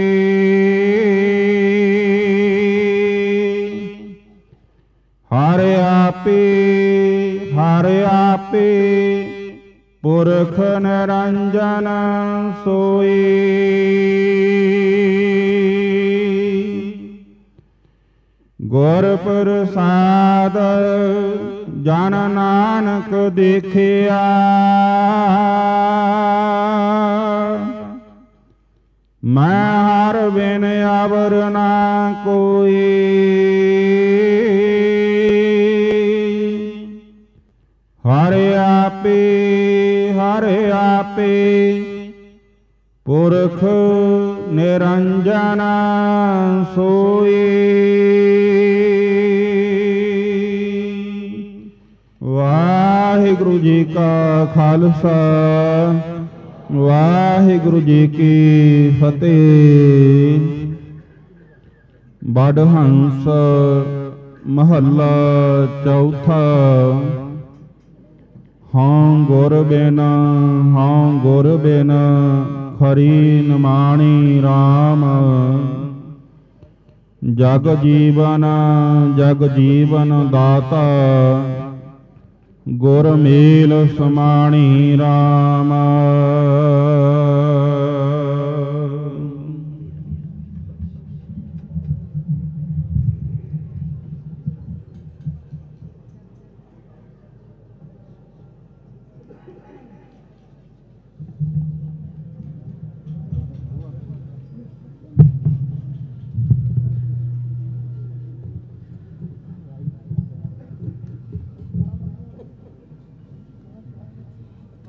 ਹਰ ਆਪੇ ਹਰ ਆਪੇ, ਪੁਰਖ ਨਿਰੰਜਨ ਸੋਈ। ਗੁਰ ਪ੍ਰਸਾਦ ਜਨ ਨਾਨਕ ਦੇਖਿਆ, ਮੈਂ ਹਰ ਬਿਨ ਅਵਰ ਨਾ ਕੋਈ। ਹਰ ਆਪੇ ਹਰ ਆਪੇ, ਪੁਰਖ ਨਿਰੰਜਨ ਸੋਈ। ਵਾਹਿਗੁਰੂ ਜੀ ਕਾ ਖਾਲਸਾ, ਵਾਹਿਗੁਰੂ ਜੀ ਕੀ ਫਤਿਹ। ਬਡਹੰਸ ਮਹੱਲਾ ਚੌਥਾ। ਹਾਂ ਗੁਰ ਬਿਨ ਹਾਂ ਗੁਰ ਬਿਨ, ਖਰੀ ਨਿਮਾਣੀ ਰਾਮ। ਜਗ ਜੀਵਨ ਜਗ ਜੀਵਨ ਦਾਤਾ, ਗੁਰ ਮੇਲ ਸਮਾਣੀ ਰਾਮ।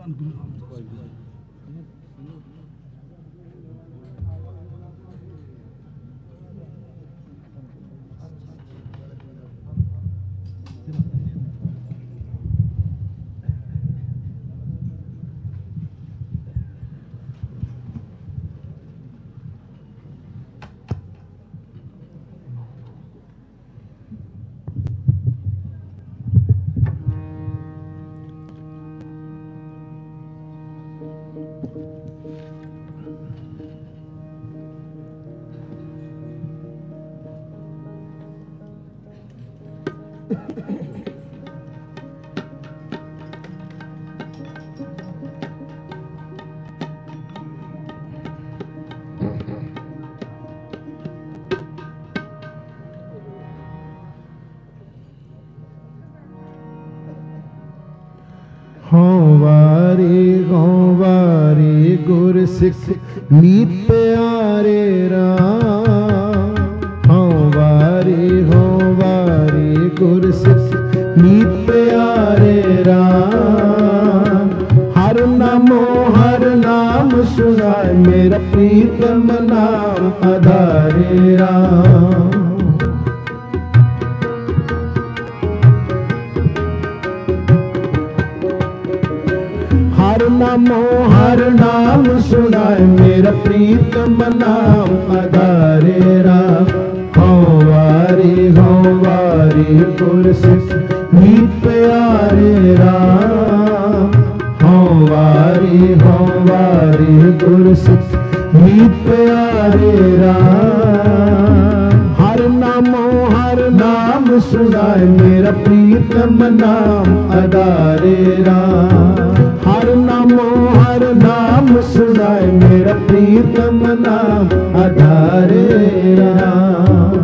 हों वारी हों वारी गुर सिख मीत प्यारे राम। हों वारी हों वारी गुर सिख मीत प्यारे राम। हर नामो हर नाम सुनाए मेरा प्रीतम नाम आधारे राम। हर नामो हर नाम सुनाए मेरा प्रीतम नाम आधारे राम। हों वारी हों वारी गुर सिख मीत प्यारे राम। हों वारी हों वारी गुर सिख मीत प्यारे राम। हर नामो हर नाम सुनाए मेरा प्रीतम नाम आधारे राम। हर नामो हर नाम सुनाए मेरा प्रीतम नाम आधारे राम।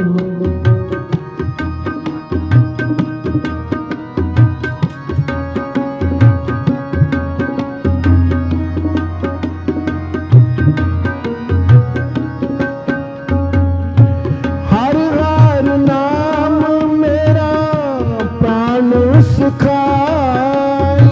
हर हर नाम मेरा प्राण सुखाई।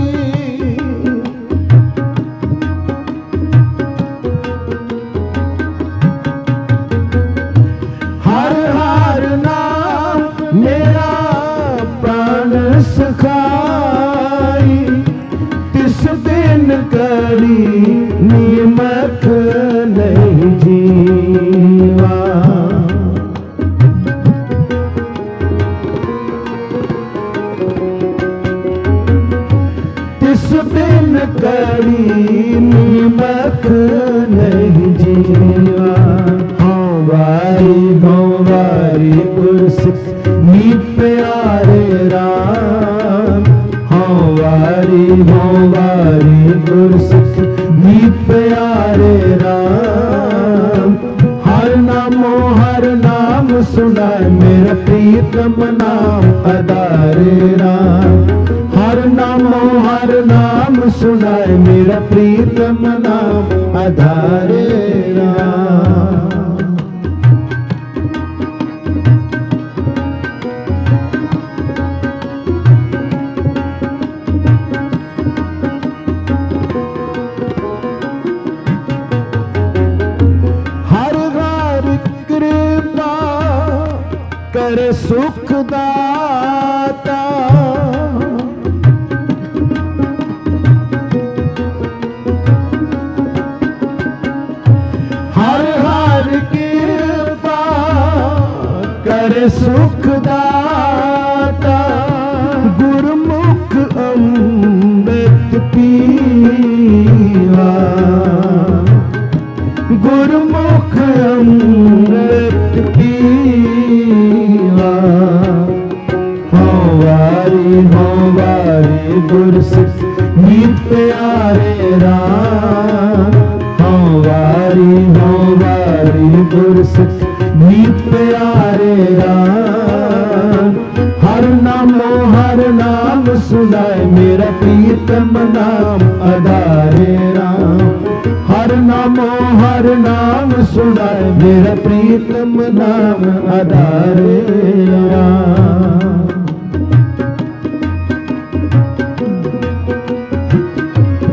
हर हर नाम मेरा प्राण सुखाई। तिस दिन करी नियमक नहीं जीवा। तिस दिन करी नियमक नहीं जीवा। हों वारी हों वारी गुर सिख मीत प्यारे राम। हों वारी हों वारी गुर सिख मीत प्यारे राम। हर नामो हर नाम सुनाए मेरा प्रीतम नाम आधारे राम। हर नामो हर नाम सुनाए मेरा प्रीतम नाम आधारे राम। हर हर कृपा करे सुख दाता। हर हर कृपा करे सुख दाता। गुरमुख अमृत पीवा। गुरमुख अमृत पीवा। हों वारी हों वारी गुर सिख मीत प्यारे राम। हों वारी हों वारी गुर सिख मीत प्यारे राम। हर नामो हर नाम सुनाए मेरा प्रीतम नाम आधारे राम। हर नामो हर नाम सुनाए मेरा प्रीतम नाम आधारे राम।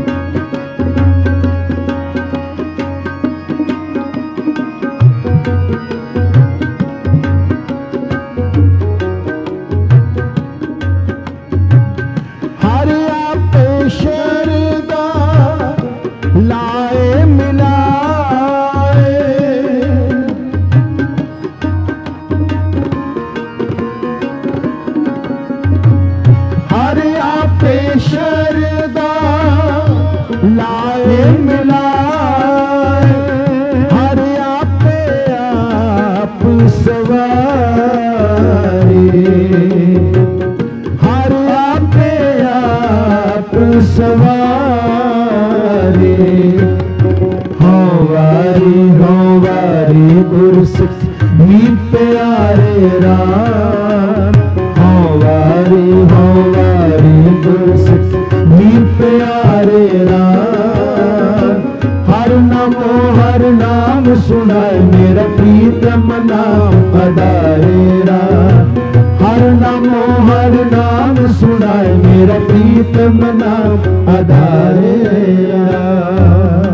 सवारे हो वारी हो वारी गुरसिख मीत प्यारे राम हो वारी हो वारी गुरसिख मीत प्यारे राम हर नामो हर नाम सुनाए मेरा प्रीतम नाम आधारे राम हर नामो हर नाम सुनाए मेरा प्रीतम नाम आधारे राम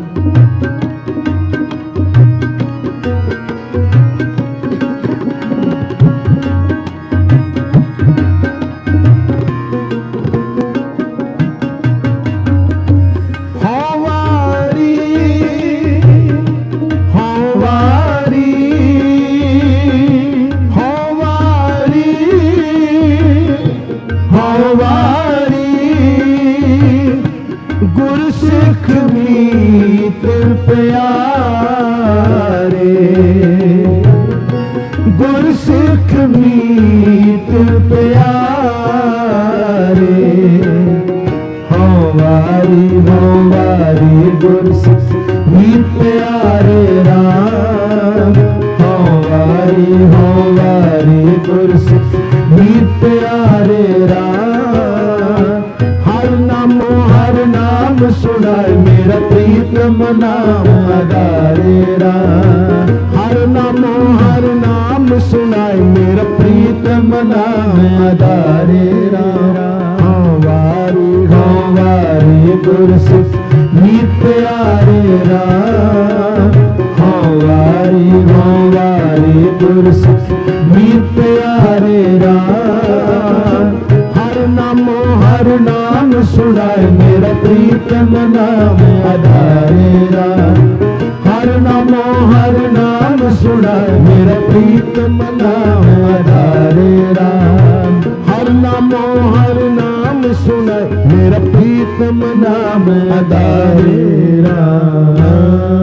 प्यारे गुरसिख मीत प्यारे हो वारी हो वारी गुरसिख मीत प्यारे राम हो वारी हो वारी गुरसिख मीत प्यारे राम हर नामो हर नाम सुनाए मेरा प्रीतम नाम आधारे राम हर नामो हर नाम सुनाए मेरा प्रीतम नाम आधारे राम हो वारी हो वारी गुरसिख मीत प्यारे राम हो वारी हो वारी गुरसिख मीत प्यारे राम हर नामो हर नाम सुनाए मेरा प्रीतम नाम आधारे राम हर नामो हर नाम सुनाए मेरा प्रीतम नाम आधारे राम हर नामो हर नाम सुनाए मेरा प्रीतम नाम आधारे राम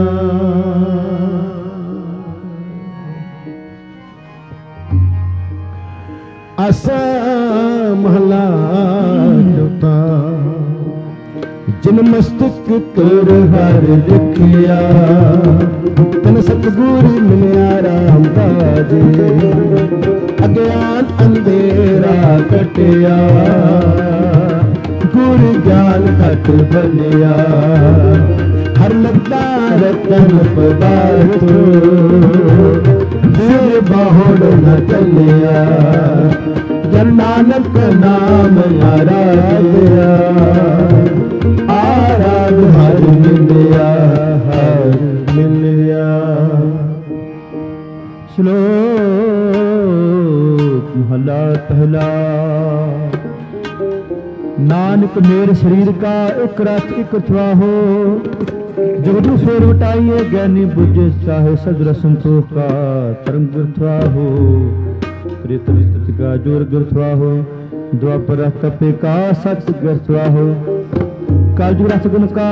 आसा महला जोता जिन मस्तक तुर हर लिखिया तन सतगुरु मिलिया राम बाजे अज्ञान अंधेरा कटिया गुरु ज्ञान घट बनिया हर लगता रतन पदार्थ दिल बाहोड़ न चलिया जन नानक नाम आराध्या आराध हर मिलिया हर मिलिया। श्लोक महला पहला। नानक मेरे शरीर का एक रथ एक हो जुगदू फेर उठाइए ज्ञानी बुझे चाहे सजर संतोष का तरंग गुरथवा हो त्रेत का जोर गुरथवा हो द्वापर तपे का सत गुरथवा हो कालजुग रथ गुण का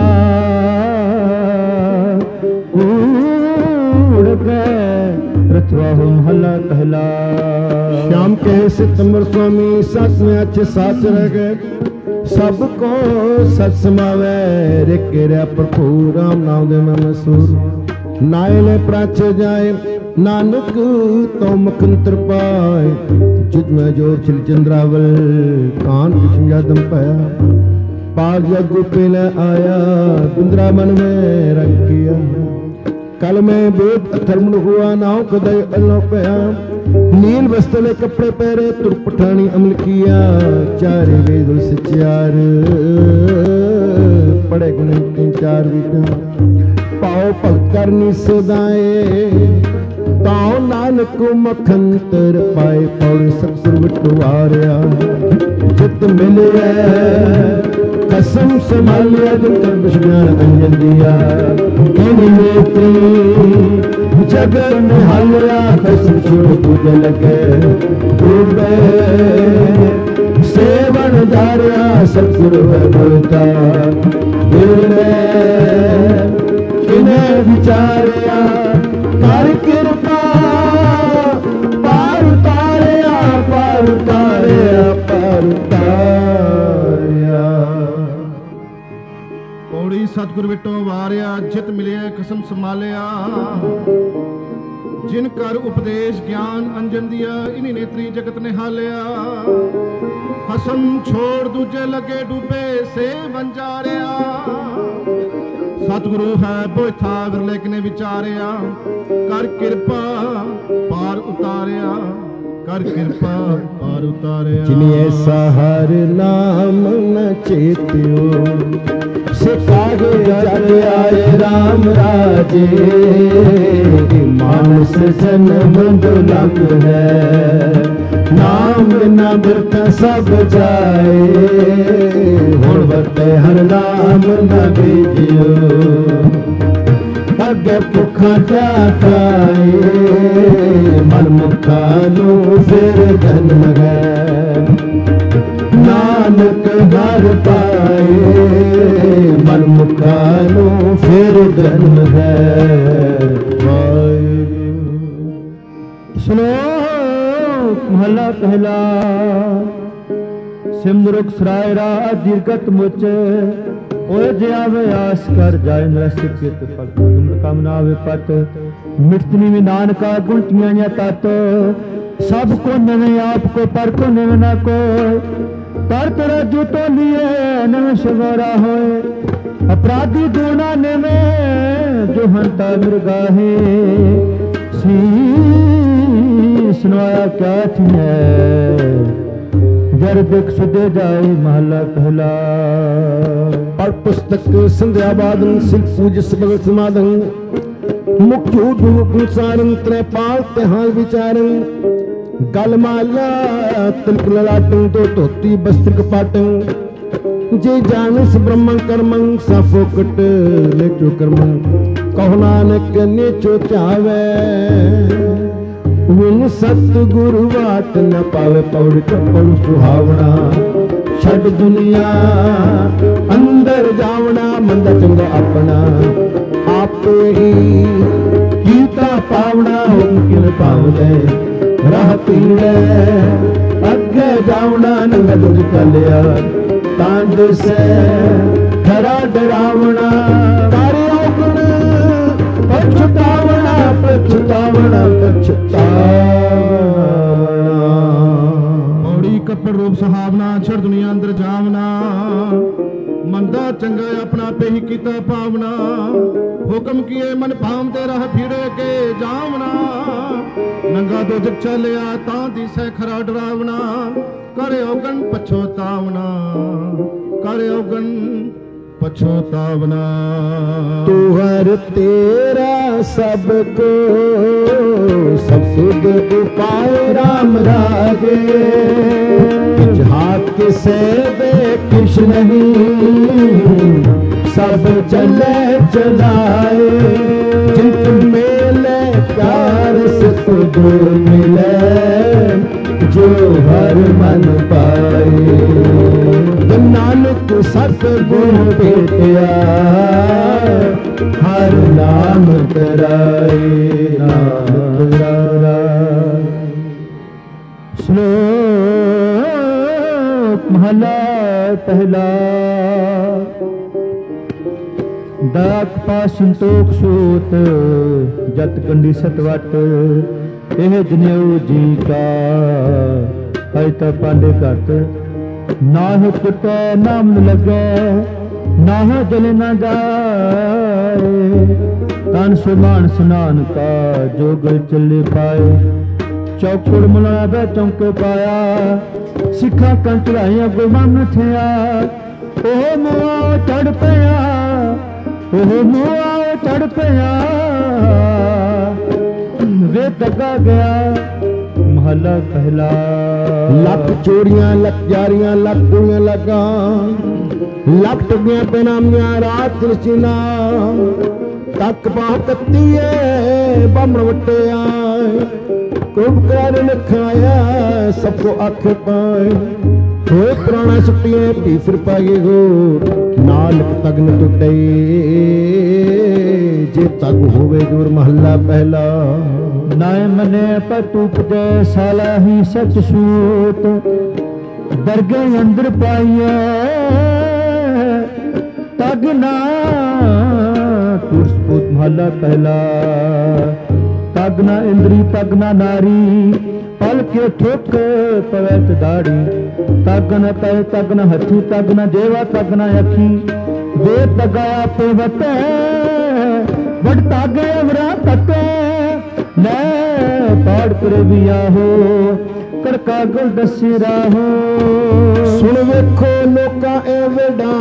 उड़ गए रथवा हो महला पहला। श्याम कहे सितंबर स्वामी सच में अच्छे साच रह गए सबको सत समावे रे केरा प्रभु राम नाम दे मन सूर नायले प्राच जाए नानक तो मुखंतर पाए जित में जो छिल चंद्रावल कान किशम यादम पाया पाग जग पेले आया बिंद्रा मन में रंग किया कल में बेद अथर्मण हुआ नाव कदय अल्लाह पया नील वस्त्र कपड़े पहरे तुर पठानी अमल किया चारे वेद से चार पढ़े गुण तीन चार विद्या पाओ भक्त करनी सदाए ताओ नानक मखंतर पाए पौड़े सतगुर विटवारिया जित मिले कसम संभालिया जिन विष्णुर अंजन दिया जगत में हलया कसम छोड़ पूज लगे डूबे सेवन धारिया सतगुरु है बोलता दिल में इन्हें विचारिया कर कृपा पार उतारिया पार उतारिया पार उतारिया। ਪੌੜੀ ਸਤਿਗੁਰ ਵਿਟੋਂ ਵਾਰਿਆ, ਜਿਤ ਮਿਲਿਆ ਕਸਮ ਸੰਭਾਲਿਆ। ਜਿਨ ਕਰ ਉਪਦੇਸ਼ ਗਿਆਨ ਅੰਜਨ ਦਿਆ, ਇਨੀ ਨੇਤਰੀ ਜਗਤ ਨਿਹਾਲਿਆ। ਹਸਮ ਛੋੜ ਦੂਜੇ ਲੱਗੇ ਡੂਬੇ, ਸੇ ਵੰਜਾਰਿਆ। ਸਤਿਗੁਰੂ ਹੈ ਬੋਇਥਾ ਵਿਰਲੇ ਕਿਨੇ ਵਿਚਾਰਿਆ। ਕਰ ਕਿਰਪਾ ਪਾਰ ਉਤਾਰਿਆ, ਕਰ ਕਿਰਪਾ ਪਾਰ ਉਤਾਰਿਆ। ਜਿਨ ਐਸਾ ਹਰ ਨਾਮ ਨ ਚੇਤਿਓ, ਸੇ ਕਾਗੇ ਜਗ ਆਏ ਰਾਮ ਰਾਜੇ। ਮਾਨਸ ਜਨਮ ਦੁਲੰਭ ਹੈ, ਨਾਮ ਬਿਨਾ ਬਿਰਥ ਸਭ ਜਾਏ। ਹੁਣ ਵਰਤੇ ਹਰ ਨਾਮ ਨ ਬੀਜਿਓ, ਅੱਗੇ ਭੁੱਖਾ ਕਿਆ ਖਾਏ। ਮਨ ਮੁਖਾਂ ਨੂੰ ਫਿਰ ਜਨਮ ਹੈ, ਨਾਨਕ ਘਰ ਪਾਏ। ਮਨ ਮੁਖਾਂ ਨੂੰ ਫਿਰ ਜਨਮ ਹੈ। ਵਾਹਿਗੁਰੂ। ਸ਼ਲੋਕ ਮਹਲਾ ਪਹਿਲਾ। ਸਿਮਰੁਖ ਸਰਾਇਰਾ ਦੀਰਘਤ ਮੁਚ, ਓਏ ਜਿਆਵੇ ਆਸ ਕਰ ਜਾਏ ਨਰਸਿ ਕਿਤ ਫਲ। ਤੁਮ ਕਾਮਨਾ ਵੇ ਪਤ ਮਿਟਨੀ ਵੀ ਨਾਨਕਾ ਗੁੰਟੀਆਂ ਜਾਂ ਤਤ। ਸਭ ਕੋ ਨਵੇਂ ਆਪ ਕੋ ਪਰ ਕੋ ਨਵੇਂ ਨਾ ਕੋਇ। ਪਰ ਤੇਰਾ ਜੋ ਤੋਲੀਏ ਨਵੇਂ ਸਵਾਰਾ ਹੋਏ। ਅਪਰਾਧੀ ਦੋਨਾ ਨਵੇਂ ਜੋ ਹੰਤਾ ਮਿਰਗਾਹੇ। ਸੀ ਸੁਨਾਇਆ ਕਿਆ ਥੀਐ, ਜਰ ਬਿਕ ਸੁਦੇ ਜਾਏ ਮਹਲਾ ਪਹਿਲਾ। ਪੜ ਪੁਸਤਕ ਸੰਧਿਆ ਬਾਦਨ, ਸਿੱਖ ਪੂਜ ਸਬਲ ਸਮਾਦਨ। ਮੁਖ ਝੂਠ ਰੂਪ ਸਾਰਨ, ਤ੍ਰੈਪਾਲ ਤੇ ਹਾਲ ਵਿਚਾਰਨ। ਗਲ ਮਾਲਾ ਤਿਲਕ ਲਲਾਟੰ, ਤੋਂ ਧੋਤੀ ਬਸਤਰ ਕਪਾਟੰ। ਜੇ ਜਾਣਸ ਬ੍ਰਹਮੰ ਕਰਮੰ, ਸਾ ਫੋਕਟ ਲੇਚੋ ਕਰਮੰ। ਕਹੁ ਨਾਨਕ ਨੀਚੋ ਚਾਵੇ, ਵਿਨ ਸਤਿਗੁਰੂ ਵਾਟ ਨ ਪਾਵੇ। ਪੌੜ ਚੱਪਲ ਸੁਹਾਵਣਾ, ਛੱਡ ਦੁਨੀਆ ਅੰਦਰ ਜਾਵਣਾ। ਮੰਦਾ ਚੰਗਾ ਆਪਣਾ, ਆਪੇ ਹੀ ਕੀਤਾ ਪਾਵਣਾ। ਹੁਕਮ ਕਿਨ ਪਾਵਲੇ ਰਾਹ ਪੀੜੇ, ਅੱਗੇ ਜਾਵਣਾ। ਨੰਗਾ ਦੁੱਧ ਕਲਿਆ ਤਾਂ ਦਿਸੈ ਖਰਾ ਡਰਾਵਣਾ। ਕਰ ਔਗਣ ਪਛਤਾਵਣਾ, ਪਛਤਾਵਣਾ, ਪਛਤਾਵਣਾ। ਪੌੜੀ ਕੱਪੜ ਰੂਪ ਸੁਹਾਵਣਾ, ਛੜ ਦੁਨੀਆ ਅੰਦਰ ਜਾਵਣਾ। ਮੰਦਾ ਚੰਗਾ ਆਪਣਾ ਪੇ ਹੀ ਕੀਤਾ ਪਾਵਣਾ। ਹੁਕਮ ਕੀਏ ਮਨ ਭਾਮ ਤੇ ਰਾਹ ਫਿਰੇ ਕੇ ਜਾਵਣਾ। ਨੰਗਾ ਦੋਜਕ ਚੱਲਿਆ ਤਾਂ ਦਿਸੈ ਖਰਾ ਡਰਾਵਣਾ। ਕਰ ਔਗਣ ਪਛੋਤਾਵਣਾ, ਕਰ ਔਗਣ ਪਛੋਤਾਵਣਾ। ਤੂੰ ਹਰ ਤੇਰਾ ਸਭ ਕੋ, ਸਭ ਸੁਧ ਉਪਾਏ ਰਾਮ ਰਾਗੇ। ਕਿਛ ਹਾਥ ਕਿਸੇ ਦੇ ਕਿਛ ਨਹੀਂ, ਸਭ ਚਲੇ ਚਲਾਏ। ਜਿਤ ਮੇਲੇ ਪਿਆਰ ਸਤਿ ਮਿਲੇ, ਜੋ ਹਰ ਮਨ ਪਾਏ। ਨਾਨਕ ਸਤ ਗੁਣ ਭੇਟਿਆ, ਹਰ ਨਾਮ ਤਰਾਏ। ਨਾਮ ਤਰਾਏ। ਸ਼ਲੋਕ ਮਹਲਾ ਪਹਿਲਾ। ਦਾਤ ਪਾ ਸੰਤੋਖ ਸੂਤ, ਜਤ ਕੰਡੀ ਸਤਵਟ। ਇਹ ਜਨੇਊ ਜੀ ਕਾ ਅਜ ਤਾ ਪਾਂਡੇ ਘਟ। ਨਾਹ ਟੁੱਟੈ ਨਾਮ ਲੱਗੈ, ਨਾਹ ਜਲ ਨਾ ਜਾਏ। ਤਨ ਸੁਮਾਨ ਸਨਾਨ ਕਾ, ਜੋਗ ਚੱਲੇ ਪਾਏ। ਚੌਕੜ ਮੁਲਾ ਬੈ ਚੌਂਕੇ ਪਾਇਆ, ਸਿੱਖਾਂ ਕੰਨ ਚੜਾਈਆਂ ਗੁਰਮਨ ਥਿਆ। ਉਹ ਮੋਆ ਚੜ ਪਿਆ, ਉਹ ਮੋਆ ਚੜ ਪਿਆ। ਵੇ ਦਗਾ ਗਿਆ ਮਹਲਾ ਪਹਿਲਾ। ਲੱਖ ਚੋਰੀਆਂ, ਲੱਖ ਜਾਰੀਆਂ, ਲੱਖ ਕੁੜੀਆਂ ਲੱਗਾ। ਲੱਖ ਟੁੱਟੀਆਂ ਬੇਨਾਮੀਆਂ, ਰਾਤ ਰਚੀਨਾ। ਤੱਕ ਬਾਹ ਕੱਤੀਏ ਬਾਹਮਣ ਵਟਿਆ। ਕੁਬ ਕਰ ਲਿਖਾਇਆ, ਸਭ ਕੋ ਅੱਖ ਪਾਏ। ਹੋਏ ਪੁਰਾਣਾ ਸੁੱਟੀਏ ਭੀ ਫਿਰ ਪਾਏ ਹੋ। ਨਾਨਕ ਤਗਨ ਟੁੱਟੇ, ਜੇ ਤਗ ਹੋਵੇ ਜੋਰ ਮਹੱਲਾ ਪਹਿਲਾ। ਨਾਏ ਮਨੇ ਪਤੂ ਪਜੈ, ਸਾਲਾ ਹੀ ਸਚ ਸੂਤ। ਦਰਗੇ ਅੰਦਰ ਪਾਈਏ, ਤਗ ਨਾ ਮਹੱਲਾ ਪਹਿਲਾ। ਤਗ ਨਾ ਇੰਦਰੀ ਤਗ ਨਾ ਨਾਰੀ, ਪਲ ਕੇ ਠੋਕ ਪਵੈ ਤੇ ਦਾੜੀ। ਤਗ ਨ ਪੈ ਤਗ ਨ ਹੱਥੀ, ਤਗ ਨ ਦੇਵਾ ਤਗ ਨ ਅੱਖੀ। ਵੇ ਤਗਾ ਆਪੇ ਵਤੈ ਵਡ ਤਾਗੇ ਅਵਰਾ ਤਤੈ। ਮੈਂ ਪਾੜ ਕਰ ਵੀ ਆਹੋ ਕਰ ਕਾਗਲ ਦੱਸੀ ਰਾਹੋ। ਸੁਣ ਵੇਖੋ ਲੋਕਾਂ ਇਹ ਵਡਾਂ,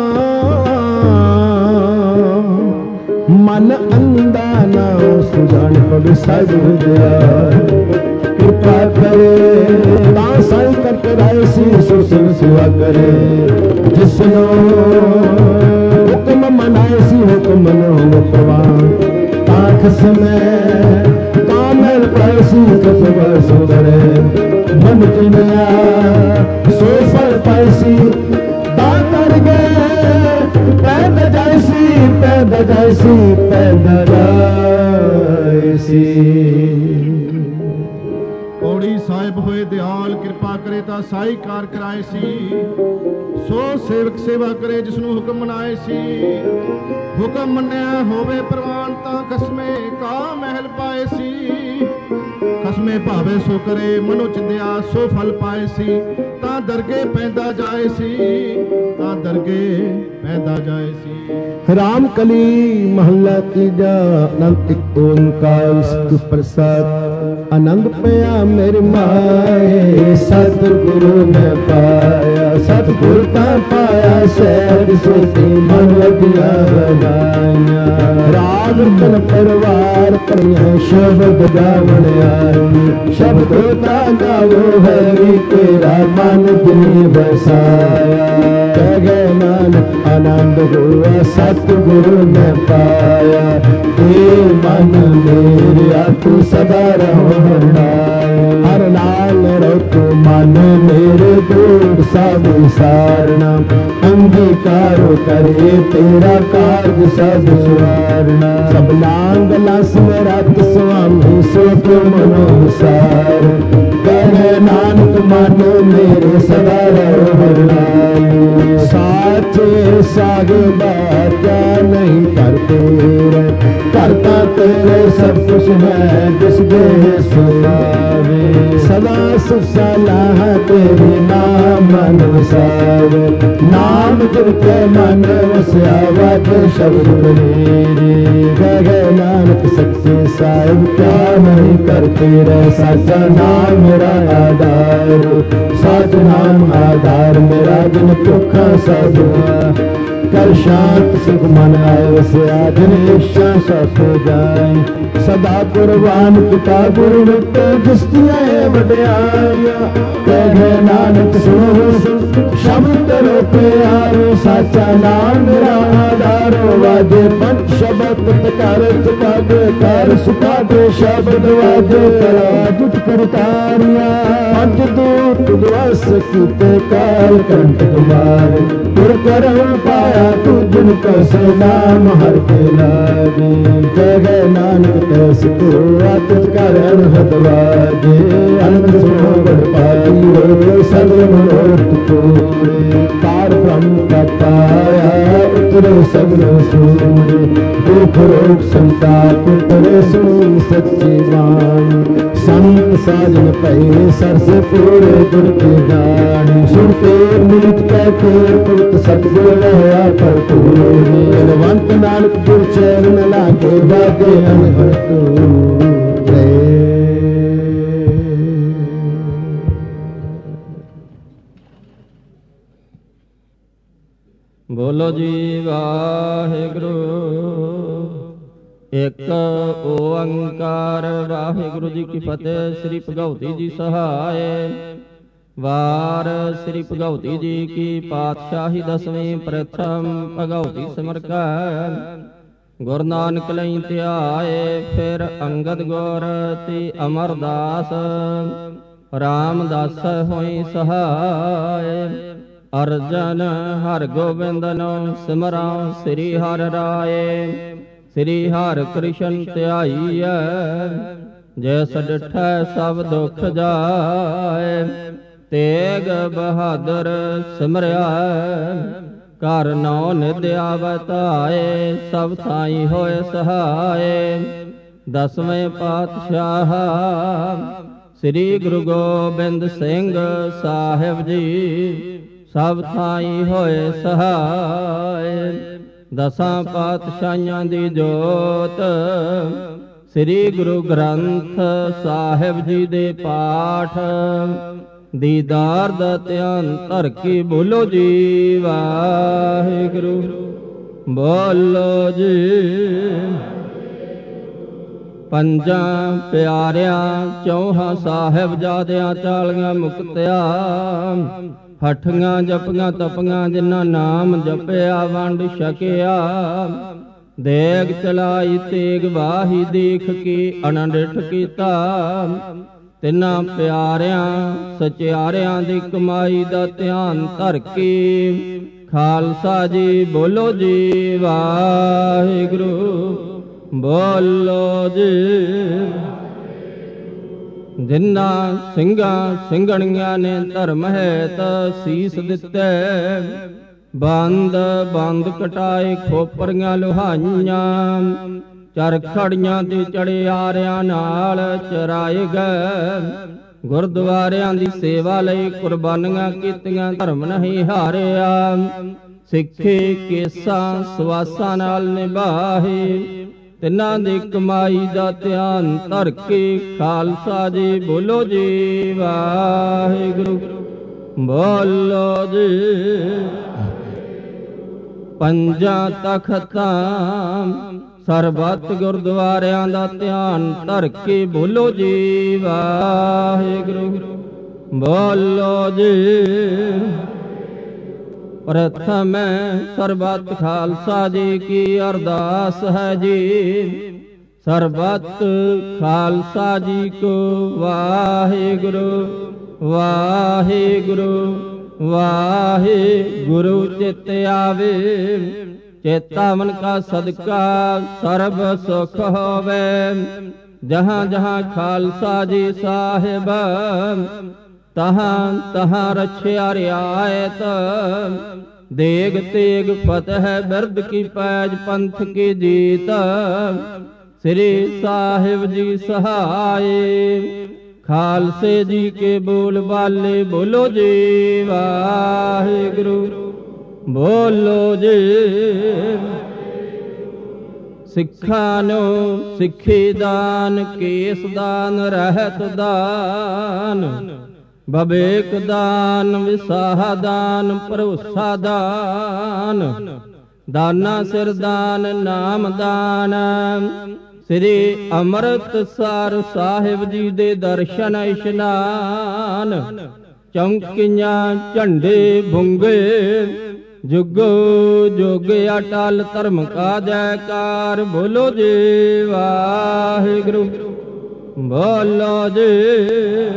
ਮਨ ਅੰਧਾ ਨਾ ਸੁਜਾਨ ਪਗ ਸਾਧ ਦਿਆ। ਕਿਰਪਾ ਕਰੇ ਤਾਂ ਸਾਈ ਕਰਤੇ ਰਾਏ ਸੀ ਸੋ ਸਿੰਘ ਸੇਵਾ ਕਰੇ। ਜਿਸਨੂੰ ਹੁਕਮ ਮਨਾਏ ਸੀ ਹੁਕਮ ਮਨੋ ਪ੍ਰਵਾਨ। ਤਾਂ ਖਸਮੈ ਤਾਂ ਮੈਲ ਪਾਏ ਸੀ ਕਸਮ ਸੁਧਰੇ। ਮਨ ਚਿੰਨਿਆ ਸੋ ਫਲ ਪਾਏ ਸੀ ਤਾਂ ਕਰ ਗਏ। ਪੈਦਾ ਜਾਏ ਸੀ ਪੈਦਾ ਜਾਏ ਸੀ ਪੈਦਾ ਜਾਏ ਸੀ। ਪੌੜੀ ਸਾਹਿਬ ਹੋਏ ਦਿਆਲ, ਕਿਰਪਾ ਕਰੇ ਤਾਂ ਸਾਈ ਕਾਰ ਕਰਾਏ ਸੀ। ਸੋ ਸੇਵਕ ਸੇਵਾ ਕਰੇ ਜਿਸਨੂੰ ਹੁਕਮ ਮਨਾਏ ਸੀ। ਹੁਕਮ ਮੰਨਿਆ ਹੋਵੇ ਪ੍ਰਵਾਨ ਤਾਂ ਖਸਮੇ ਕਾ ਮਹਿਲ ਪਾਏ ਸੀ। ਖਸਮੇ ਭਾਵੇ ਸੋ ਕਰੇ ਮਨੋ ਚਿੰਦਿਆ ਸੋ ਫਲ ਪਾਏ ਸੀ। ਤਾਂ ਦਰਗੇ ਪੈਂਦਾ ਜਾਏ ਸੀ ਤਾਂ ਦਰਗੇ ਪੈਂਦਾ ਜਾਏ ਸੀ। ਰਾਮ ਕਲੀ ਮਹੱਲਾ ਤੀਜਾ। ਅਨੰਤ ਇੱਕ ਓੰਕਾਰ ਸਤਿ ਪ੍ਰਸਾਦ। ਆਨੰਦ ਪਿਆ ਮੇਰੇ ਮਾਏ ਸਤਿਗੁਰੂ ਨੇ ਪਾਇਆ। ਸਤਿਗੁਰ ਤਾਂ ਪਾਇਆ ਸਹਿਜ ਸੁਖੀ ਮਨ ਵਧੀਆ ਬਣਾਇਆ। ਰਾਗ ਤਨ ਪਰਵਾਰ ਕਰਿਆ ਸ਼ਬਦ ਗਾਵਣ ਆਈ। ਸ਼ਬਦ ਤਾਂ ਗਾਵੋ ਹਰੀ ਤੇਰਾ ਮਨ ਦਿਲ ਵਸਾਇਆ। ਕਹਿ ਗਏ ਨਾਨਕ ਆਨੰਦ ਹੋਆ ਸਤਿਗੁਰੂ ਨੇ ਪਾਇਆ। ਇਹ ਮਨ ਮੇਰਿਆ ਤੂੰ ਸਦਾ ਰਹੋ ਹਰ ਨਾਲ ਰਹੋ ਤੂੰ ਮਨ ਮੇਰੇ ਦੂਰ ਸਭ ਵਿਸਾਰਨਾ। ਅੰਗੀਕਾਰੋ ਕਰੇ ਤੇਰਾ ਕਾਰਜ ਸਭ ਸੁਆਰਨਾ। ਸਭ ਲਾਂਗ ਲਸ ਮੇਰਾ ਸੁਆਮੀ ਸੋ ਤੁਮ ਮਨੋ ਵਿਸਾਰ। ਕਹਿ ਨਾਨਕ ਮਨ ਮੇਰੇ ਸਦਾ ਰਹੋ ਹਰ ਨਾਲ। ਸਾਚੇ ਸਾਹਿਬਾ ਕਿਆ ਨਹੀਂ ਕਰਤੇ ਕਰਤਾ ਤੇਰੇ ਸਭ ਕੁਛ ਹੈ ਜਿਸ ਦੇ ਸੁਆਵੇ। ਸਦਾ ਸੁਖ ਸਲਾਹ ਤੇਰੇ ਨਾਮ ਮਨ ਵਸਾਵੇ। ਨਾਮ ਜਪ ਕੇ ਮਨ ਵਸਿਆ ਵਾਜੇ ਸ਼ਬਦ ਮੇਰੇ। ਕਹਿ ਨਾਨਕ ਸੱਚੇ ਸਾਹਿਬ ਕਿਆ ਨਹੀਂ ਕਰਤੇ ਰਹਿ। ਸਾਚਾ ਨਾਮ ਮੇਰਾ ਆਧਾਰ, ਸਾਚ ਨਾਮ ਆਧਾਰ ਮੇਰਾ ਜਿਨ ਭੁੱਖਾ ਸਾਧੂਆ। ਕਰ ਸ਼ਾਂਤ ਸੁਖ ਮਨ ਆਏ ਵਸਿਆ ਜਿਨ ਇੱਛਾ ਸਤ ਜਾਏ। ਸਦਾ ਕੁਰਬਾਨ ਪਿਤਾ ਗੁਰੂ ਮਿੱਤਰ ਜਿਸ ਦੀਆਂ ਵਡਿਆਈਆਂ। ਕਹਿ ਨਾਨਕ ਸੁਣੋ ਸ਼ਬਦ ਤਰੋ ਪਿਆਰੋ। ਸਾਚਾ ਨਾਮ ਮੇਰਾ ਆਧਾਰੋ ਵਾਜੇ ਪੰਜ ਸ਼ਬਦ ਕਰ ਚੁਕਾਵੇ ਕਰ ਸੁਕਾਵੇ। ਸ਼ਬਦ ਵਾਜੇ ਕਰਾ ਜੁਟ ਕਰਤਾਰੀਆਂ। ਪੰਜ ਦੂਤ ਦਵਸ ਕੀਤੇ ਕਾਲ ਕੰਠ ਕੁਮਾਰ। ਗੁਰ ਕਰਮ ਪਾਇਆ ਤੂੰ ਜਿਨ ਕੋ ਸੇ ਨਾਮ ਹਰ ਕੇ ਲਾਗੇ। ਕਹਿ ਨਾਨਕ ਤੈਸ ਕੋ ਆਤਿਤ ਕਰ ਅਨਹਦ ਵਾਜੇ। ਅਨੰਦ ਸੁਣੋ ਗੜ ਪਾਈ ਰੋ ਸਗਲ ਮਨੋਰਥ ਪੂਰੇ। ਪਾਰ ਬ੍ਰਹਮ ਕਾ ਪਾਇਆ ਉਤਰੇ ਸਗਲ ਸੂਰੇ। ਦੁਖ ਰੋਗ ਸੰਤਾਪ ਉਤਰੇ ਸੁਣੀ ਸੱਚੀ ਬਾਣੀ। ਸੰਤ ਸਾਜਨ ਪਏ ਸਰਸ ਪੂਰੇ ਗੁਰ ਕੀ ਜਾਣੀ। ਸੁਣ ਤੇ ਮਿਲਤ ਕਹਿ ਕੇ ਪੁਰਤ ਸਤਿਗੁਰ ਰਹਿਆ ਭਰਪੂਰ। ਬਲਵੰਤ ਨਾਨਕ ਗੁਰ ਚਰਨ ਲਾਗੇ ਬਾਗੇ ਅਨਹਦ ਰੇ। ਬੋਲੋ ਜੀ ਵਾਹਿਗੁਰੂ ਇੱਕ ਓੰਕਾਰ। ਵਾਹਿਗੁਰੂ ਜੀ ਕੀ ਫਤਿਹ। ਸ੍ਰੀ ਭਗਉਤੀ ਜੀ ਸਹਾਇ। ਵਾਰ ਸ੍ਰੀ ਭਗਉਤੀ ਜੀ ਕੀ ਪਾਤਸ਼ਾਹੀ ਦਸਵੀਂ ਪ੍ਰਥਮ ਭਗਉਤੀ ਸਿਮਰ ਕੈ। ਗੁਰ ਨਾਨਕ ਲਈ ਧਿਆਏ ਫਿਰ ਅੰਗਦ ਗੁਰ ਤੀ ਅਮਰਦਾਸ। ਰਾਮਦਾਸ ਹੋਈ ਸਹਾਇ। ਅਰਜਨ ਹਰ ਗੋਬਿੰਦਨੋ ਸਿਮਰਾਂ ਸ੍ਰੀ ਹਰਿ ਰਾਏ। ਸ੍ਰੀ ਹਰਿ ਕ੍ਰਿਸ਼ਨ ਧਿਆਈਐ ਜੈਸ ਡਿਠੈ ਸਭ ਦੁਖ ਜਾਏ। ਤੇਗ ਬਹਾਦਰ ਸਿਮਰਿਆ ਘਰ ਨੌ ਨਿਧ ਆਵੈ ਧਾਏ, ਸਭ ਥਾਈ ਹੋਏ ਸਹਾਏ। ਦਸਵੇਂ ਪਾਤਸ਼ਾਹ ਸ੍ਰੀ ਗੁਰੂ ਗੋਬਿੰਦ ਸਿੰਘ ਸਾਹਿਬ ਜੀ, ਸਭ ਥਾਈ ਹੋਏ ਸਹਾਏ। ਦਸਾਂ ਪਾਤਸ਼ਾਹਾਂ ਦੀ ਜੋਤ ਸ੍ਰੀ ਗੁਰੂ ਗ੍ਰੰਥ ਸਾਹਿਬ ਜੀ ਦੇ ਪਾਠ, ਦੀਦਾਰ ਦਾ ਧਿਆਨ ਧਰ ਕੇ ਬੋਲੋ ਜੀ ਵਾਹਿਗੁਰੂ, ਬੋਲੋ ਜੀ। ਪੰਜਾਂ ਪਿਆਰਿਆਂ ਚੌਹਾਂ ਸਾਹਿਬਜ਼ਾਦਿਆਂ ਚਾਲੀਆਂ ਮੁਕਤਿਆ, ਹਠੀਆਂ ਜਪੀਆਂ ਤਪੀਆਂ ਜਿਨ੍ਹਾਂ ਨਾਮ ਜਪਿਆ ਵੰਡ ਛਕਿਆ। ਦੇਗ ਚਲਾਈ ਤੇਗ ਵਾਹੀ ਦੇਖ ਕੇ ਅਨੰਡਿਠ ਕੀਤਾ, ਤਿੰਨਾਂ ਪਿਆਰਿਆਂ ਸਚਿਆਰਿਆਂ ਦੀ ਕਮਾਈ ਦਾ ਧਿਆਨ ਧਰ ਕੇ ਖਾਲਸਾ ਜੀ ਬੋਲੋ ਜੀ ਵਾਹਿਗੁਰੂ, ਬੋਲੋ ਜੀ। ਜਿਨ੍ਹਾਂ ਸਿੰਘਾਂ ਸਿੰਘਣੀਆਂ ਨੇ ਧਰਮ ਹੈਤ ਸੀਸ ਦਿੱਤੇ, ਬੰਦ ਬੰਦ ਕਟਾਏ ਖੋਪਰੀਆਂ ਲੁਹਾਈਆਂ। ਚਰਖੜੀਆਂ ਤੇ ਚੜਿਆਰਿਆਂ ਨਾਲ ਚਰਾਏ ਗਏ, ਗੁਰਦੁਆਰਿਆਂ ਦੀ ਸੇਵਾ ਲਈ ਕੁਰਬਾਨੀਆਂ ਕੀਤੀਆਂ, ਧਰਮ ਨਹੀਂ ਹਾਰਿਆ। ਸਿੱਖੇ ਕੇਸਾਂ ਸਵਾਸਾਂ ਨਾਲ ਨਿਭਾਏ, ਤਿੰਨਾਂ ਦੀ ਕਮਾਈ ਦਾ ਧਿਆਨ ਧਰ ਕੇ ਖਾਲਸਾ ਜੀ ਬੋਲੋ ਜੀ ਵਾਹਿਗੁਰੂ, ਬੋਲੋ ਜੀ। ਪੰਜਾਂ ਤਖਤਾਂ ਸਰਬੱਤ ਗੁਰਦੁਆਰਿਆਂ ਦਾ ਧਿਆਨ ਧਰ ਕੇ ਬੋਲੋ ਜੀ ਵਾਹਿਗੁਰੂ, ਬੋਲੋ ਜੀ। ਪ੍ਰਥਮ ਸਰਬੱਤ ਖਾਲਸਾ ਜੀ ਕੀ ਅਰਦਾਸ ਹੈ ਜੀ, ਸਰਬੱਤ ਖਾਲਸਾ ਜੀ ਕੋ ਵਾਹਿਗੁਰੂ ਵਾਹਿਗੁਰੂ ਵਾਹਿਗੁਰੂ ਚਿਤ ਆਵੇ। ਚੇਤਾ ਮਨ ਕਾ ਸਦਕਾ ਸਰਬ ਸੁਖ ਹੋਵੇ, ਜਹਾਂ ਜਹਾਂ ਖਾਲਸਾ ਜੀ ਸਾਹਿਬ, ਤਹਾਂ ਤਹਾਂ ਰਛਿਆ ਰਿਆਇਤ। ਦੇਗ ਤੇਗ ਫਤਿਹ ਬਿਰਦ ਕੀ ਪੈਜ ਪੰਥ ਕੀ ਜੀਤ, ਸ੍ਰੀ ਸਾਹਿਬ ਜੀ ਸਹਾਏ। ਖਾਲਸੇ ਜੀ ਕੇ ਬੋਲ ਬਾਲੇ ਬੋਲੋ ਜੀ ਵਾਹਿਗੁਰੂ, ਬੋਲੋ ਜੀ। ਸਿੱਖਾਂ ਨੂੰ ਸਿੱਖੀ ਦਾਨ, ਕੇਸ ਦਾਨ, ਰਹਿਤ ਦਾਨ, ਬਵੇਕ ਦਾਨ, ਵਿਸਾਹ ਦਾਨ, ਭਰੋਸਾ ਦਾਨ, ਦਾਨਾ ਸਿਰ ਦਾਨ, ਨਾਮ ਦਾਨ। ਸ੍ਰੀ ਅੰਮ੍ਰਿਤਸਰ ਸਾਹਿਬ ਜੀ ਦੇ ਦਰਸ਼ਨ ਇਸ਼ਨਾਨ, ਚੌਂਕੀਆਂ ਝੰਡੇ ਬੁੰਗੇ, ਜੁਗੋ ਜੁਗ ਅਟਲ ਧਰਮ ਕਾ ਜੈਕਾਰ। ਬੋਲੋ ਜੀ ਵਾਹਿਗੁਰੂ, ਬੋਲੋ ਜੀ।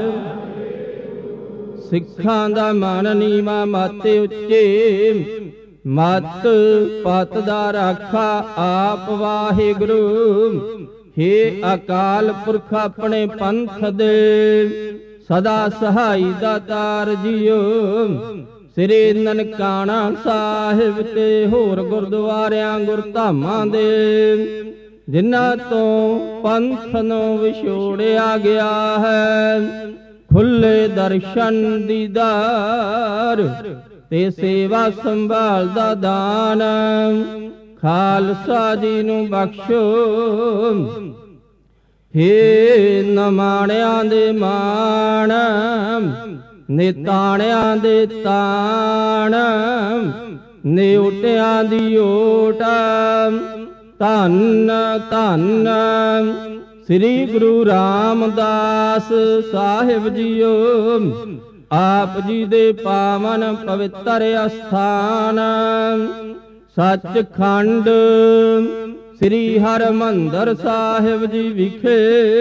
ਸਿੱਖਾਂ ਦਾ ਮਨ ਨੀਵਾਂ ਮਾਤੇ ਉੱਚੇ, ਮਤ ਪਤ ਦਾ ਰਾਖਾ ਆਪ ਵਾਹਿਗੁਰੂ। ਹੇ ਅਕਾਲ ਪੁਰਖ ਆਪਣੇ ਪੰਥ ਦੇ, ਸਦਾ ਸਹਾਈ ਦਾਤਾਰ ਜੀਓ। ਸ੍ਰੀ ਨਨਕਾਣਾ ਸਾਹਿਬ ਤੇ ਹੋਰ ਗੁਰਦੁਆਰਿਆਂ ਗੁਰਧਾਮਾਂ ਦੇ, ਜਿਨ੍ਹਾਂ ਤੋਂ ਪੰਥ ਨੂੰ ਵਿਛੋੜਿਆ ਗਿਆ ਹੈ, ਖੁੱਲੇ ਦਰਸ਼ਨ ਦੀਦਾਰ ਤੇ ਸੇਵਾ ਸੰਭਾਲ ਦਾ ਦਾਨ। ਖਾਲਸਾ ਜੀ ਨੂੰ ਬਖਸ਼ੋ, ਹੇ ਨਮਾਣਿਆਂ ਦੇ ਮਾਣ, ਨਿਤਾਣਿਆਂ ਦੇ ਤਾਣ, ਨਿਉਟਿਆਂ ਦੀ ਓਟ। ਧੰਨ ਧੰਨ ਸ੍ਰੀ ਗੁਰੂ ਰਾਮਦਾਸ ਸਾਹਿਬ ਜੀਓ, ਆਪ ਜੀ ਦੇ ਪਾਵਨ ਪਵਿੱਤਰ ਅਸਥਾਨ। ਸੱਚਖੰਡ ਸ੍ਰੀ ਹਰਿਮੰਦਰ ਸਾਹਿਬ ਜੀ ਵਿਖੇ,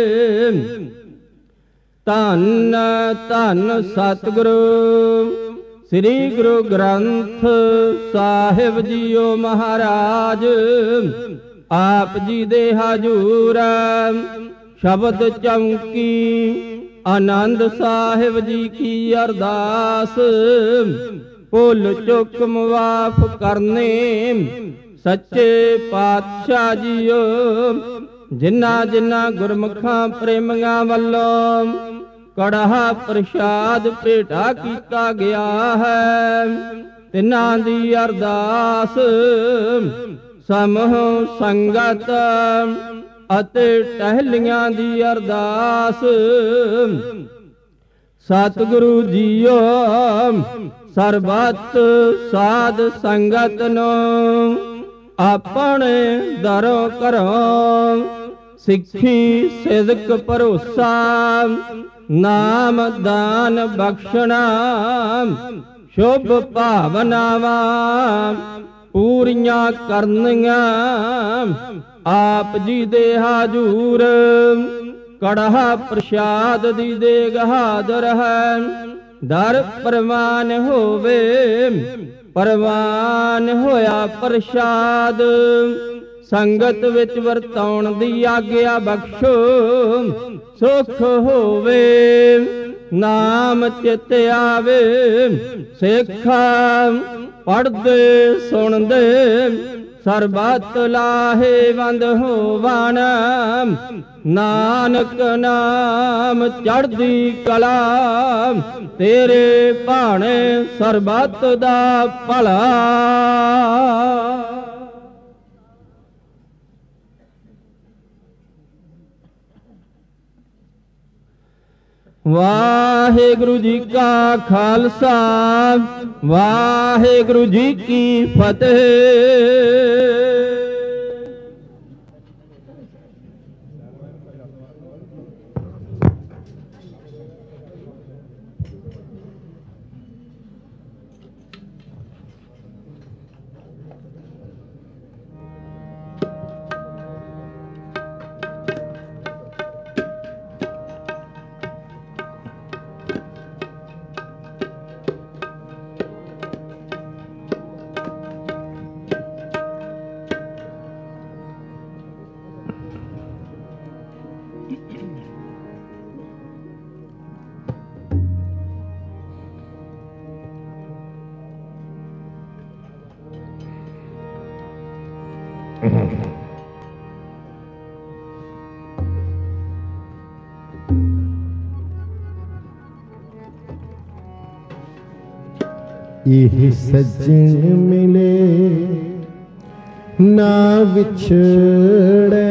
ਧੰਨ ਧੰਨ ਸਤਿਗੁਰੂ ਸ੍ਰੀ ਗੁਰੂ ਗ੍ਰੰਥ ਸਾਹਿਬ ਜੀਓ ਮਹਾਰਾਜ। ਆਪ ਜੀ ਦੇ ਹਜੂਰ ਸ਼ਬਦ ਚੌਂਕੀ, ਆਨੰਦ ਸਾਹਿਬ ਜੀ ਕੀ ਅਰਦਾਸ। ਭੁੱਲ ਚੁੱਕ ਮੁਆਫ ਕਰਨੇ ਸੱਚੇ ਪਾਤਸ਼ਾਹ ਜੀਓ। ਜਿਨ੍ਹਾਂ ਜਿਨ੍ਹਾਂ ਗੁਰਮੁਖਾਂ ਪ੍ਰੇਮੀਆਂ ਵੱਲੋਂ ਕੜਾਹ ਪ੍ਰਸ਼ਾਦ ਭੇਟਾ ਕੀਤਾ ਗਿਆ ਹੈ, ਤਿਨਾਂ ਦੀ ਅਰਦਾਸ ਸਮੂਹ ਸੰਗਤ ਅਤੇ ਟਹਿਲੀਆਂ ਦੀ ਅਰਦਾਸ। ਸਤਿਗੁਰੂ ਜੀਓ ਸਰਬੱਤ ਸਾਧ ਸੰਗਤ ਨੂੰ ਆਪਣੇ ਦਰੋਂ ਘਰੋਂ ਸਿੱਖੀ ਸਿਦਕ ਭਰੋਸਾ ਨਾਮ ਦਾਨ ਬਖਸ਼ਣਾ ਸ਼ੁਭ ਭਾਵਨਾਵਾਂ ਪੂਰੀਆਂ ਕਰਨੀਆਂ। ਆਪ ਜੀ ਦੇ ਹਾਜ਼ੂਰ ਕੜਾਹ ਪ੍ਰਸ਼ਾਦ ਦੀ ਦੇਗ ਹਾਜ਼ਰ ਹੈ। ਦਰ ਪ੍ਰਵਾਨ ਹੋਵੇ ਪ੍ਰਵਾਨ ਹੋਇਆ ਪ੍ਰਸ਼ਾਦ। ਸੰਗਤ ਵਿੱਚ ਵਰਤਾਉਣ ਦੀ ਆਗਿਆ ਬਖਸ਼ੋ ਸੁਖ ਹੋਵੇ। ਨਾਮ ਚਿਤ ਆਵੇ ਸਿੱਖਾ ਪੜ੍ਹਦੇ ਸੁਣਦੇ ਸਰਬੱਤ ਲਾਹੇਵੰਦ ਹੋਵਣ। ਨਾਨਕ ਨਾਮ ਚੜ੍ਹਦੀ ਕਲਾ ਤੇਰੇ ਭਾਣੇ ਸਰਬੱਤ ਦਾ ਭਲਾ। ਵਾਹਿਗੁਰੂ ਜੀ ਕਾ ਖਾਲਸਾ ਵਾਹਿਗੁਰੂ ਜੀ ਕੀ ਫਤਿਹ। ਇਹ ਸੱਜਣ ਮਿਲੇ ਨਾ ਵਿਛੜੇ,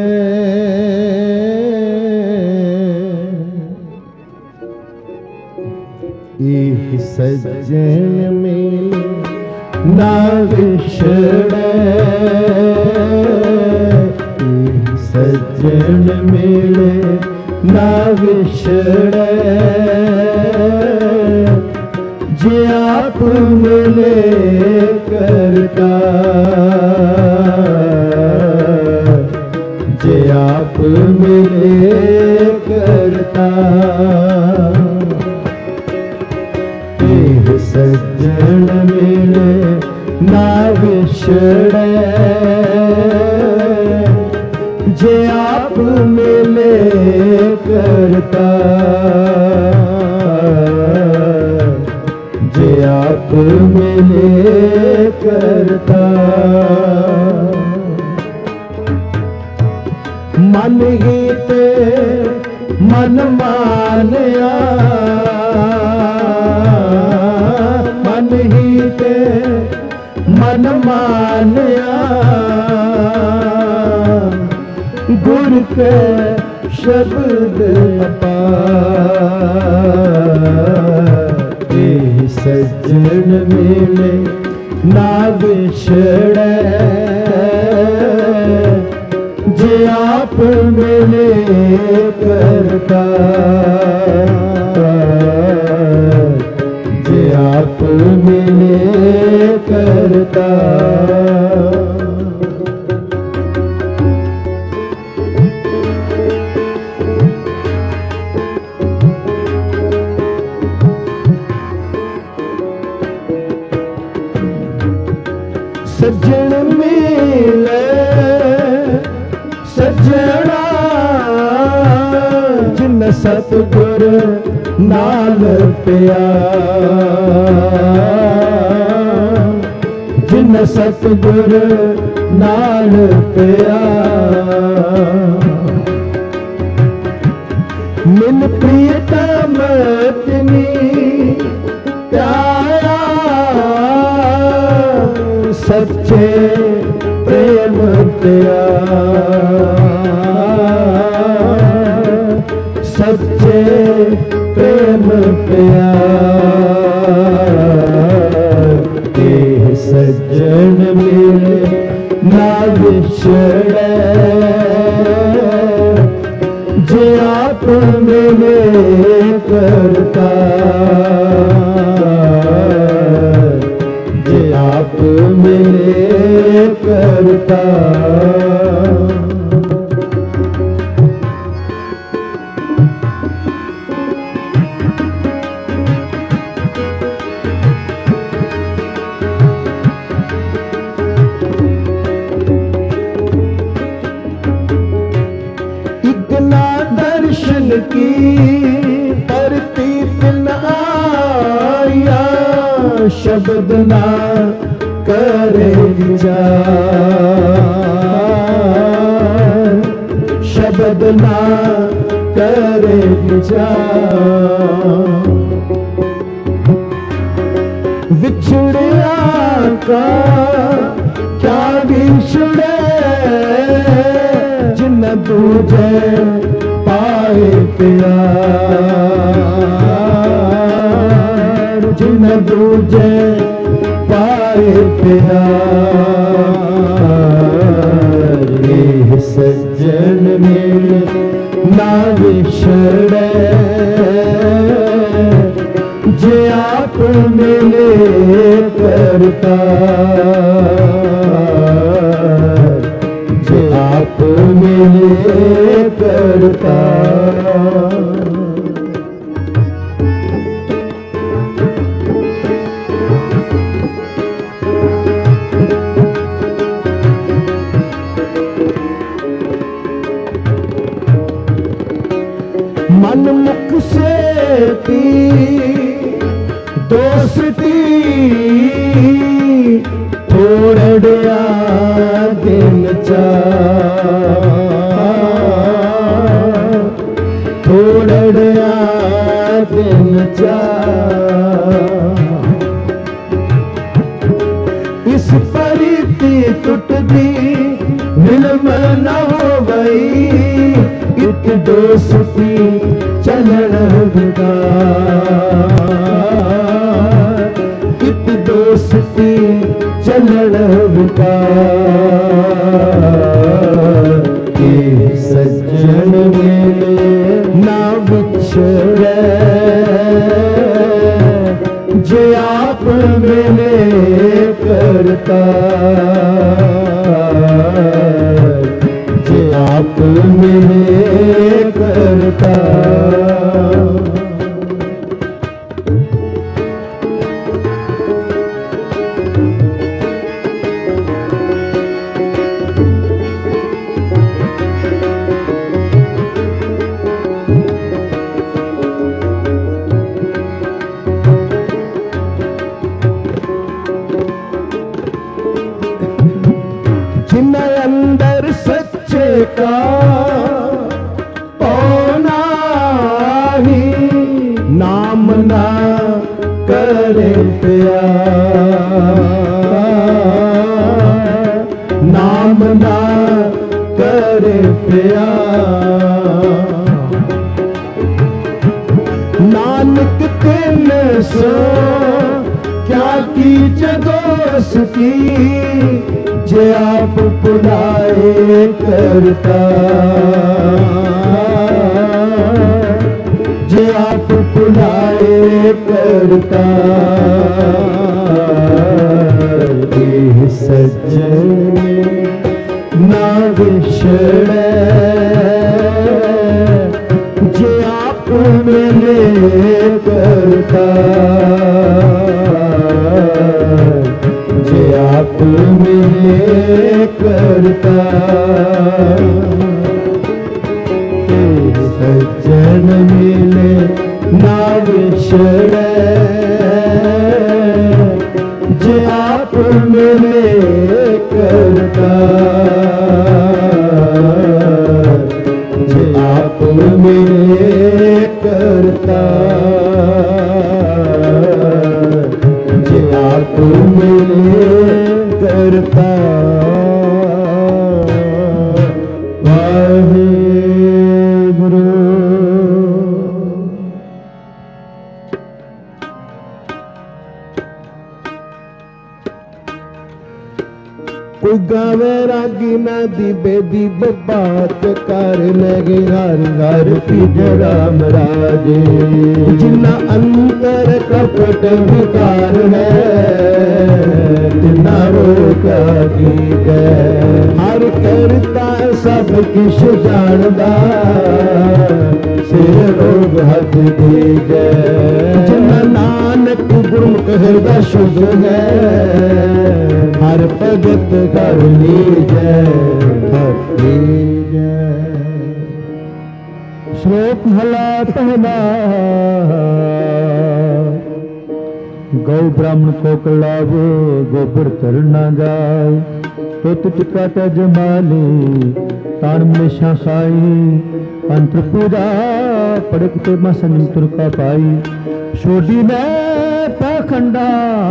ਇਹ ਸੱਜਣ ਮਿਲੇ ਨਾ ਵਿਛੜੇ, ਇਹ ਸੱਜਣ ਮਿਲੇ ਨਾ ਵਿਛੜੇ। ਜੇ ਆਪ ਮਿਲੇ ਕਰਤਾ, ਜੇ ਆਪ ਮਿਲੇ ਕਰਤਾ। ਇਹ ਸੱਜਣ ਮਿਲੇ ਨਾ ਵਿਛੜੇ, ਜੇ ਆਪ ਮਿਲੇ ਕਰਤਾ, ਜੇ ਆਪ ਮਿਲੇ ਕਰਤਾ। ਮਨ ਹੀ ਤੇ ਮਨ ਮਾਨਿਆ, ਮਨ ਹੀ ਤੇ ਮਨ ਮਾਨਿਆ। ਗੁਰ ਕੇ ਸ਼ਬਦ ਅਪਾਰ, ਇਹ ਸੱਜਣ ਮਿਲੇ ਨਾ ਵਿਛੜੇ, ਜੇ ਆਪ ਮਿਲੇ ਕਰਤਾ, ਜੇ ਆਪ ਮਿਲੇ ਕਰਤਾ। ਸੱਜਣ ਮਿਲੇ ਸੱਜਣਾ, ਜਿਨ ਸਤਿਗੁਰ ਨਾਲ ਪਿਆ। सतगुर नाल पिया मिल प्रीतम तिनी प्यारा सच्चे प्रेम तेरा सच्चे प्रेम प्यार के सज्जन मिले ना बिछड़े जे आप मिले करता जे आप मिले करता की धरती तिन आया शब्द ना करे विचार शब्द ना करे विचार विछड़िया का क्या विछड़े जिन दूजे पाए प्यार जिन दूजे पाए प्यार ये सज्जन मिले ना बिछड़े जे आप मिले करता जे आप मिले करता मन मुख से की दोस्ती थोड़िया दिन चार थोड़िया दिन चार इस परीति टुटदी मिलम न हो गई इत दोस्ती चलन विकार इत दोस्ती चलन विकार के सज्जन मिले ना बिछड़े जे आप मिले करता जे आप मिले करता जिन अंदर सच्चे का पौना ही नाम ना करे प्यार नाम ना करे प्यार नानक तिन सो क्या की दोस्ती जे आप पुलाए करता जे आप पुलाए करता ये सज्जन ना बिछड़े जे आप मिले करता जे आप मिले करता सज्जन मिले ना बिछड़े जे आप मिले करता जे आप मेरे करता जे आप मेरे करता वाहेगुरु। कोई गावे रागी मैं दी बेदी बात कर लगे हर हर की राम राजे जिन्ना अंतर कपट विकार है तिना वो क्या की गए हर करता सब किश जानदा सिर रोग हथ दी गए जिन्ना नानक गुरमुख हृदय शुद्ध है हर भगत कर लीजै हर लीजै। श्लोक महला पहला। गौ ब्राह्मण को कलावो गोबर तर न जाय तुत टिका ते जमाली तान हमेशा खाई अंतर पूजा पड़क ते मा संतर का पाई छोड़ी मैं पाखंडा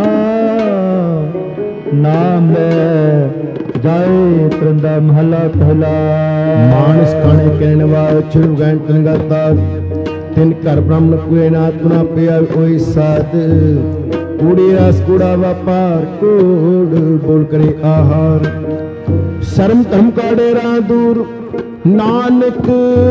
नाम ले जाए तरंदा महला पहला। मानस खाने कहने वाल छिड़ू गैन तिन गाता तिन घर ब्राह्मण कुए नाथ गुना पिया कोई साध कूड़ी रस कूड़ा व्यापार कूड़ बोल करे आहार शर्म धर्म का डेरा दूर नानक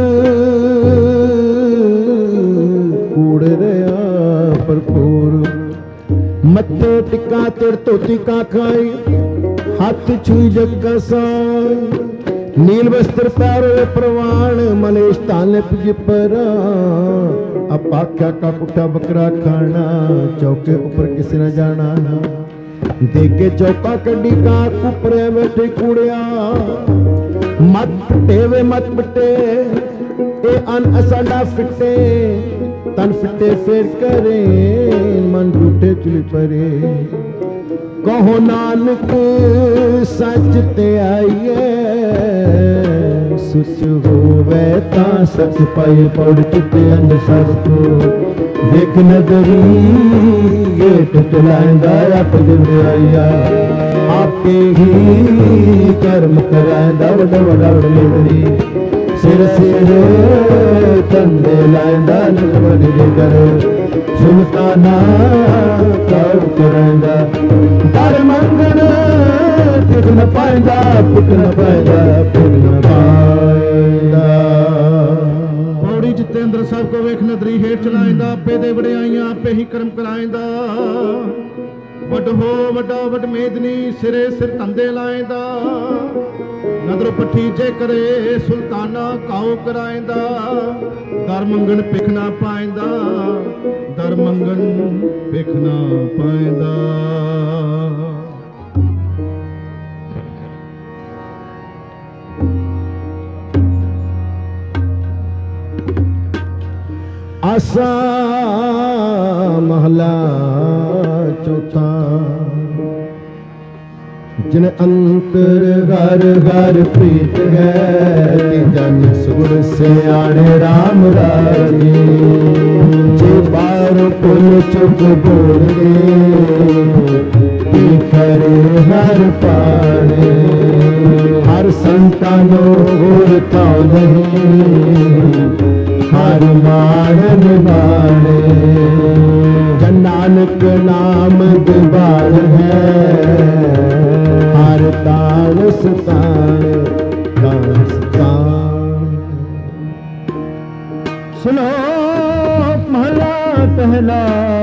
कूड़ रहा भरपूर मत्थे टिका तेर धोती का खाई हाथ छुई जग का साई नील वस्त्र पैरो प्रवाण मनेश ताने पिज पर अपाख्या का पुठा बकरा खाना चौके ऊपर किसी न जाना देखे चौका कड्डी का ऊपरे बैठे कूड़िया मत पटे वे मत पटे ए अन असाडा फिटे तन फिटे फेर करे मन रूठे चुली परे कहो नानक सच ते आइए सुच होवे ता सच पाए पौड़ चिते अंग सस को देख नगरी गेट चलाएंदा आप दिव्य आइया आपके ही कर्म कराएंदा वड़ा वड़ा वड़ेरी सिर सिर तंदे लाएंदा नगरी कर सुल्ताना काउ कराएंदा दर मंगन पुट न पाएंदा पुट न पाएंदा पुट न पाएंदा। पौड़ी जितेंद्र साहब को वेख नदरी हेठ चलाएंदा आपे दे वड़ियाइयां आपे ही कर्म कराएंदा वड हो वड्डा वड मेदनी सिरे सिर तंदे लाएंदा नदर पट्ठी जे करे सुल्ताना काउ कराएंदा दर मंगन पिख ना पाएंदा दर मंगन पिख ना पाएंदा। आसा महला चौथा जिन अंतर घर घर प्रीत है जन सुर से आने राम राजे जे बार पुल चुप बोल दे करे हर पाने हर संतानो होता नहीं हर मानन बाणे जन नानक नाम दिवार है हर तान सतान तान सतान। सुनो महला पहला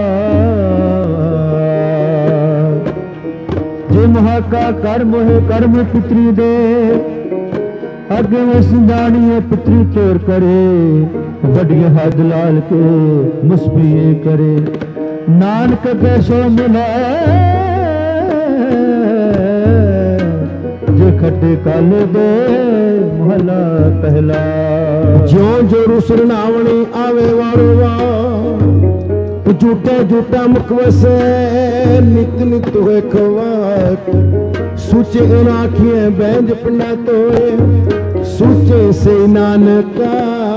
जे महा का कर्म है कर्म पितरी दे अगे में सिंधानिए पुत्री चोर करे वडिया हद लाल के मुस्पिए करे नानक कैसो मिले जे खटे काले दे महला पहला। जो जो रुसर नावणी आवे वारो वा झूठा झूठा मुख वसे नित नित हुए खवात सूचे उन आखियां बैंज पिंडा तोए सूचे से नानका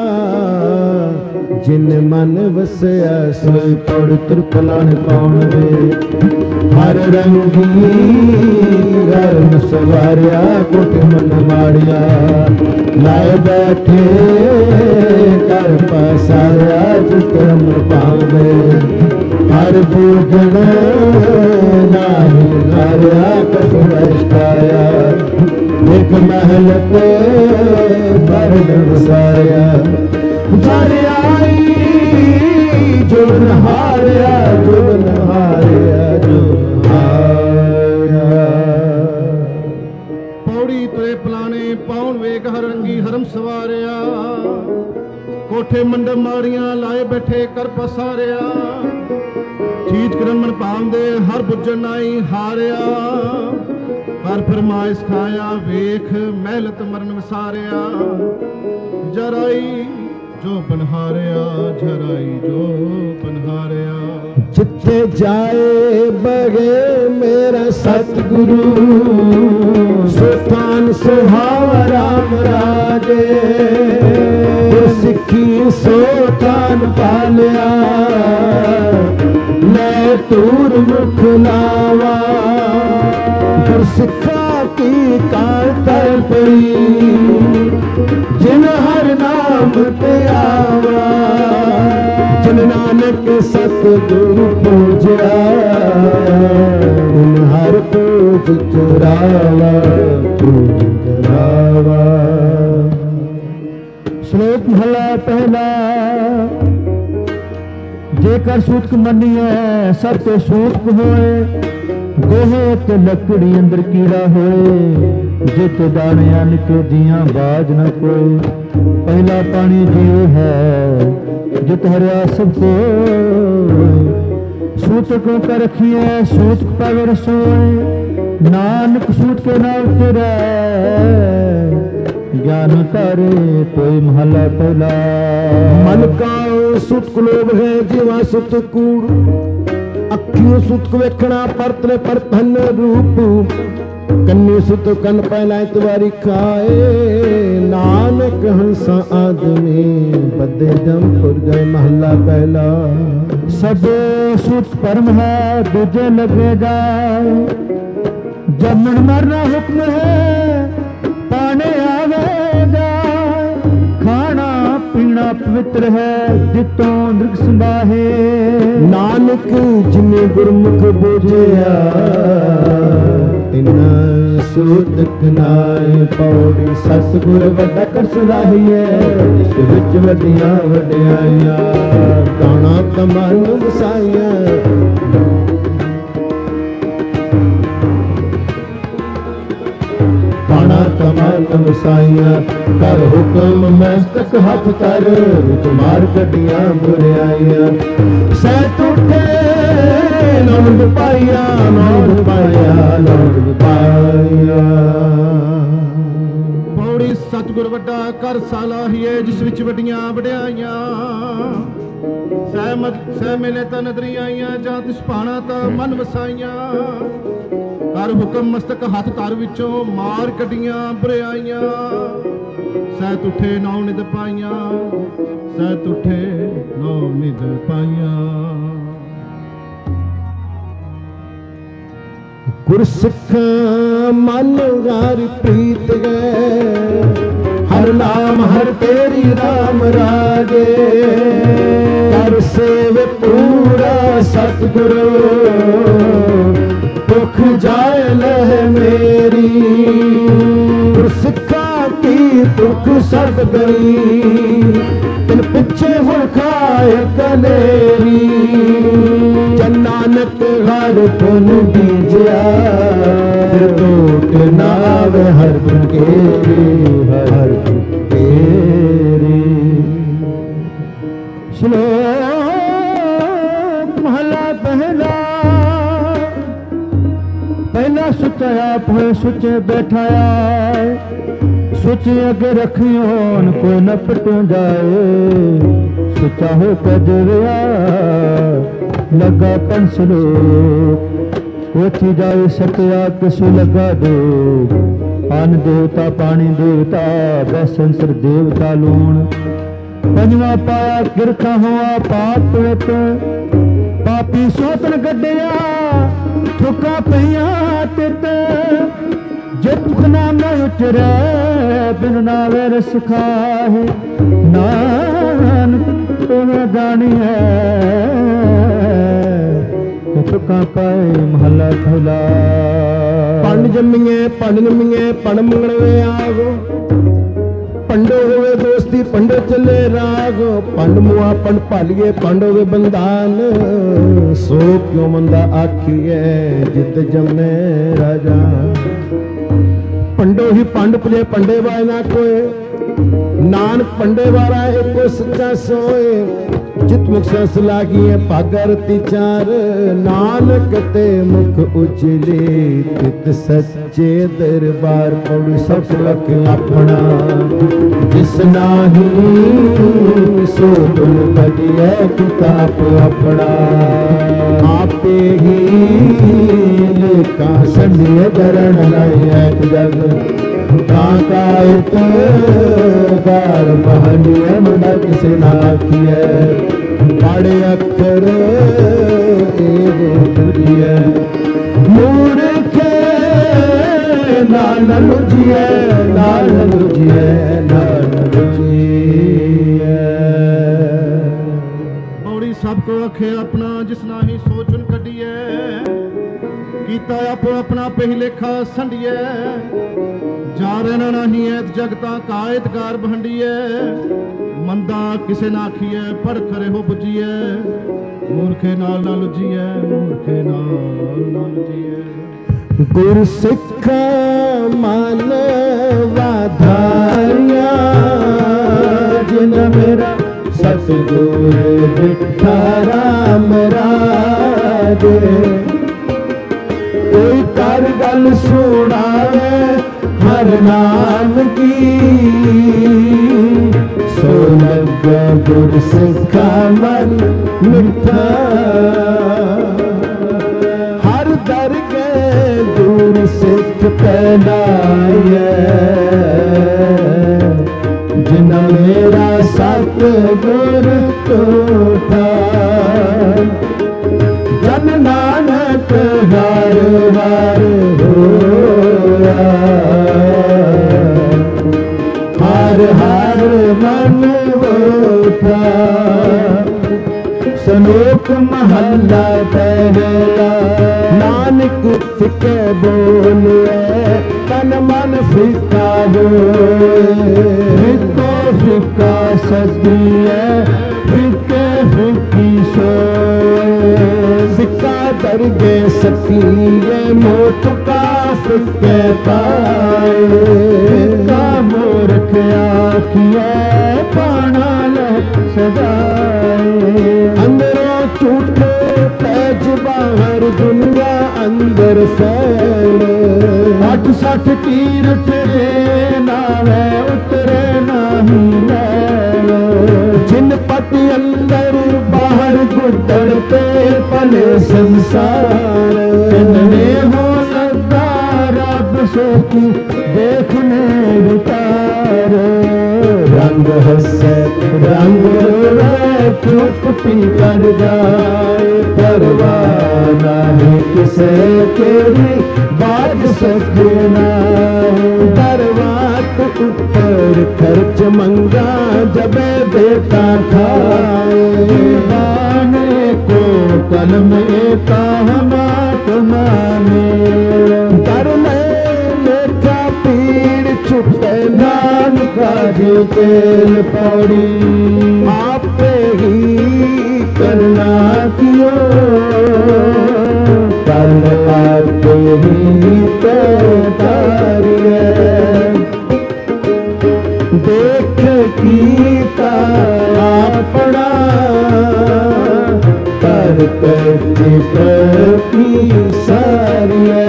जिन मन वसया सोई पड़ त्रिपलन कौन वे हर रंगी रंग सवारिया कुट मन माड़िया लाए बैठे कर पसारिया चित्रम पावे हर पूजन नाहि नारिया कसुरष्टाया एक महल पे भरन सारिया जरियाई जो नहारिया जो नहारिया जो नहारिया पौड़ी तुरे पलाने पाउन वेग हर रंगी हरम सवारिया कोठे मंडप माड़ियां लाए बैठे कर पसारिया चीज करन मन पाਉਂਦੇ हर बुझन आई हारिया हर फरमाइश खाया वेख महलत मरण विसारिया जराई जो बनहारिया झराई जो बनहारिया जिथे जाए बगे मेरा सतगुरु सुल्तान सुहावा राम राजे सिक्खी सोतान पालिया मैं तूर मुख लावा गुरसिखा की काल तर पई जिन हर नाम ते आवा जिन नानक सतगुरु पूजया जिन हर पूज चुरावा पूज चुरावा। श्लोक महला पहला जेकर सूतक मनिए सब तो सूतक होए गोहे ते लकड़ी अंदर कीड़ा होए जित दानिया निकल जिया बाज न कोई पहला पानी जियो है जित हरिया सब को सूतकों का रखिए सूतक पवर सोए नानक सूत के नाम तेरा ज्ञान तारे कोई महला पहला मन का सुत लोभ है जीवा सुत कूड़ अखियों सुत वेखना परतले पर धन रूप कन्नी सुत कन पहला इतवारी खाए नानक हंसा आदमी बदे दम पुर गए महला पहला सब सुत परम है दूजे लगे जाए जमन मरना हुक्म है पाने आवेगा खाना पीना पवित्र है जितों नृग संभाहे नानक जिने गुरमुख बोझया तिना सूतक नाए पौड़ी सतगुर वड्डा कर सलाहिए जिस विच वड्डियां वड्डियाइयां काना कमल वसाइयां कमाल वसाइया कर हुक्म मस्तक हथ कर मार कटिया बुराइया सैत उठे लौट पाइया लौट पाइया लौट पाइया। पौड़ी सतगुर वड्डा कर सलाहिए जिस विच वड्डियां वड्याइयां सहमत सह मिले ता नदरी आइयां जां तिस भाणा ता मन वसाइयां कर हुक्म मस्तक हथ तर विचों मार कटियां बुराइयां सैत उठे नौ निद पाइयां सैत उठे नौ निद पाइयां। गुरसिख मन गार प्रीत गए हर नाम हर तेरी राम राजे कर सेव पूरा सतगुरु दुख जाए लह मेरी गुरसिखा की दुख सद गई तिन पिछे हो खाए कलेरी जन नानक हर पुन बीजया फिर टूट नाव हर बुकेरी हर बुकेरी। श्लोक महला पहला पहला सुचा आप है सुचे बैठाया सुचे अगे रखियो को न पटो जाए सुचा हो कजरिया लगा पंसलो कोठी जाए सत्या किसु लगा दो अन्न देवता पानी देवता बैसंसर देवता लूण पंजवा पाया किरखा हुआ पाप पुरत पापी सोतन गड्डिया ठुका पईया तित जे तुखना में उतरे बिन नावे रस खाहे नानक तुम्हें गानी है तुका पाए महला खला पंड जम्मीए पंड नमीए पंड मंगणवे आगो पंडो होवे दोस्ती पंडो चले राग पंड मुआ पंड पालिए पंड होवे बंदान सो क्यों मंदा आखिए जित जमे राजा पंडो ही पंड पुले पंडे वाय ना कोए नानक पंडे वाला एको सच्चा सोए जित मुख सस लागिए पागर तिचार नानक ते मुख उजले तित सच्चे दरबार पौड़ी सब लख अपना जिस नाही सो तुम बदिए किताब अपना आपे ही लेका संडिय दरण लाए जग काकायत गार बहनिय मुंडा किसे ना किए बड़े अक्षर एगो दुरिए मूर्खे नाल लुझिए नाल लुझिए नाल लुझिए बौड़ी सबको अखे अपना जिस नाही सोचन कढिए कीता आपो अपना पहिलेखा संडिए जा रहना नहीं है जगता कायत गार भंडिए मंदा किसे ना आखिए पढ़ करे हो बुझिए मूर्खे नाल ना लुझिए मूर्खे नाल ना लुझिए गुर सिख मान वाधारिया जिन मेरा सतगुर बिठा राम राजे कोई कर गल सुनावे हर नाम की सो लग गुर सिखा मन मिठा हर दर के दूर सिख पैदाए जिन मेरा सत गुर टूटा जन नानक हर हर होया हर हर मन उठा सनोक महल्ला पहला नानक फिके बोले तन मन फिका होए फिको फिका सदिए फिके फिकी सोए सिक्का दरगे सकिए मोट का फिके पाए का मूर्ख आखिए पाना ले सदाए अंदरों झूठे पैज बाहर दुनिया अंदर फैले अठ सठ तीर तेरे नावे उतरे नाही ले जिन पति अंदर बाहर गुदड़ते पले संसार इनने हो लगता रब सोकी देखने विचार रंग हंसे रंग रोए चुप पी कर जाए परवाना है किसे केरी बात सकना दरवात ऊपर खर्च मंगा जबे बेटा खाए दीवाने को कल में कहमात माने कर में लेखा पीड़ छुपे नान का जी तेल पौड़ी आपे ही करना क्यों कल आपे ही तारिए देख की का अपना कर करती प्रति सारिए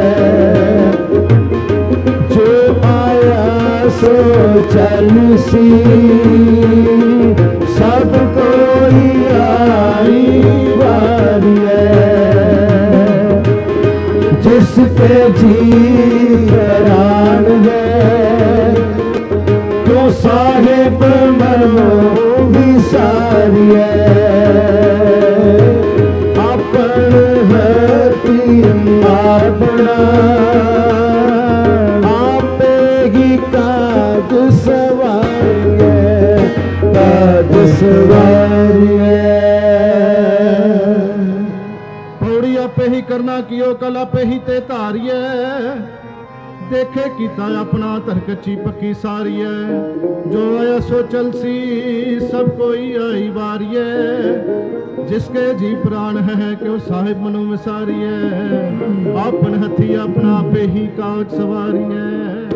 जो आया सो चल सी सब कोई आई बारिए जिसके जी प्राण है तो साहिब मनो विसारिए अपन हती अपना आपे ही काज सवारिए काज सवारिए। पौड़ी आपे ही करना कियो कल आपे ही ते धारिए देखे कीता अपना तरकची पक्की सारिए जो आया सो चलसी सब कोई आई बारिए जिसके जी प्राण है क्यों साहिब मनो विसारिए अपन हथी अपना पे ही काज सवारिए।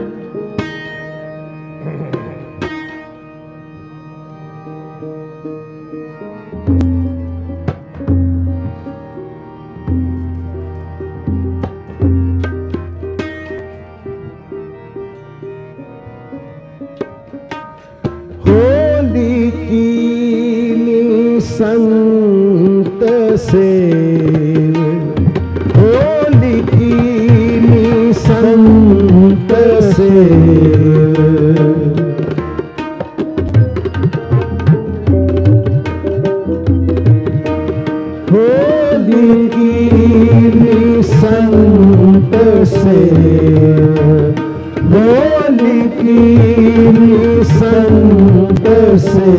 होली की संत से होली की संत से होली की संत से होली की संत से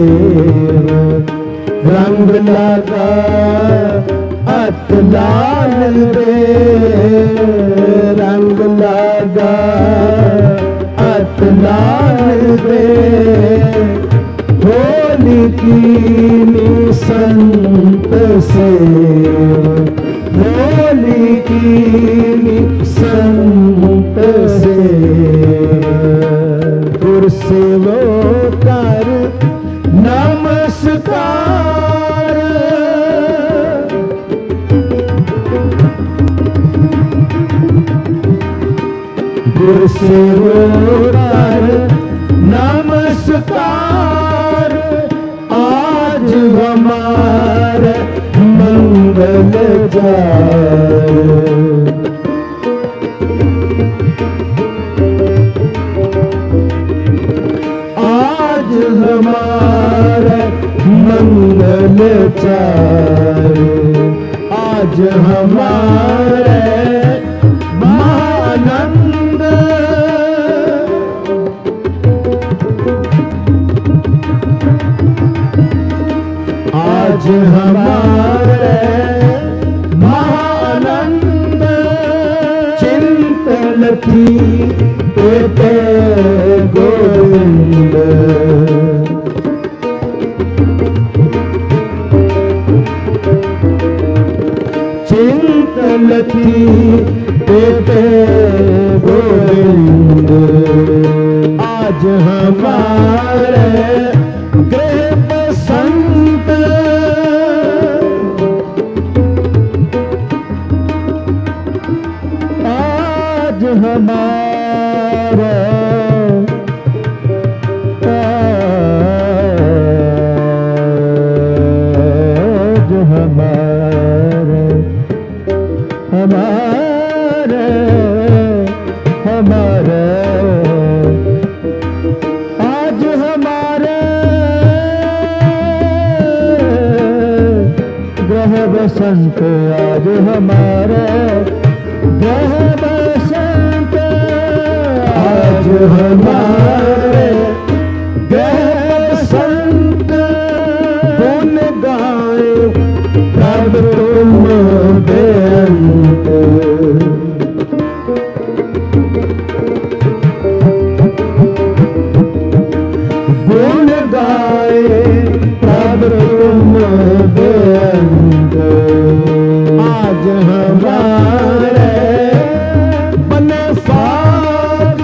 रंग लगा अत लाल रे रंग लगा अत लाल रे होली की संत से होली की संत से गुर सेवो कर नमस्कार गुर सेवो कर नमस्कार आज हमारे मंगल जाए आज हमारे मंगल चाहे आज हमारे महानंद आज हमारे महानंद चिंतन की पेटे गोविंद चिंतन की पेटे गोविंद आज हमारे गृह बसंत आज हमारे आज हमारे हमारे हमारे आज हमारे ग्रह बसंत आज हमारे ग्रह बसंत आज हमारे ग्रह बसंत गुण गाए तब तुम बेअंत गुण गाए तब तुम बेअंत आज हमारे बने साग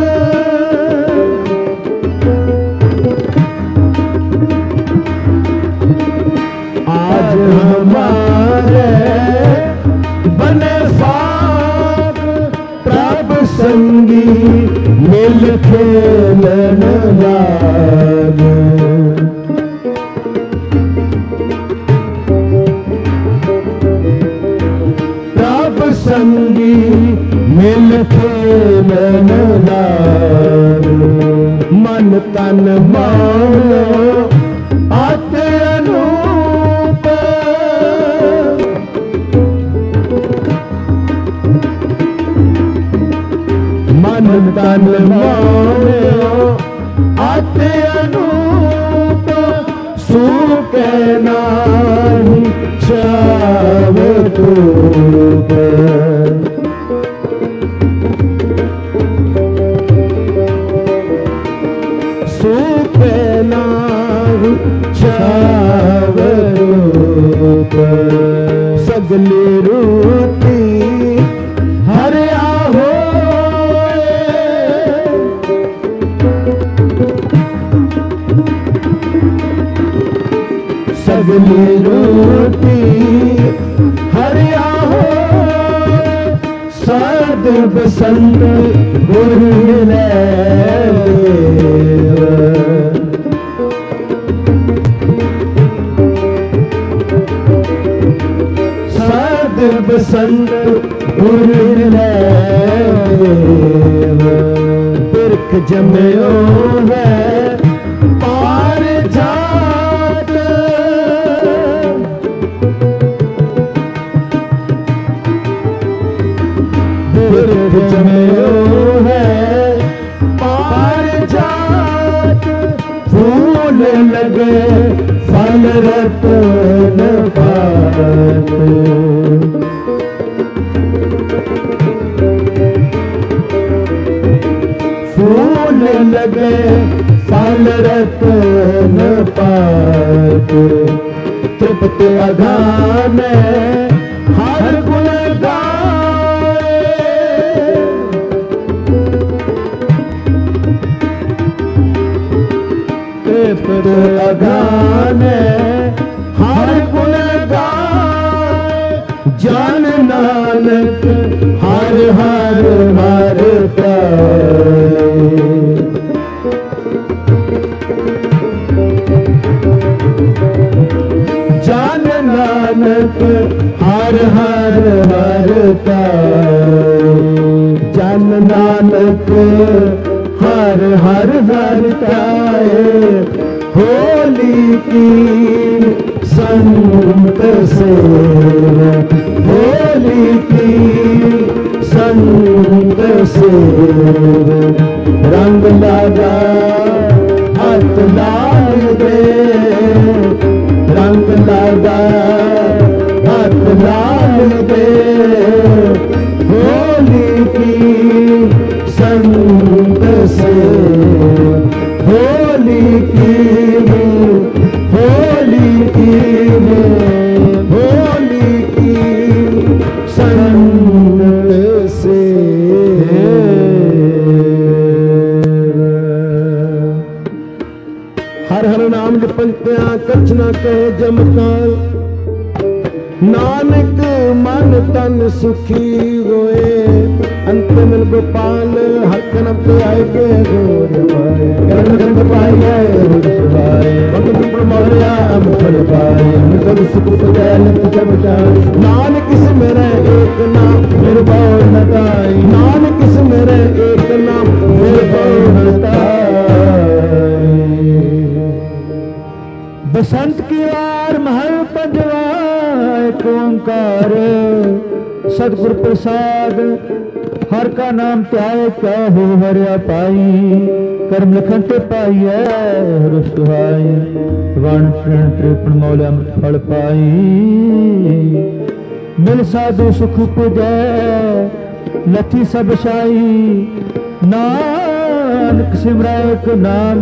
आज हमारे बने साग प्रभ संगी मिल खेलन लाग प्रभ संगी मिलके मन लारो मन तन मानो आते अनूप मन तन मानो आते अनूप सूखे नाही छाव धूप सूखे नाही छाव धूप सगली रूती हरिया हो सगली रूती हरिया हो साध बसंत गुरले साध बसंत गुरले बिरख जमयो है पार जात बिरख जमयो है पार जात फूल लगे फल रतन पात फूल लगे फल रतन पात तृप्त अघान हर गुण गाए तृप्त अघान हर गुण गाए जान नानक हर हर हर पाए जान नानक हर हर हर पाए जान नानक हर हर हर पाए होली की संत सेवा होली की संत सेवा रंग लगा हाथ लाल दे रंग लगा हाथ लाल दे होली की संत सेवा होली की होली की होली की संत से हर हर नाम पंक्तियां कछ न कहे जमकाल नानक मन तन सुखी होए अंत मिल गोपाल हक न आए के गोर पाए करण गंध पाए रुद सुभाए भक्त मोहरिया हम फल पाए सब सुख सदैव सब जाए नानक किस मेरे एक नाम निर्भय न ताई नानक किस मेरे एक नाम निर्भय न ताई बसंत की वार महल पंजवा एक ओंकार सतगुर प्रसाद हर का नाम त्याय क्या हो हरिया पाई कर्म लखन ते पाई है हर सुहाई वन प्रण त्रिपण मौल अमृत फल पाई मिल साधु सुख पुजै लथी सब शाई नानक सिमरैक नाम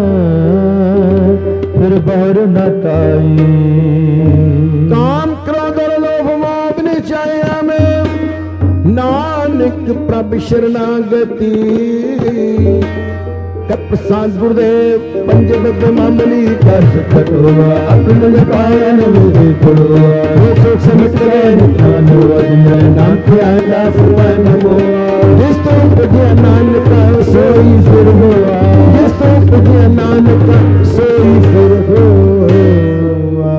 फिर बहर न ताई काम क्रोध और लोभ मोह निश्चय में नानक प्रभ शरणागति कप साध गुरुदेव पंचबद्ध मामली कर खटोआ अपने जपायन मुझे छोड़ोआ वो सोच समझ करे निधान हुआ जिन्हें नाम किया दास हुआ नमो जिस तो पुजया नानक सोई फिर हुआ जिस तो पुजया नानक सोई फिर हुआ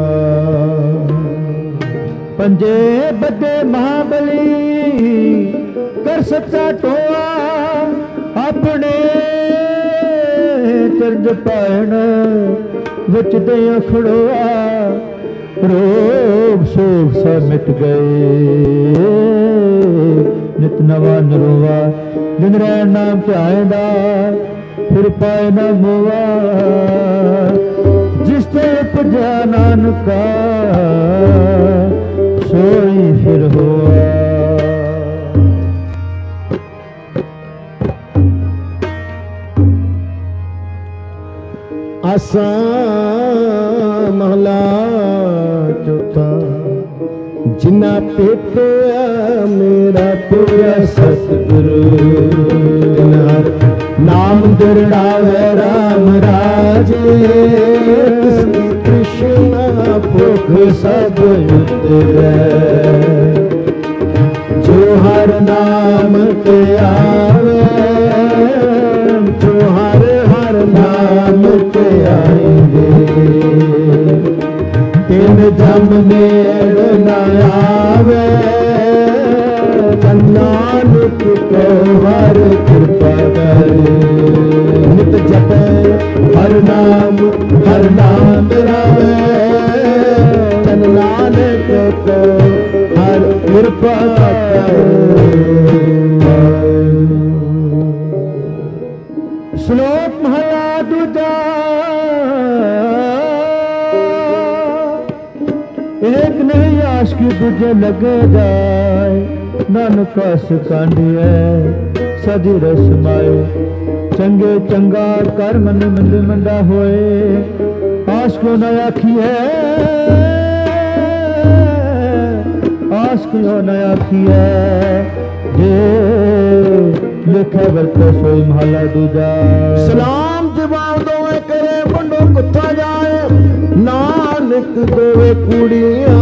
पंजे बदे महाबली कर सच्चा चरण पायण विच दे खड़ोआ रोग शोक सब मिट गए नित नवा नरोवा दिन रैन नाम ध्याएंदा फिर पाए न मोआ जिस ते पुजा नानका सोई फिर होआ। आसा महला चौथा जिन्ना पेटिया मेरा पिया सतगुरु नाम दृढ़ावे राम राजे कृष्ण भुख सब उतरे जो हर नाम के आवे जो हर हर नाम के आएंगे तीन जम नेड़ न आवे नानक को हर कृपा करे नित जपे हर नाम हर नाम रावे जन नानक को हर कृपा करे। श्लोक महला दूजा एक नहीं आशिकी दूजे लगे जाए नानक सिखांडिए सदी रस माए चंगे चंगा कर मन मंद मंदा होए आश को न आखिए आश को न आखिए जे लिखे वर्त सोई महला दूजा। सलाम जवाब दोवे करे मुंडो कुत्ता जाए नानक दोवे कुड़ियां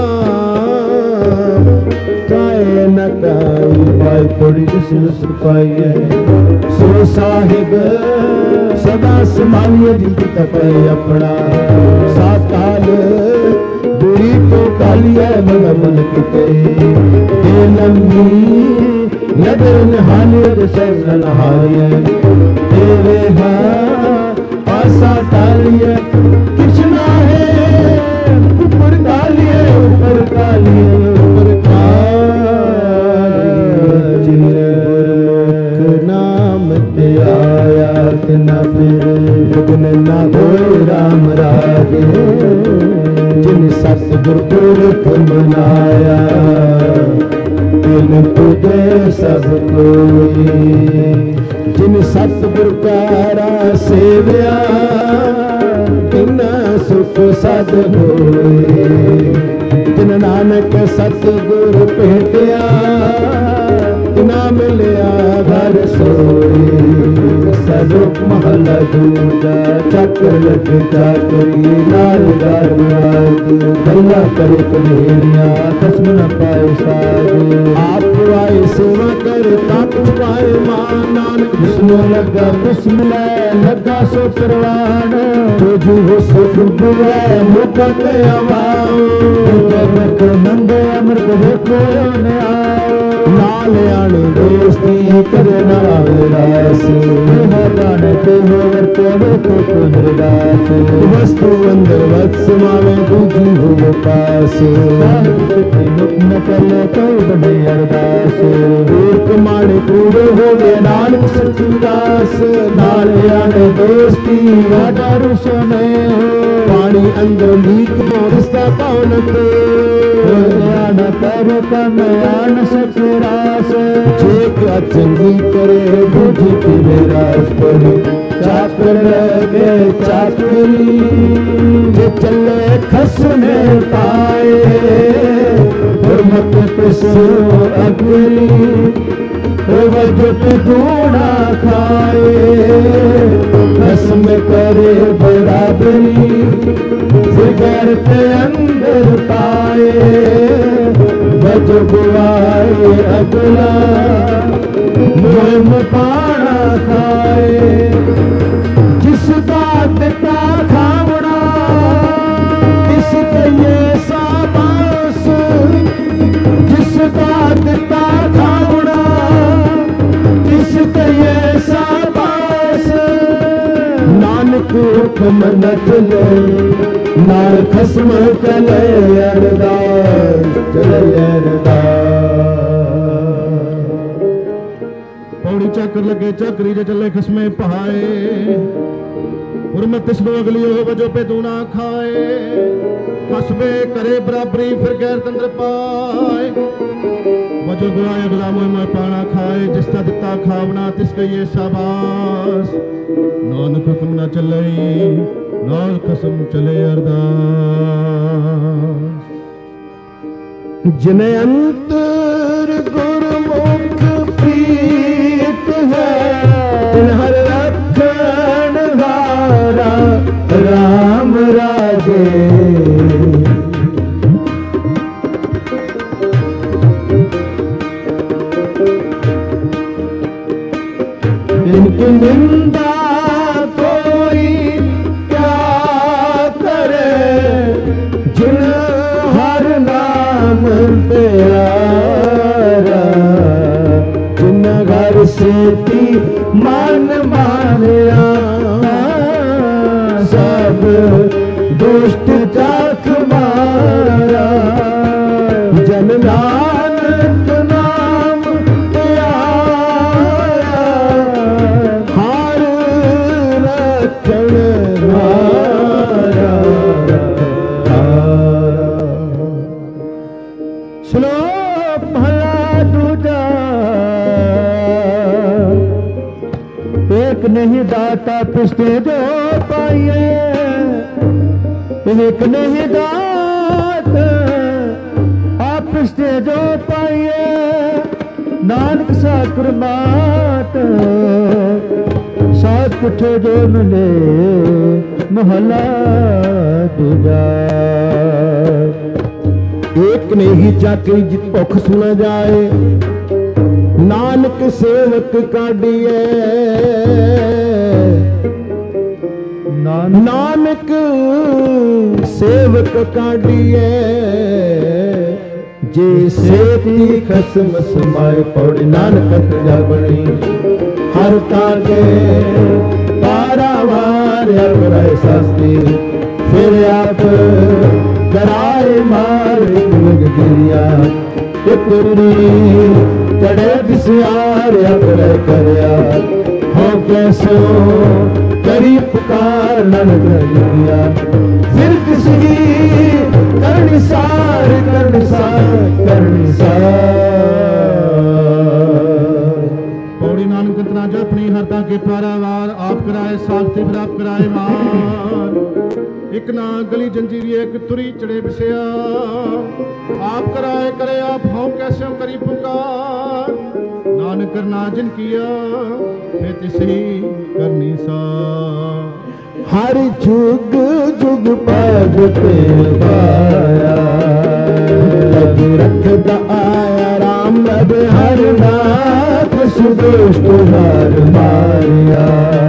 काए न काई पाई थोड़ी जिसने सुपाई है सो साहिब सदा संभालिए जिनकी तपे अपना सात काल बुरी तो कालिया मन मन किते दे लंबी नगर नहालिए से नहालिए तेरे हाँ आशा डालिए कृष्णा है ऊपर कालिए ऊपर कालिए ऊपर नाम ते आया न फिर न हो राम राजे जिन सतगुर पुरख मनाया तिन तुझे सब कोई जिन सतगुर प्यारा सेव्या तिन सुख सद होए जिन नानक सतगुर भेटिया तिना मिलिया घर सोए। सरुप महला दूजा चक्र लग चाकरी नाल गारू गल्ला करे कनेरिया कसम न पाए साधु आप आए सेवा कर ताप पाए मां नानक जिसनो लगा बिस्मिल्ला लगा सो परवान जो जो हो सो डूबे मुका के आवाओ जगत नंदे अमृत देखो ने आओ नाल आने दोस्ती करे नारास जाने ते हो वर्ते तो तो निर्दास वस्तु अंदर वत्स मावे दूजी हो पास न चले तो बड़े अरदास एक माने पूरे हो गए नानक सचुदास नाल आने दोस्ती वादारू सोने पानी अंदर लीक तो रिश्ता कौन के आन कर कम आन सचरास जेक चंगी करे बुझी तेरे रास पर चाकर लगे चाकरी जे चले खसने पाए हुर्मत पिसो अगली वजट दूना खाए खसम करे बराबरी जिगर के अंदर पाए वज बुआए अगला मुहिम पाना खाए जिसका दिता खावड़ा इसके ये साबास जिसका दिता खावड़ा इसके ये साबास ना मुख मनत ले नाल खसम चले अरदास चले अरदास। पौड़ी चाकर लगे चाकरी जे चले खसमे पहाए उर्मत तिस अगली हो वजो पे तू ना खाए खसबे करे बराबरी फिर गैर तंत्र पाए वजो गुआए गुलाम मैं पाना खाए जिसका दिता खावना तिसका ये शाबाश नानक हुक्म ना चले नाल खसम चले अरदास। जिने अंतर गुरमुख प्रीत है हर रखण हारा राम राजे इनकी निंदा कोई क्या करे जिन हर नाम प्यारा जिन घर से ती मान मारिया सब दुष्ट चाख मारा जन नानक नाम प्यारा हार रखण हारा। श्लोक महला दूजा एक नहीं दाता पिछते जो पाइए एक नहीं दात आप पिछते जो पाइए नानक सा कुरबात साथ कुठे जो मिले महला दूजा। एक नहीं चाकरी जित भुख सुना जाए नानक सेवक काढ़िए नानक सेवक काढ़िए जे सेती खसम समाए पौड़ी नानक जा बनी हर ताके पारावार अपराय शास्त्री फिर आप कराए मार गिरिया चढ़े दिसियार अपराय करया हो कैसो करी पुकार ननक गिरिया फिर किसी करनी सार करनी सार करनी सार। पौड़ी नानक तनाजा अपनी हरता के पारावार आप कराए साख्ती फिर आप कराए मार एक ना गली जंजीरी एक तुरी चढ़े बिसया आप कराए करे आप हो कैसे करी पुकार नानक करना जिन किया फिर तिसरी करनी सा। हर जुग जुग पद पे पाया लग रखदा आया राम रब हर नाथ सुदुष्ट हर मारिया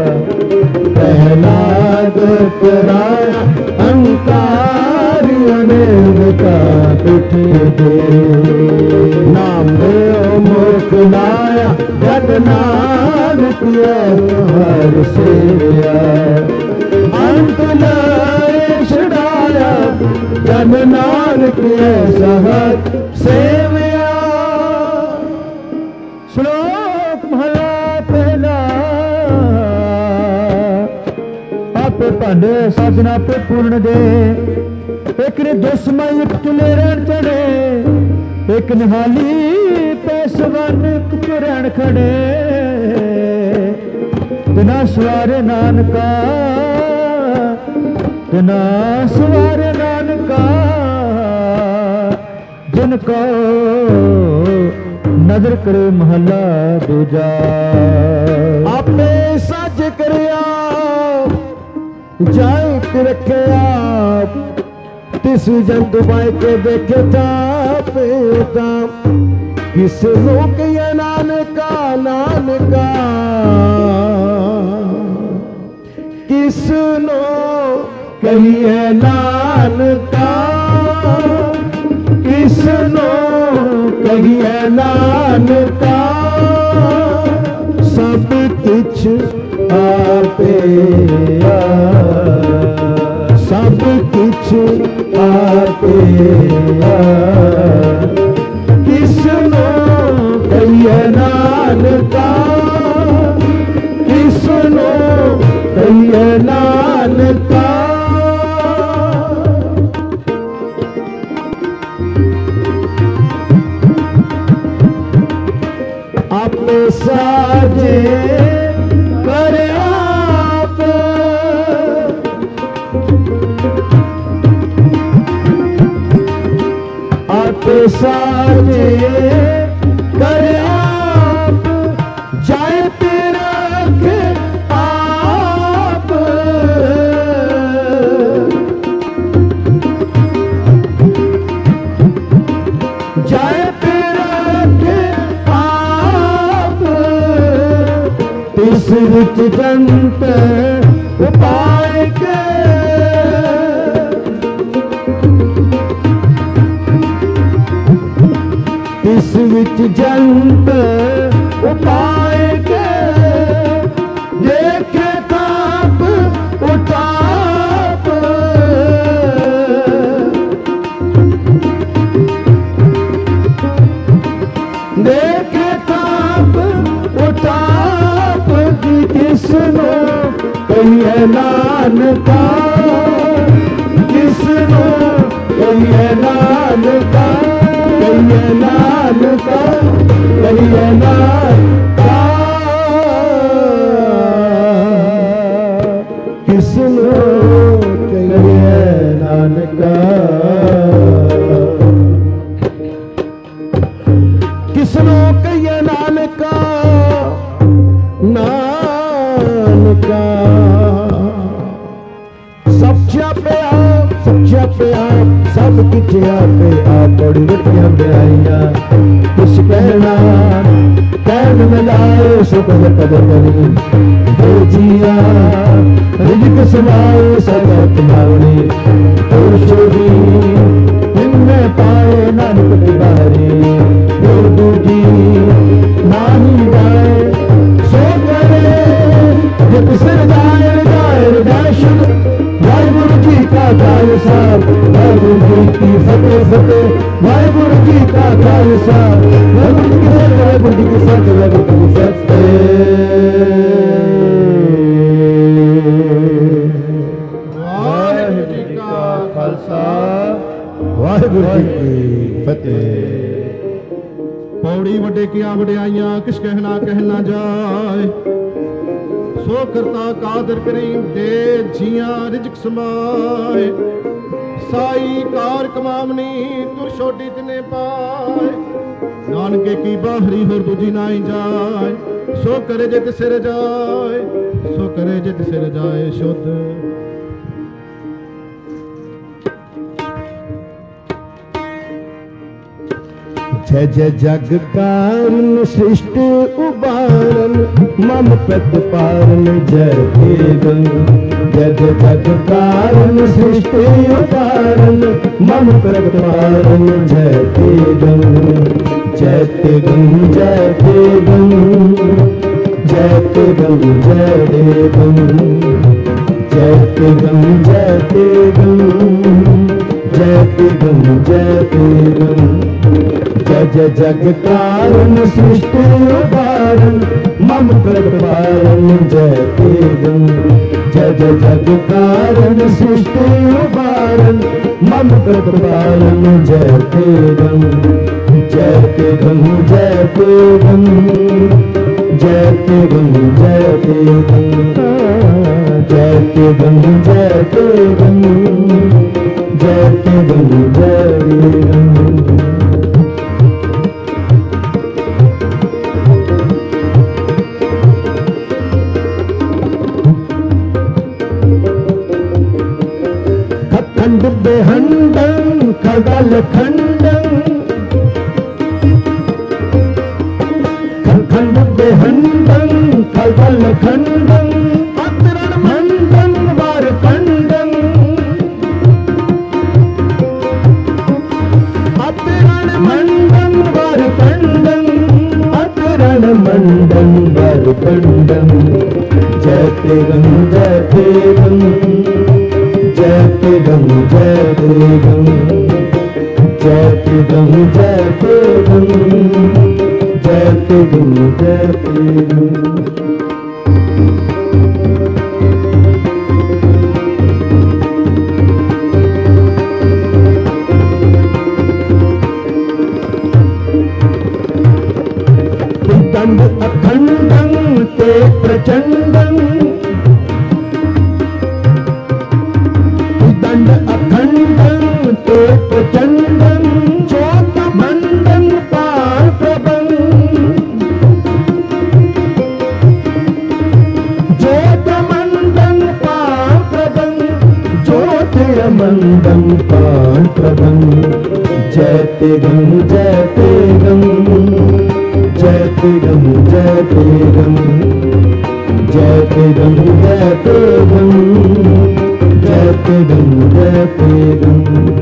प्रहलाद कराया अंकार अनेक का पिठे दे नाम दे मुख लाया जग नानक हर सेविया अंत लाए छड़ाया जन नानक सहत सेविया। श्लोक महला पहला आप भांडे साधना पे पूर्ण दे एक ने दुश्मन एक तुले रण चढ़े एक निहाली पैसवन कुरण खड़े बिना सवारे नानका बिना सवारे नानका जिनको नजर करे महला दूजा आपने सच करया जाए रखे आप तिस जंत बाई के देखे ताप किस लोक या नानका नानका किस नो कहिए नानका किस नो कहिए नानका सब कुछ आपे आ आते किसनो कहिए नानका किसनो कहिए नानका आपे साजे कर आप आपे साजे कर आप जाए तेरा के आप जाए इस रिच जंत उपाय के इस विच जंत उपाय के देखे ताप उताप देखे ताप उताप किसनो कहिए नानका किसनो कहिए नानका कहिए नानका कहिए नानका किसनो कहिए नानका किसनो कहिए नानका नानका सब छापे आप सब छापे आप सब कुछ आपे आप बड़ी वटियां बिहाइयां कुछ कहना कहन मिलाए सुख कदर करी दो जिया रिजक समाए सब तुम्हारी छोड़ी इनमें पाए नानक तिवारी दो दूजी नाही गाए जित सिर जाए जाए दर्शन वाहिगुरु जी का खालसा वाहिगुरु जी की फतेह फतेह वाहिगुरु जी का खालसा वाहिगुरु जी की फतेह वाहिगुरु जी की फतेह वाहिगुरु जी की फतेह वाहिगुरु जी का खालसा वाहिगुरु जी की फतेह। पौड़ी वड्डे किया वड्याइयां किस कहना कहना जाए सो करता कादर करीम दे जिया रिजक समाए साई कार कमावनी तुर छोटी तिने पाए नानके की बाहरी होर दूजी नाई जाए सो करे जित सिर जाए सो करे जित सिर जाए शुद्ध जय जय जग कारण सृष्टि उबारन मम प्रतिपालन जय देवं जय जय जग कारण सृष्टि उबारन मम प्रतिपालन जय देवं जय देवं जय देवं जय देवं जय देवं जय देवं जय देवं जय देवं जय देवं जय जय जग कारण सृष्टि उबारन मम प्रतिपालन जय देवं जय जय जग कारण सृष्टि उबारन मम प्रतिपालन जय देवं जय देवं जय देवं जय देवं जय देवं जय देवं जय देवं जय देवं जय देवं। खंड बेहंडं खगल खंडं खंड बेहंडं खगल खंडं अतरण मंडन वार खंडं अतरण मंडन वार खंडं अतरण मंडन वार खंडं जय देवं जय देवं जय जयते गम जयते गम जयते गम जयते गम जयते गम जयते गम। दंड अखंडं ते प्रचंडं दंड अखंडं ते प्रचंडं ज्योतमंडं पार्थवं ज्योतमंडं पार्थवं ज्योतिर्मंडं पार्थवं जयते गं जयते गं जयते गं जयते गं जयते गं जयते गं जयते गं जयते गं।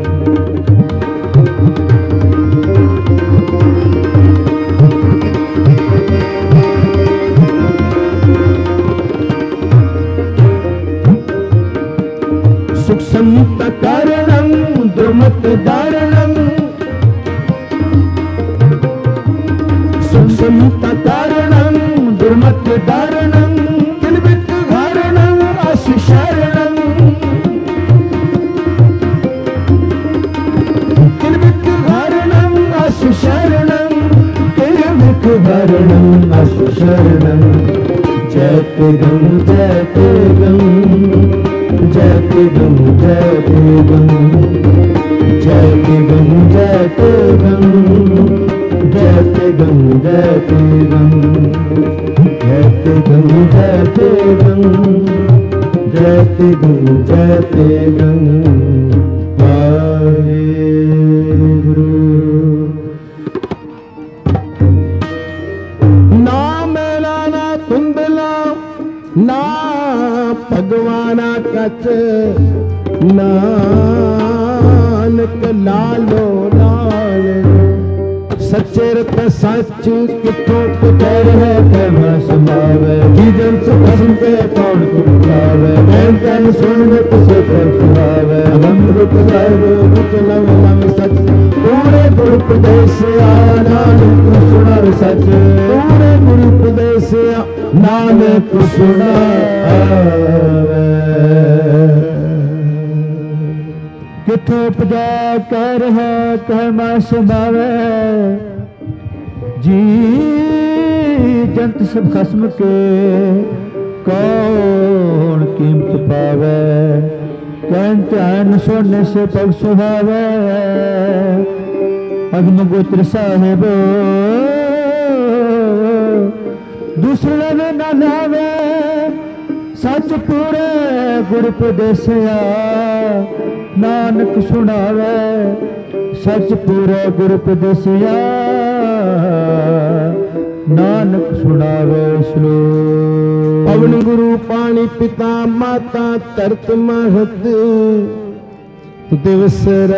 सुख संत कारणं दुर्मत दारणं सुख संत कारणं दुर्मत दारणं किलबित धारणं अस्य शरणं किलबित धारणं अस्य शरणं किलबित धारणं अस्य शरणं जयते गं जयते गं जयते गं जयते गं जयते गं जयते गं जयते गं जयते गं जयते गं जयते गं जयते गं जयते गं। वाहेगुरु। ना मेला ना तुंदला ना भगवाना कच नानक लालो लाल सच्चे रत सच किथों पुतर है कहमा समावे जीवन से भस्म पे कौन कुटावे मैं तन सुन किसे कर सुनावे अमृत साहिब मुतलम लम सच पूरे गुरु प्रदेश नानक सुनावे सच पूरे गुरु प्रदेश नानक सुनावे। किथों उपजा कर है कहमा समावे जी जंत सब खस्म के कौन कीमत पावे कहन ध्यान सोने से पग सुहावे अग्निगोत्र साहेब दूसरे में न लावे सच पूरे गुरु प्रदेशिया नानक सुनावे सच पूरे गुरु प्रदेशिया नानक सुनावे श्लोक। पवन गुरु पानी पिता माता तरत महत दिवस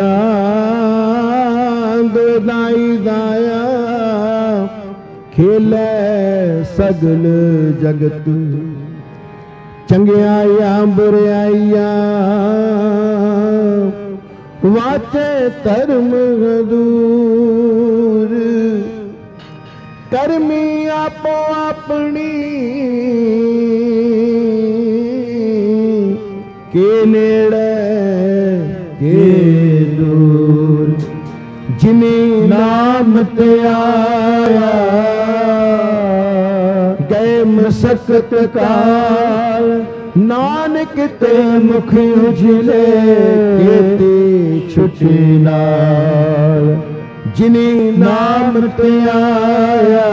रांद दाई दाया खेले सगल जगत चंगियाया बुराइया वाचे धर्म दूर कर्मी आपो अपनी के नेड़े के दूर जिन्हें नाम ते आया गए मसकत काल नानक ते मुख उजले केते छुटी नाल जिन्हें नाम ते आया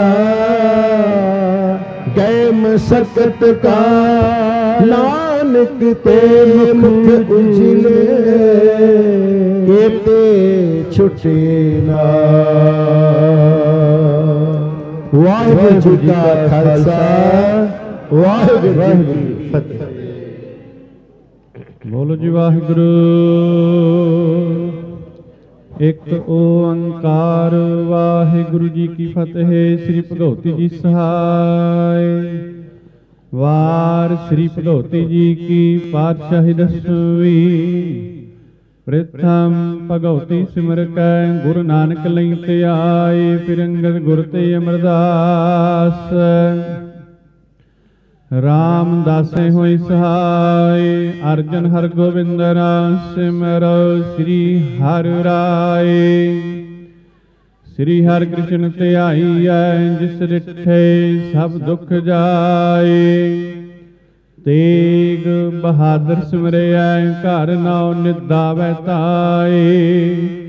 गए मसकत काल नानक ते मुख उजले केते छुटी नाल। वाहिगुरु जी का खालसा वाहिगुरु जी की फतेह। बोलो जी वाहिगुरु। एक ओंकार वाहिगुरु जी की फतेह। श्री भगवती जी सहाय। ਵਾਰ ਸ੍ਰੀ ਭਗਉਤੀ ਜੀ ਕੀ ਪਾਤਸ਼ਾਹੀ ਦਸਵੀਂ। ਪ੍ਰਥਮ ਭਗਉਤੀ ਸਿਮਰ ਕੈ ਗੁਰੂ ਨਾਨਕ ਲਈ ਧਿਆਏ, ਫਿਰ ਅੰਗਦ ਗੁਰ ਤੇ ਅਮਰਦਾਸ। ਰਾਮਦਾਸੇ ਹੋਈ ਸਹਾਇ, ਅਰਜਨ ਹਰਿ ਗੋਬਿੰਦ ਨਾਮ ਸਿਮਰੋ ਸ੍ਰੀ ਹਰਿ ਰਾਏ। ਸ੍ਰੀ ਹਰਿ ਕ੍ਰਿਸ਼ਨ ਧਿਆਈਐ, ਜਿਸ ਡਿਠੇ ਸਭ ਦੁਖ ਜਾਏ। ਤੇਗ ਬਹਾਦਰ ਸਿਮਰਿਐ, ਘਰ ਨਾਉ ਨਿਧਾਵੈ ਤਾਏ।